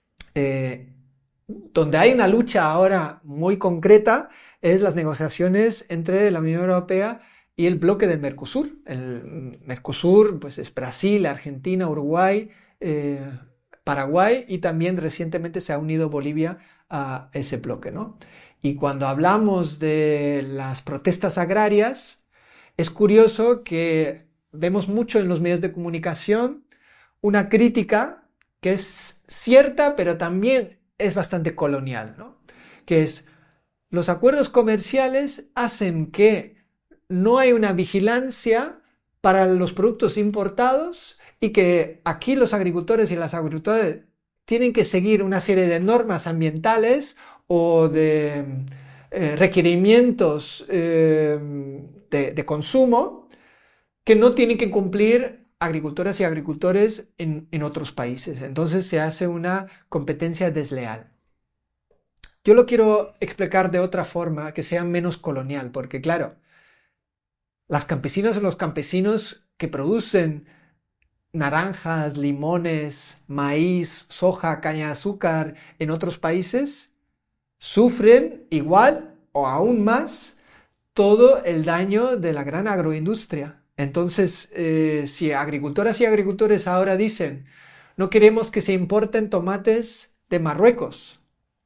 Eh, donde hay una lucha ahora muy concreta es las negociaciones entre la Unión Europea y el bloque del Mercosur. El Mercosur pues, es Brasil, Argentina, Uruguay, eh, Paraguay y también recientemente se ha unido Bolivia a ese bloque, ¿no? Y cuando hablamos de las protestas agrarias, es curioso que vemos mucho en los medios de comunicación una crítica que es cierta, pero también es bastante colonial, ¿no? Que es, los acuerdos comerciales hacen que no hay una vigilancia para los productos importados y que aquí los agricultores y las agricultoras tienen que seguir una serie de normas ambientales o de eh, requerimientos eh, de, de consumo que no tienen que cumplir agricultoras y agricultores en, en otros países. Entonces se hace una competencia desleal. Yo lo quiero explicar de otra forma que sea menos colonial, porque claro, las campesinas y los campesinos que producen naranjas, limones, maíz, soja, caña de azúcar en otros países sufren igual o aún más todo el daño de la gran agroindustria. Entonces, eh, si agricultoras y agricultores ahora dicen, no queremos que se importen tomates de Marruecos,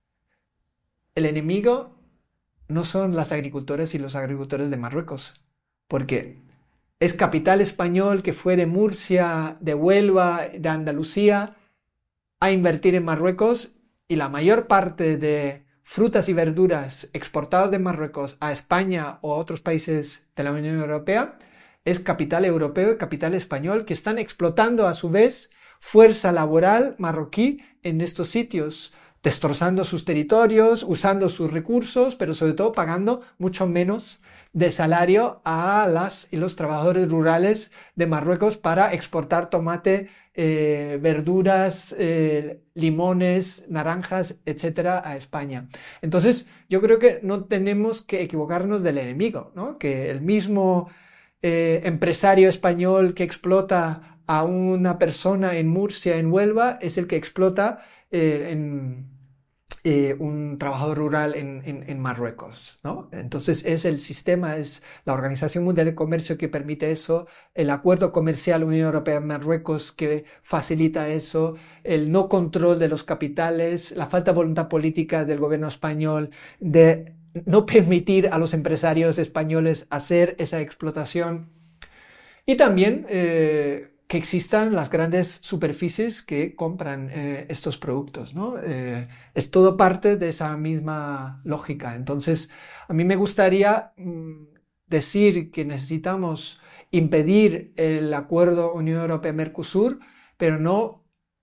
el enemigo no son las agricultoras y los agricultores de Marruecos, porque es capital español que fue de Murcia, de Huelva, de Andalucía, a invertir en Marruecos y la mayor parte de frutas y verduras exportadas de Marruecos a España o a otros países de la Unión Europea es capital europeo y capital español que están explotando a su vez fuerza laboral marroquí en estos sitios, destrozando sus territorios, usando sus recursos, pero sobre todo pagando mucho menos de salario a las y los trabajadores rurales de Marruecos para exportar tomate, eh, verduras, eh, limones, naranjas, etcétera, a España. Entonces, yo creo que no tenemos que equivocarnos del enemigo, ¿no? Que el mismo eh, empresario español que explota a una persona en Murcia, en Huelva, es el que explota eh, en eh, un trabajador rural en, en, en Marruecos, ¿no? Entonces es el sistema, es la Organización Mundial de Comercio que permite eso, el acuerdo comercial Unión Europea-Marruecos que facilita eso, el no control de los capitales, la falta de voluntad política del gobierno español de no permitir a los empresarios españoles hacer esa explotación y también eh, que existan las grandes superficies que compran eh, estos productos, ¿no? Eh, es todo parte de esa misma lógica. Entonces, a mí me gustaría mm, decir que necesitamos impedir el acuerdo Unión Europea-Mercosur, pero no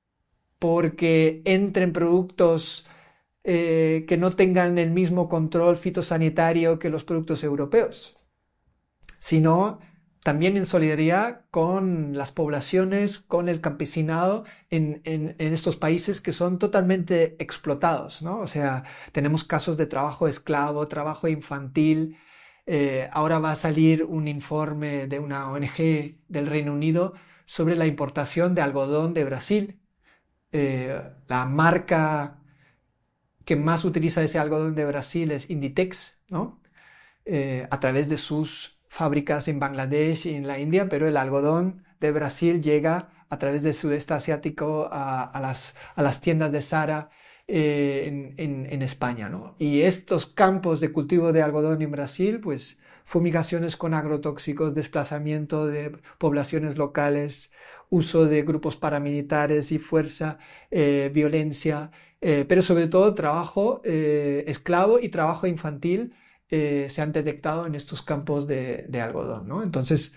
porque entren productos eh, que no tengan el mismo control fitosanitario que los productos europeos, sino también en solidaridad con las poblaciones, con el campesinado en, en, en estos países que son totalmente explotados, ¿no? O sea, tenemos casos de trabajo esclavo, trabajo infantil. Eh, ahora va a salir un informe de una O N G del Reino Unido sobre la importación de algodón de Brasil. Eh, la marca que más utiliza ese algodón de Brasil es Inditex, ¿no? Eh, a través de sus fábricas en Bangladesh y en la India, pero el algodón de Brasil llega a través del sudeste asiático a, a las, a las tiendas de Zara eh, en, en, en España, ¿no? Y estos campos de cultivo de algodón en Brasil, pues fumigaciones con agrotóxicos, desplazamiento de poblaciones locales, uso de grupos paramilitares y fuerza, eh, violencia, eh, pero sobre todo trabajo eh, esclavo y trabajo infantil eh, se han detectado en estos campos de, de algodón, ¿no? Entonces,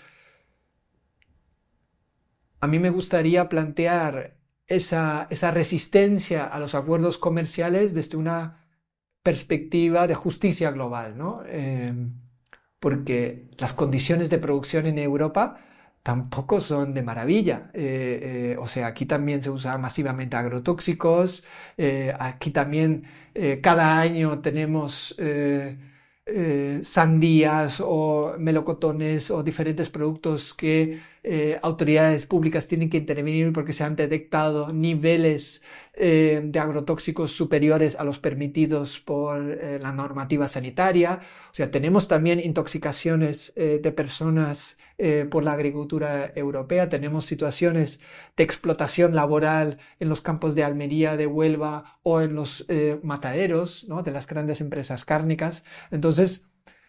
a mí me gustaría plantear esa, esa resistencia a los acuerdos comerciales desde una perspectiva de justicia global, ¿no? Eh, porque las condiciones de producción en Europa tampoco son de maravilla. Eh, eh, o sea, aquí también se usan masivamente agrotóxicos, eh, aquí también eh, cada año tenemos eh, eh, sandías o melocotones o diferentes productos que eh, autoridades públicas tienen que intervenir porque se han detectado niveles eh, de agrotóxicos superiores a los permitidos por eh, la normativa sanitaria. O sea, tenemos también intoxicaciones eh, de personas eh, por la agricultura europea, tenemos situaciones de explotación laboral en los campos de Almería, de Huelva o en los eh, mataderos, ¿no?, de las grandes empresas cárnicas. Entonces,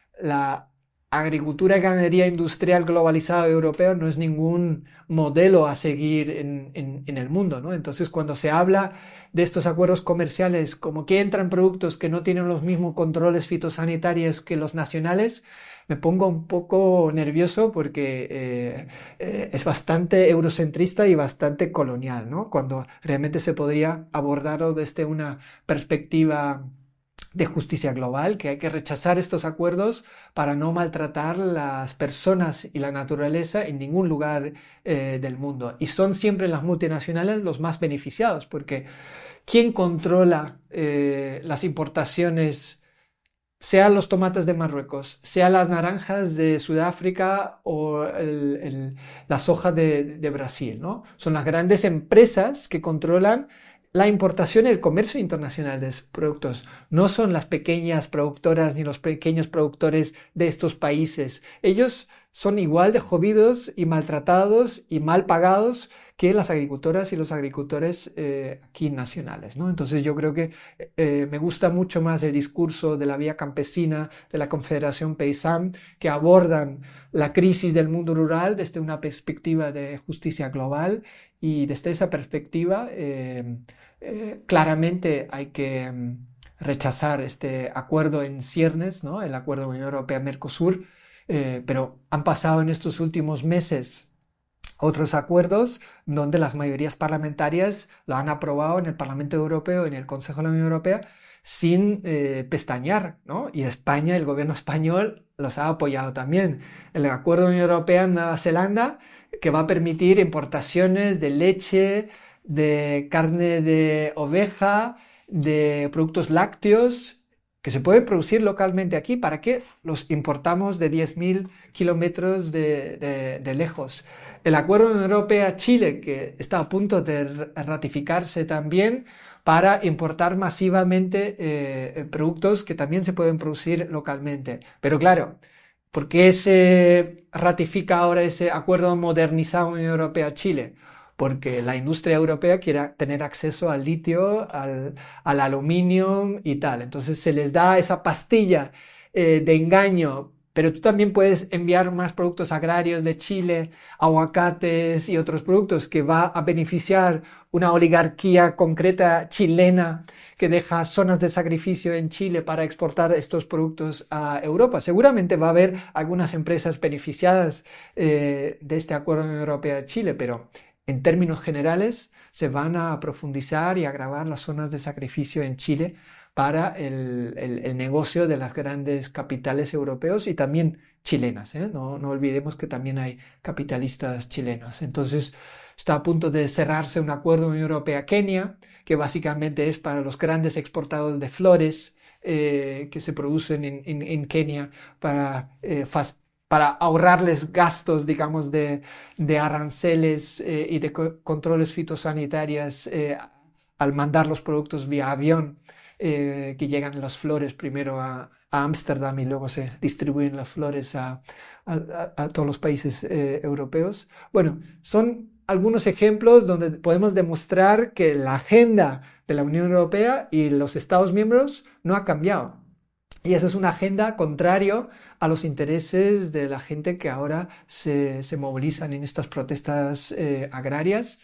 la agricultura y ganadería industrial globalizada europea no es ningún modelo a seguir en, en, en el mundo, ¿no? Entonces, cuando se habla de estos acuerdos comerciales como que entran productos que no tienen los mismos controles fitosanitarios que los nacionales, me pongo un poco nervioso porque eh, eh, es bastante eurocentrista y bastante colonial, ¿no? Cuando realmente se podría abordarlo desde una perspectiva de justicia global, que hay que rechazar estos acuerdos para no maltratar las personas y la naturaleza en ningún lugar eh, del mundo. Y son siempre las multinacionales los más beneficiados, porque ¿quién controla eh, las importaciones, sean los tomates de Marruecos, sean las naranjas de Sudáfrica o el, el, la soja de, de Brasil, ¿no? Son las grandes empresas que controlan la importación y el comercio internacional de productos. No son las pequeñas productoras ni los pequeños productores de estos países. Ellos son igual de jodidos y maltratados y mal pagados que las agricultoras y los agricultores eh, aquí nacionales, ¿no? Entonces yo creo que eh, me gusta mucho más el discurso de la Vía Campesina, de la Confederación Paysanne, que abordan la crisis del mundo rural desde una perspectiva de justicia global, y desde esa perspectiva eh, eh, claramente hay que mm, rechazar este acuerdo en ciernes, ¿no?, el acuerdo Unión Europea-Mercosur, eh, pero han pasado en estos últimos meses otros acuerdos donde las mayorías parlamentarias lo han aprobado en el Parlamento Europeo, en el Consejo de la Unión Europea, sin eh, pestañear, ¿no? Y España, el gobierno español, los ha apoyado también. El acuerdo de la Unión Europea en Nueva Zelanda, que va a permitir importaciones de leche, de carne de oveja, de productos lácteos, que se pueden producir localmente aquí. ¿Para qué los importamos de diez mil kilómetros de, de, de lejos? El acuerdo de la Unión Europea-Chile, que está a punto de ratificarse también, para importar masivamente eh, productos que también se pueden producir localmente. Pero claro, ¿por qué se ratifica ahora ese acuerdo modernizado Unión Europea-Chile? Porque la industria europea quiere tener acceso al litio, al, al aluminio y tal. Entonces se les da esa pastilla eh, de engaño. Pero tú también puedes enviar más productos agrarios de Chile, aguacates y otros productos, que va a beneficiar una oligarquía concreta chilena que deja zonas de sacrificio en Chile para exportar estos productos a Europa. Seguramente va a haber algunas empresas beneficiadas eh, de este acuerdo de la Unión Europea-Chile, pero en términos generales se van a profundizar y agravar las zonas de sacrificio en Chile para el, el, el negocio de las grandes capitales europeos y también chilenas, ¿eh? No, no olvidemos que también hay capitalistas chilenos. Entonces está a punto de cerrarse un acuerdo de Unión Europea-Kenia, que básicamente es para los grandes exportadores de flores eh, que se producen en, en, en Kenia para, eh, fast, para ahorrarles gastos, digamos, de, de aranceles eh, y de co controles fitosanitarios eh, al mandar los productos vía avión, eh, que llegan en las flores primero a Ámsterdam y luego se distribuyen las flores a, a, a todos los países eh, europeos. Bueno, son algunos ejemplos donde podemos demostrar que la agenda de la Unión Europea y los Estados miembros no ha cambiado. Y esa es una agenda contraria a los intereses de la gente que ahora se, se movilizan en estas protestas eh, agrarias,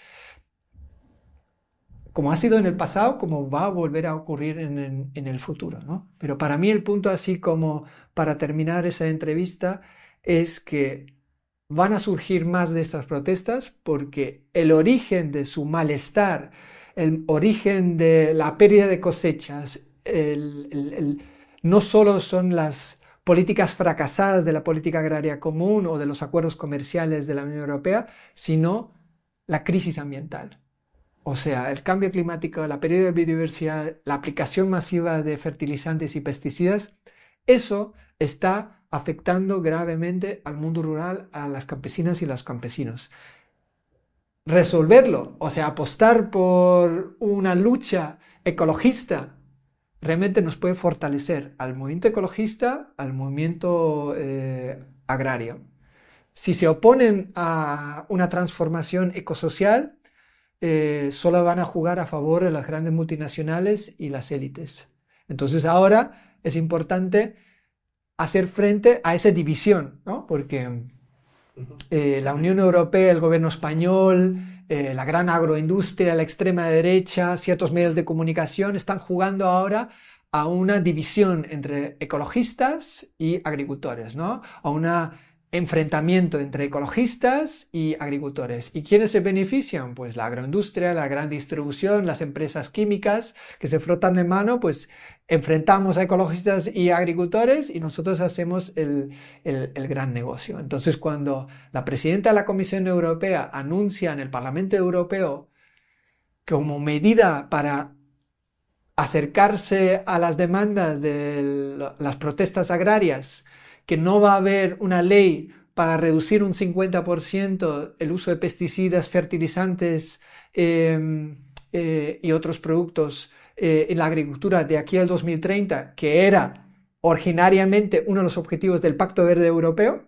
como ha sido en el pasado, como va a volver a ocurrir en, en, en el futuro, ¿no? Pero para mí el punto, así como para terminar esa entrevista, es que van a surgir más de estas protestas porque el origen de su malestar, el origen de la pérdida de cosechas, el, el, el, no solo son las políticas fracasadas de la política agraria común o de los acuerdos comerciales de la Unión Europea, sino la crisis ambiental. O sea, el cambio climático, la pérdida de biodiversidad, la aplicación masiva de fertilizantes y pesticidas, eso está afectando gravemente al mundo rural, a las campesinas y los campesinos. Resolverlo, o sea, apostar por una lucha ecologista, realmente nos puede fortalecer al movimiento ecologista, al movimiento eh, agrario. Si se oponen a una transformación ecosocial, Eh, solo van a jugar a favor de las grandes multinacionales y las élites. Entonces ahora es importante hacer frente a esa división, ¿no? Porque eh, la Unión Europea, el gobierno español, eh, la gran agroindustria, la extrema derecha, ciertos medios de comunicación están jugando ahora a una división entre ecologistas y agricultores, ¿no? A una enfrentamiento entre ecologistas y agricultores. ¿Y quiénes se benefician? Pues la agroindustria, la gran distribución, las empresas químicas que se frotan de mano, pues enfrentamos a ecologistas y agricultores y nosotros hacemos el, el, el gran negocio. Entonces, cuando la presidenta de la Comisión Europea anuncia en el Parlamento Europeo como medida para acercarse a las demandas de las protestas agrarias, que no va a haber una ley para reducir un cincuenta por ciento el uso de pesticidas, fertilizantes eh, eh, y otros productos eh, en la agricultura de aquí al dos mil treinta, que era originariamente uno de los objetivos del Pacto Verde Europeo,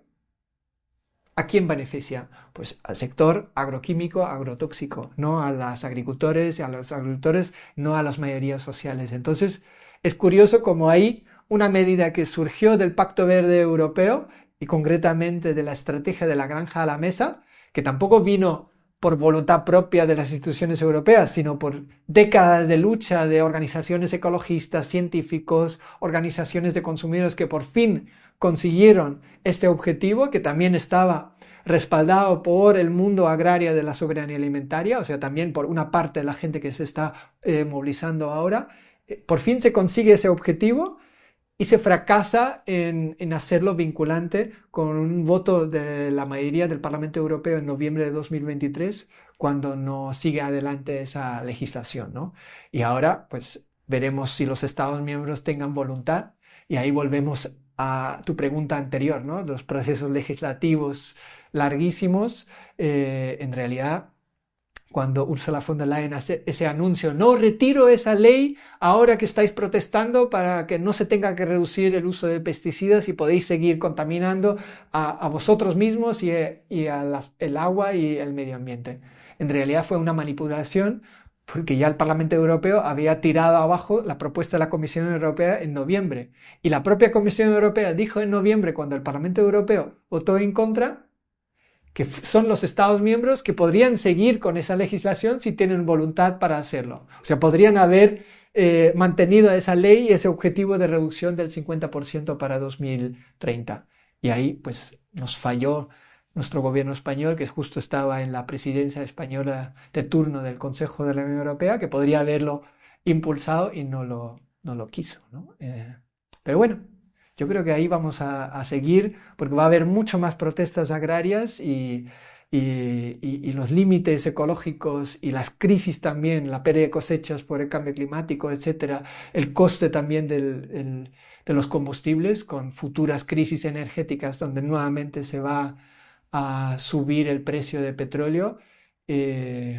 ¿a quién beneficia? Pues al sector agroquímico, agrotóxico, no a los agricultores, a los agricultores, no a las mayorías sociales. Entonces, es curioso como ahí una medida que surgió del Pacto Verde Europeo y concretamente de la estrategia de la granja a la mesa, que tampoco vino por voluntad propia de las instituciones europeas, sino por décadas de lucha de organizaciones ecologistas, científicos, organizaciones de consumidores que por fin consiguieron este objetivo, que también estaba respaldado por el mundo agrario de la soberanía alimentaria, o sea, también por una parte de la gente que se está eh, movilizando ahora. Eh, por fin se consigue ese objetivo y se fracasa en, en hacerlo vinculante con un voto de la mayoría del Parlamento Europeo en noviembre de dos mil veintitrés, cuando no sigue adelante esa legislación, ¿no? Y ahora, pues, veremos si los Estados miembros tengan voluntad, y ahí volvemos a tu pregunta anterior, ¿no? De los procesos legislativos larguísimos, eh, en realidad, cuando Ursula von der Leyen hace ese anuncio, no retiro esa ley ahora que estáis protestando para que no se tenga que reducir el uso de pesticidas y podéis seguir contaminando a, a vosotros mismos y, y a las, el agua y el medio ambiente. En realidad fue una manipulación, porque ya el Parlamento Europeo había tirado abajo la propuesta de la Comisión Europea en noviembre. Y la propia Comisión Europea dijo en noviembre, cuando el Parlamento Europeo votó en contra, que son los Estados miembros que podrían seguir con esa legislación si tienen voluntad para hacerlo. O sea, podrían haber eh, mantenido esa ley y ese objetivo de reducción del cincuenta por ciento para dos mil treinta. Y ahí, pues, nos falló nuestro gobierno español, que justo estaba en la presidencia española de turno del Consejo de la Unión Europea, que podría haberlo impulsado y no lo, no lo quiso, ¿no? Eh, pero bueno, yo creo que ahí vamos a, a seguir, porque va a haber mucho más protestas agrarias y, y, y, y los límites ecológicos y las crisis también, la pérdida de cosechas por el cambio climático, etcétera, el coste también del, el, de los combustibles con futuras crisis energéticas donde nuevamente se va a subir el precio del petróleo, eh,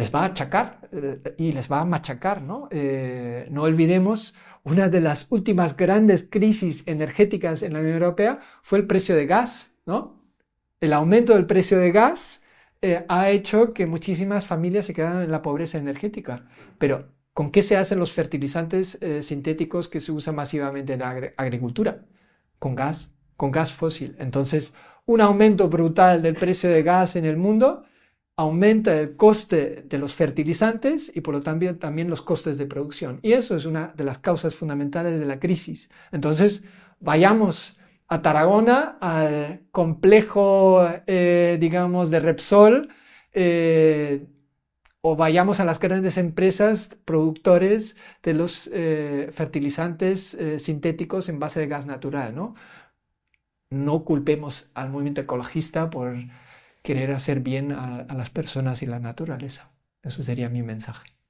les va a achacar eh, y les va a machacar, ¿no? Eh, no olvidemos, una de las últimas grandes crisis energéticas en la Unión Europea fue el precio de gas, ¿no? El aumento del precio de gas eh, ha hecho que muchísimas familias se quedan en la pobreza energética. Pero, ¿con qué se hacen los fertilizantes eh, sintéticos que se usan masivamente en la agri- agricultura? Con gas, con gas fósil. Entonces, un aumento brutal del precio de gas en el mundo aumenta el coste de los fertilizantes y por lo tanto también los costes de producción. Y eso es una de las causas fundamentales de la crisis. Entonces, vayamos a Tarragona, al complejo, eh, digamos, de Repsol, eh, o vayamos a las grandes empresas productores de los eh, fertilizantes eh, sintéticos en base de gas natural, ¿no? No culpemos al movimiento ecologista por querer hacer bien a, a las personas y la naturaleza. Eso sería mi mensaje.